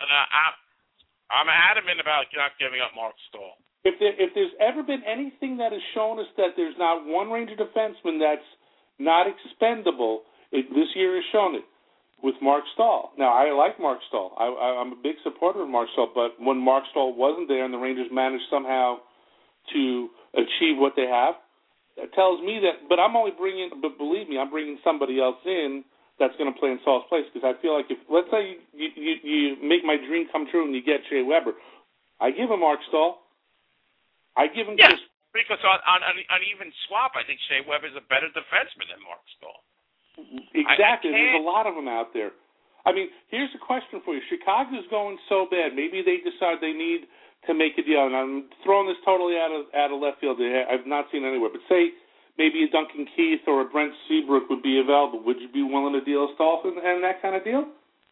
I'm adamant about not giving up Mark Stahl. If there's ever been anything that has shown us that there's not one Ranger defenseman that's not expendable, this year has shown it with Mark Stahl. Now, I like Mark Stahl. I'm a big supporter of Mark Stahl, but when Mark Stahl wasn't there and the Rangers managed somehow to achieve what they have, that tells me that. But believe me, I'm bringing somebody else in that's going to play in Stahl's place because I feel like let's say you make my dream come true and you get Shea Weber, I give him Mark Stahl. I give him because on an even swap, I think Shea Weber's a better defenseman than Mark Stahl. Exactly. There's a lot of them out there. I mean, here's a question for you. Chicago's going so bad. Maybe they decide they need to make a deal. And I'm throwing this totally out of left field. I've not seen anywhere. But say maybe a Duncan Keith or a Brent Seabrook would be available. Would you be willing to deal Stahl and that kind of deal?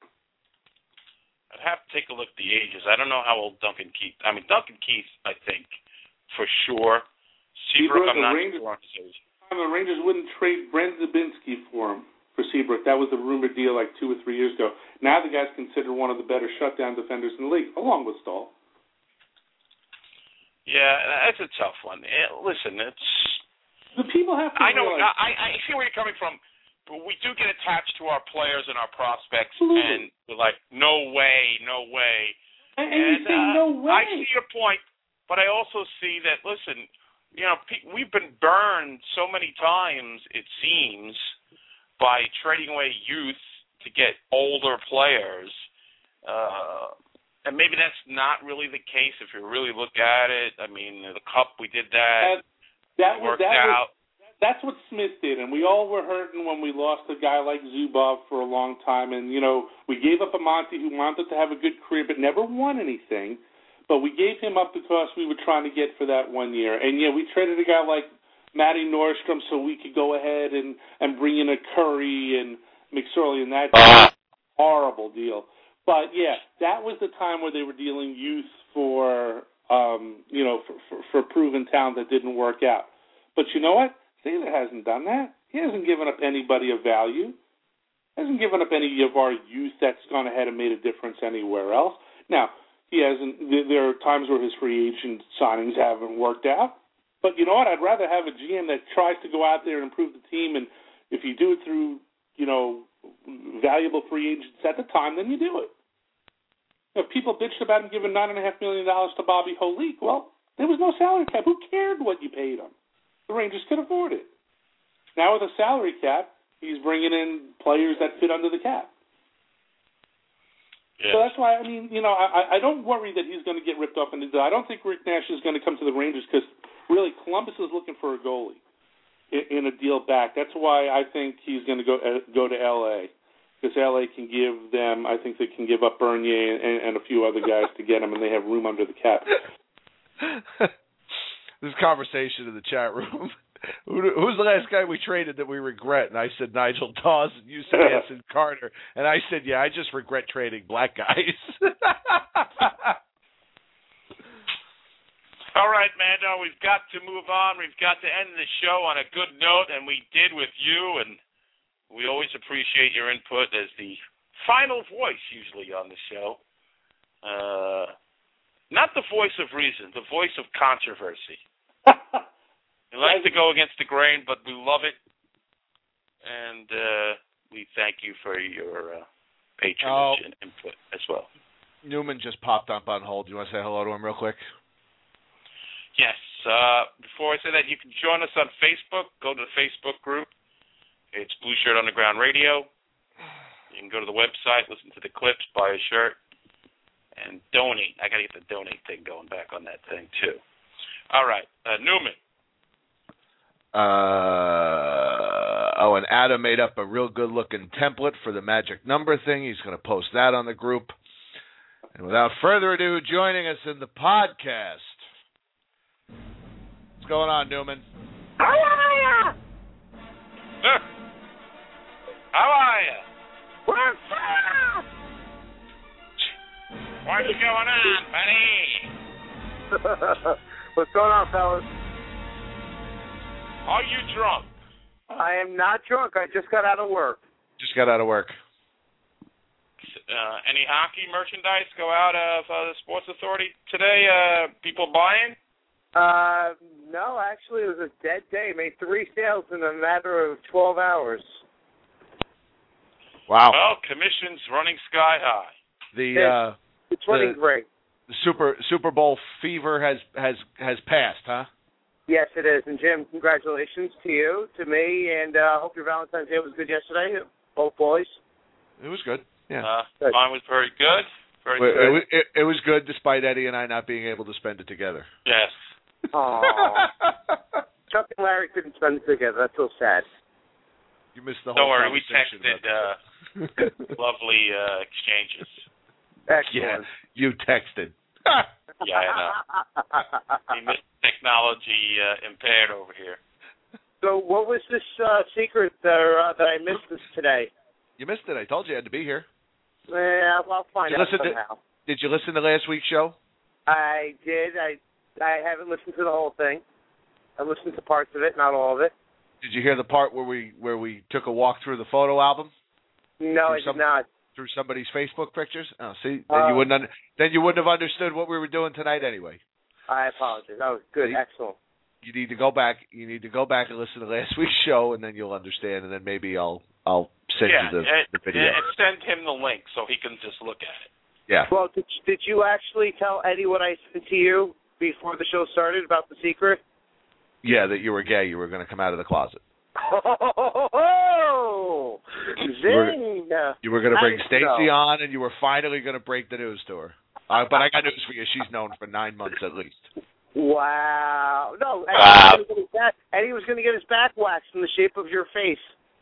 I'd have to take a look at the ages. I don't know how old Duncan Keith. I mean, Duncan Keith, I think, for sure. Seabrook, I'm not sure. The Rangers wouldn't trade Brent Dubinsky for him. for Seabrook. That was the rumored deal like 2 or 3 years ago. Now the guy's considered one of the better shutdown defenders in the league, along with Stahl. Yeah, that's a tough one. Listen, it's the people have to. I know. Realize, I see where you're coming from, but we do get attached to our players and our prospects, absolutely. and we're like, no way. And you say no way. I see your point, but I also see that. Listen, we've been burned so many times, it seems, by trading away youth to get older players. And maybe that's not really the case if you really look at it. I mean, the Cup, we did that. That worked out. That's what Smith did, and we all were hurting when we lost a guy like Zubov for a long time. And, we gave up a Monty who wanted to have a good career but never won anything. But we gave him up because we were trying to get for that 1 year. And, we traded a guy like Matty Nordstrom so we could go ahead and bring in a Curry and McSorley, and that's a horrible deal. But, that was the time where they were dealing youth for proven talent that didn't work out. But you know what? Saylor hasn't done that. He hasn't given up anybody of value. Hasn't given up any of our youth that's gone ahead and made a difference anywhere else. Now, he hasn't. There are times where his free agent signings haven't worked out. But you know what? I'd rather have a GM that tries to go out there and improve the team, and if you do it through, valuable free agents at the time, then you do it. If people bitched about him giving $9.5 million to Bobby Holik, well, there was no salary cap. Who cared what you paid him? The Rangers could afford it. Now with a salary cap, he's bringing in players that fit under the cap. Yeah. So that's why, I don't worry that he's going to get ripped off. I don't think Rick Nash is going to come to the Rangers because, really, Columbus is looking for a goalie in a deal back. That's why I think he's going to go to L.A., because L.A. can give them, I think they can give up Bernier and a few other guys to get him, and they have room under the cap. This conversation in the chat room. Who's the last guy we traded that we regret? And I said Nigel Dawson. You said Anson Carter. And I said, I just regret trading black guys. All right, Mando, we've got to move on. We've got to end the show on a good note, and we did with you, and we always appreciate your input as the final voice usually on the show. Not the voice of reason, the voice of controversy. We like to go against the grain, but we love it. And we thank you for your patronage and input as well. Newman just popped up on hold. Do you want to say hello to him real quick? Yes. Before I say that, you can join us on Facebook. Go to the Facebook group. It's Blue Shirt Underground Radio. You can go to the website, listen to the clips, buy a shirt, and donate. I got to get the donate thing going back on that thing, too. All right. Newman. And Adam made up a real good-looking template for the magic number thing. He's going to post that on the group. And without further ado, joining us in the podcast. What's going on, Newman? How are ya? How are ya? What's up? What's going on, buddy? What's going on, fellas? Are you drunk? I am not drunk. I just got out of work. Just got out of work. Any hockey merchandise go out of the Sports Authority today? People buying? No, actually, it was a dead day. Made 3 sales in a matter of 12 hours. Wow. Well, commission's running sky high. It's running great. The Super Bowl fever has passed, huh? Yes, it is. And Jim, congratulations to you, to me, and I hope your Valentine's Day was good yesterday, both boys. It was good. Yeah. Mine was very good. Very good. It was good despite Eddie and I not being able to spend it together. Yes. Aww. Chuck and Larry couldn't spend it together. That's so sad. You missed the whole conversation. Don't worry, we texted lovely exchanges. Excellent. Yeah, you texted. Yeah, I know. The technology impaired over here. So what was this secret that I missed this today? You missed it. I told you I had to be here. Yeah, well, I'll find out somehow. Did you listen to last week's show? I did. I haven't listened to the whole thing. I listened to parts of it, not all of it. Did you hear the part where we took a walk through the photo album? No, I did not. Through somebody's Facebook pictures? Oh, see, then you wouldn't have understood what we were doing tonight anyway. I apologize. That was good. See? Excellent. You need to go back. You need to go back and listen to last week's show, and then you'll understand. And then maybe I'll send you the video. And send him the link so he can just look at it. Yeah. Well, did you actually tell Eddie what I said to you before the show started about the secret? Yeah, that you were gay. You were going to come out of the closet. Oh, zing! You were going to bring Stacy on, and you were finally going to break the news to her. But I got news for you. She's known for 9 months at least. Wow. No, Eddie was going to get his back waxed in the shape of your face.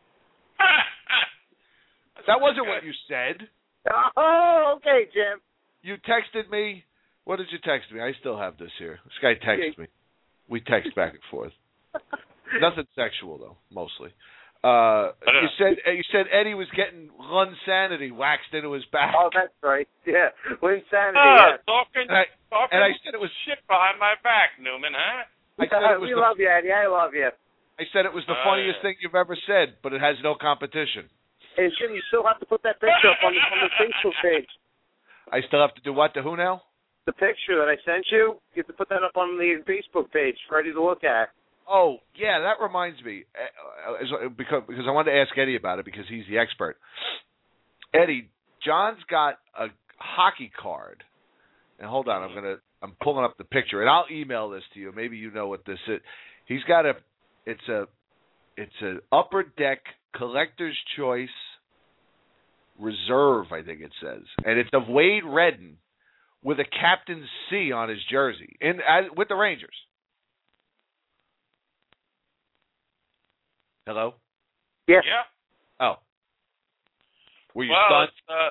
That wasn't what you said. Oh, okay, Jim. You texted me. What did you text me? I still have this here. This guy texted me. We text back and forth. Nothing sexual though, mostly. You said Eddie was getting Linsanity waxed into his back. Oh, that's right. Yeah, Linsanity. Talking and I said it was shit behind my back, Newman, huh? We love you, Eddie. I love you. I said it was the funniest thing you've ever said, but it has no competition. And Jim, you still have to put that picture up on the Facebook page. I still have to do what to who now? The picture that I sent you. You have to put that up on the Facebook page for Eddie to look at. Oh, yeah, that reminds me, because I wanted to ask Eddie about it because he's the expert. Eddie, John's got a hockey card, and hold on, I'm pulling up the picture, and I'll email this to you. Maybe you know what this is. He's got it's an Upper Deck Collector's Choice Reserve, I think it says, and it's of Wade Redden with a Captain's C on his jersey with the Rangers. Hello? Yeah. Oh. Were you stunned?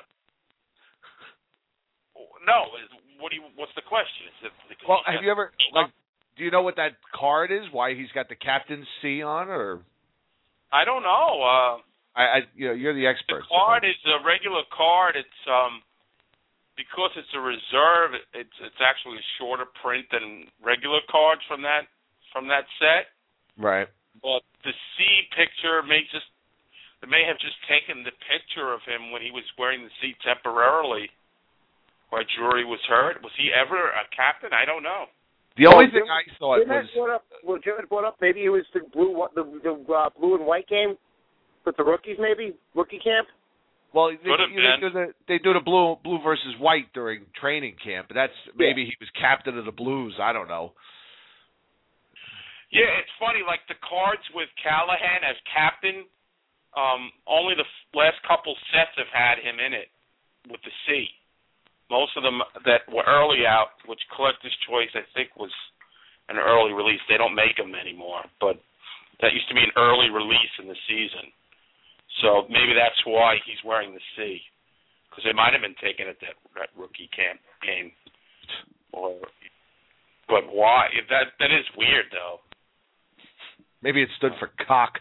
No. What's the question? Have you ever do you know what that card is? Why he's got the Captain's C on, or? I don't know. You're the expert. The card is a regular card. It's because it's a reserve. It's actually a shorter print than regular cards from that set. Right. But the C picture may have just taken the picture of him when he was wearing the C temporarily, while Drury was hurt. Was he ever a captain? I don't know. The only thing I thought Jim had brought up maybe it was the blue and white game with the rookies, maybe rookie camp. Well, they do the blue versus white during training camp. That's maybe he was captain of the Blues. I don't know. Yeah, it's funny. Like the cards with Callahan as captain, only the last couple sets have had him in it with the C. Most of them that were early out, which Collector's Choice I think was an early release. They don't make them anymore, but that used to be an early release in the season. So maybe that's why he's wearing the C, because they might have been taken at that rookie camp game. But why? That is weird though. Maybe it stood for cock.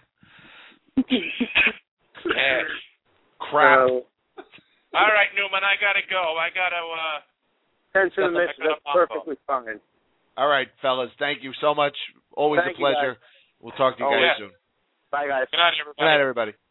Yeah. Crap. All right, Newman, I gotta go. I gotta. 10 to the miss. That's perfectly fine. All right, fellas. Thank you so much. Always a pleasure. We'll talk to you guys soon. Bye, guys. Good night, everybody. Good night, everybody.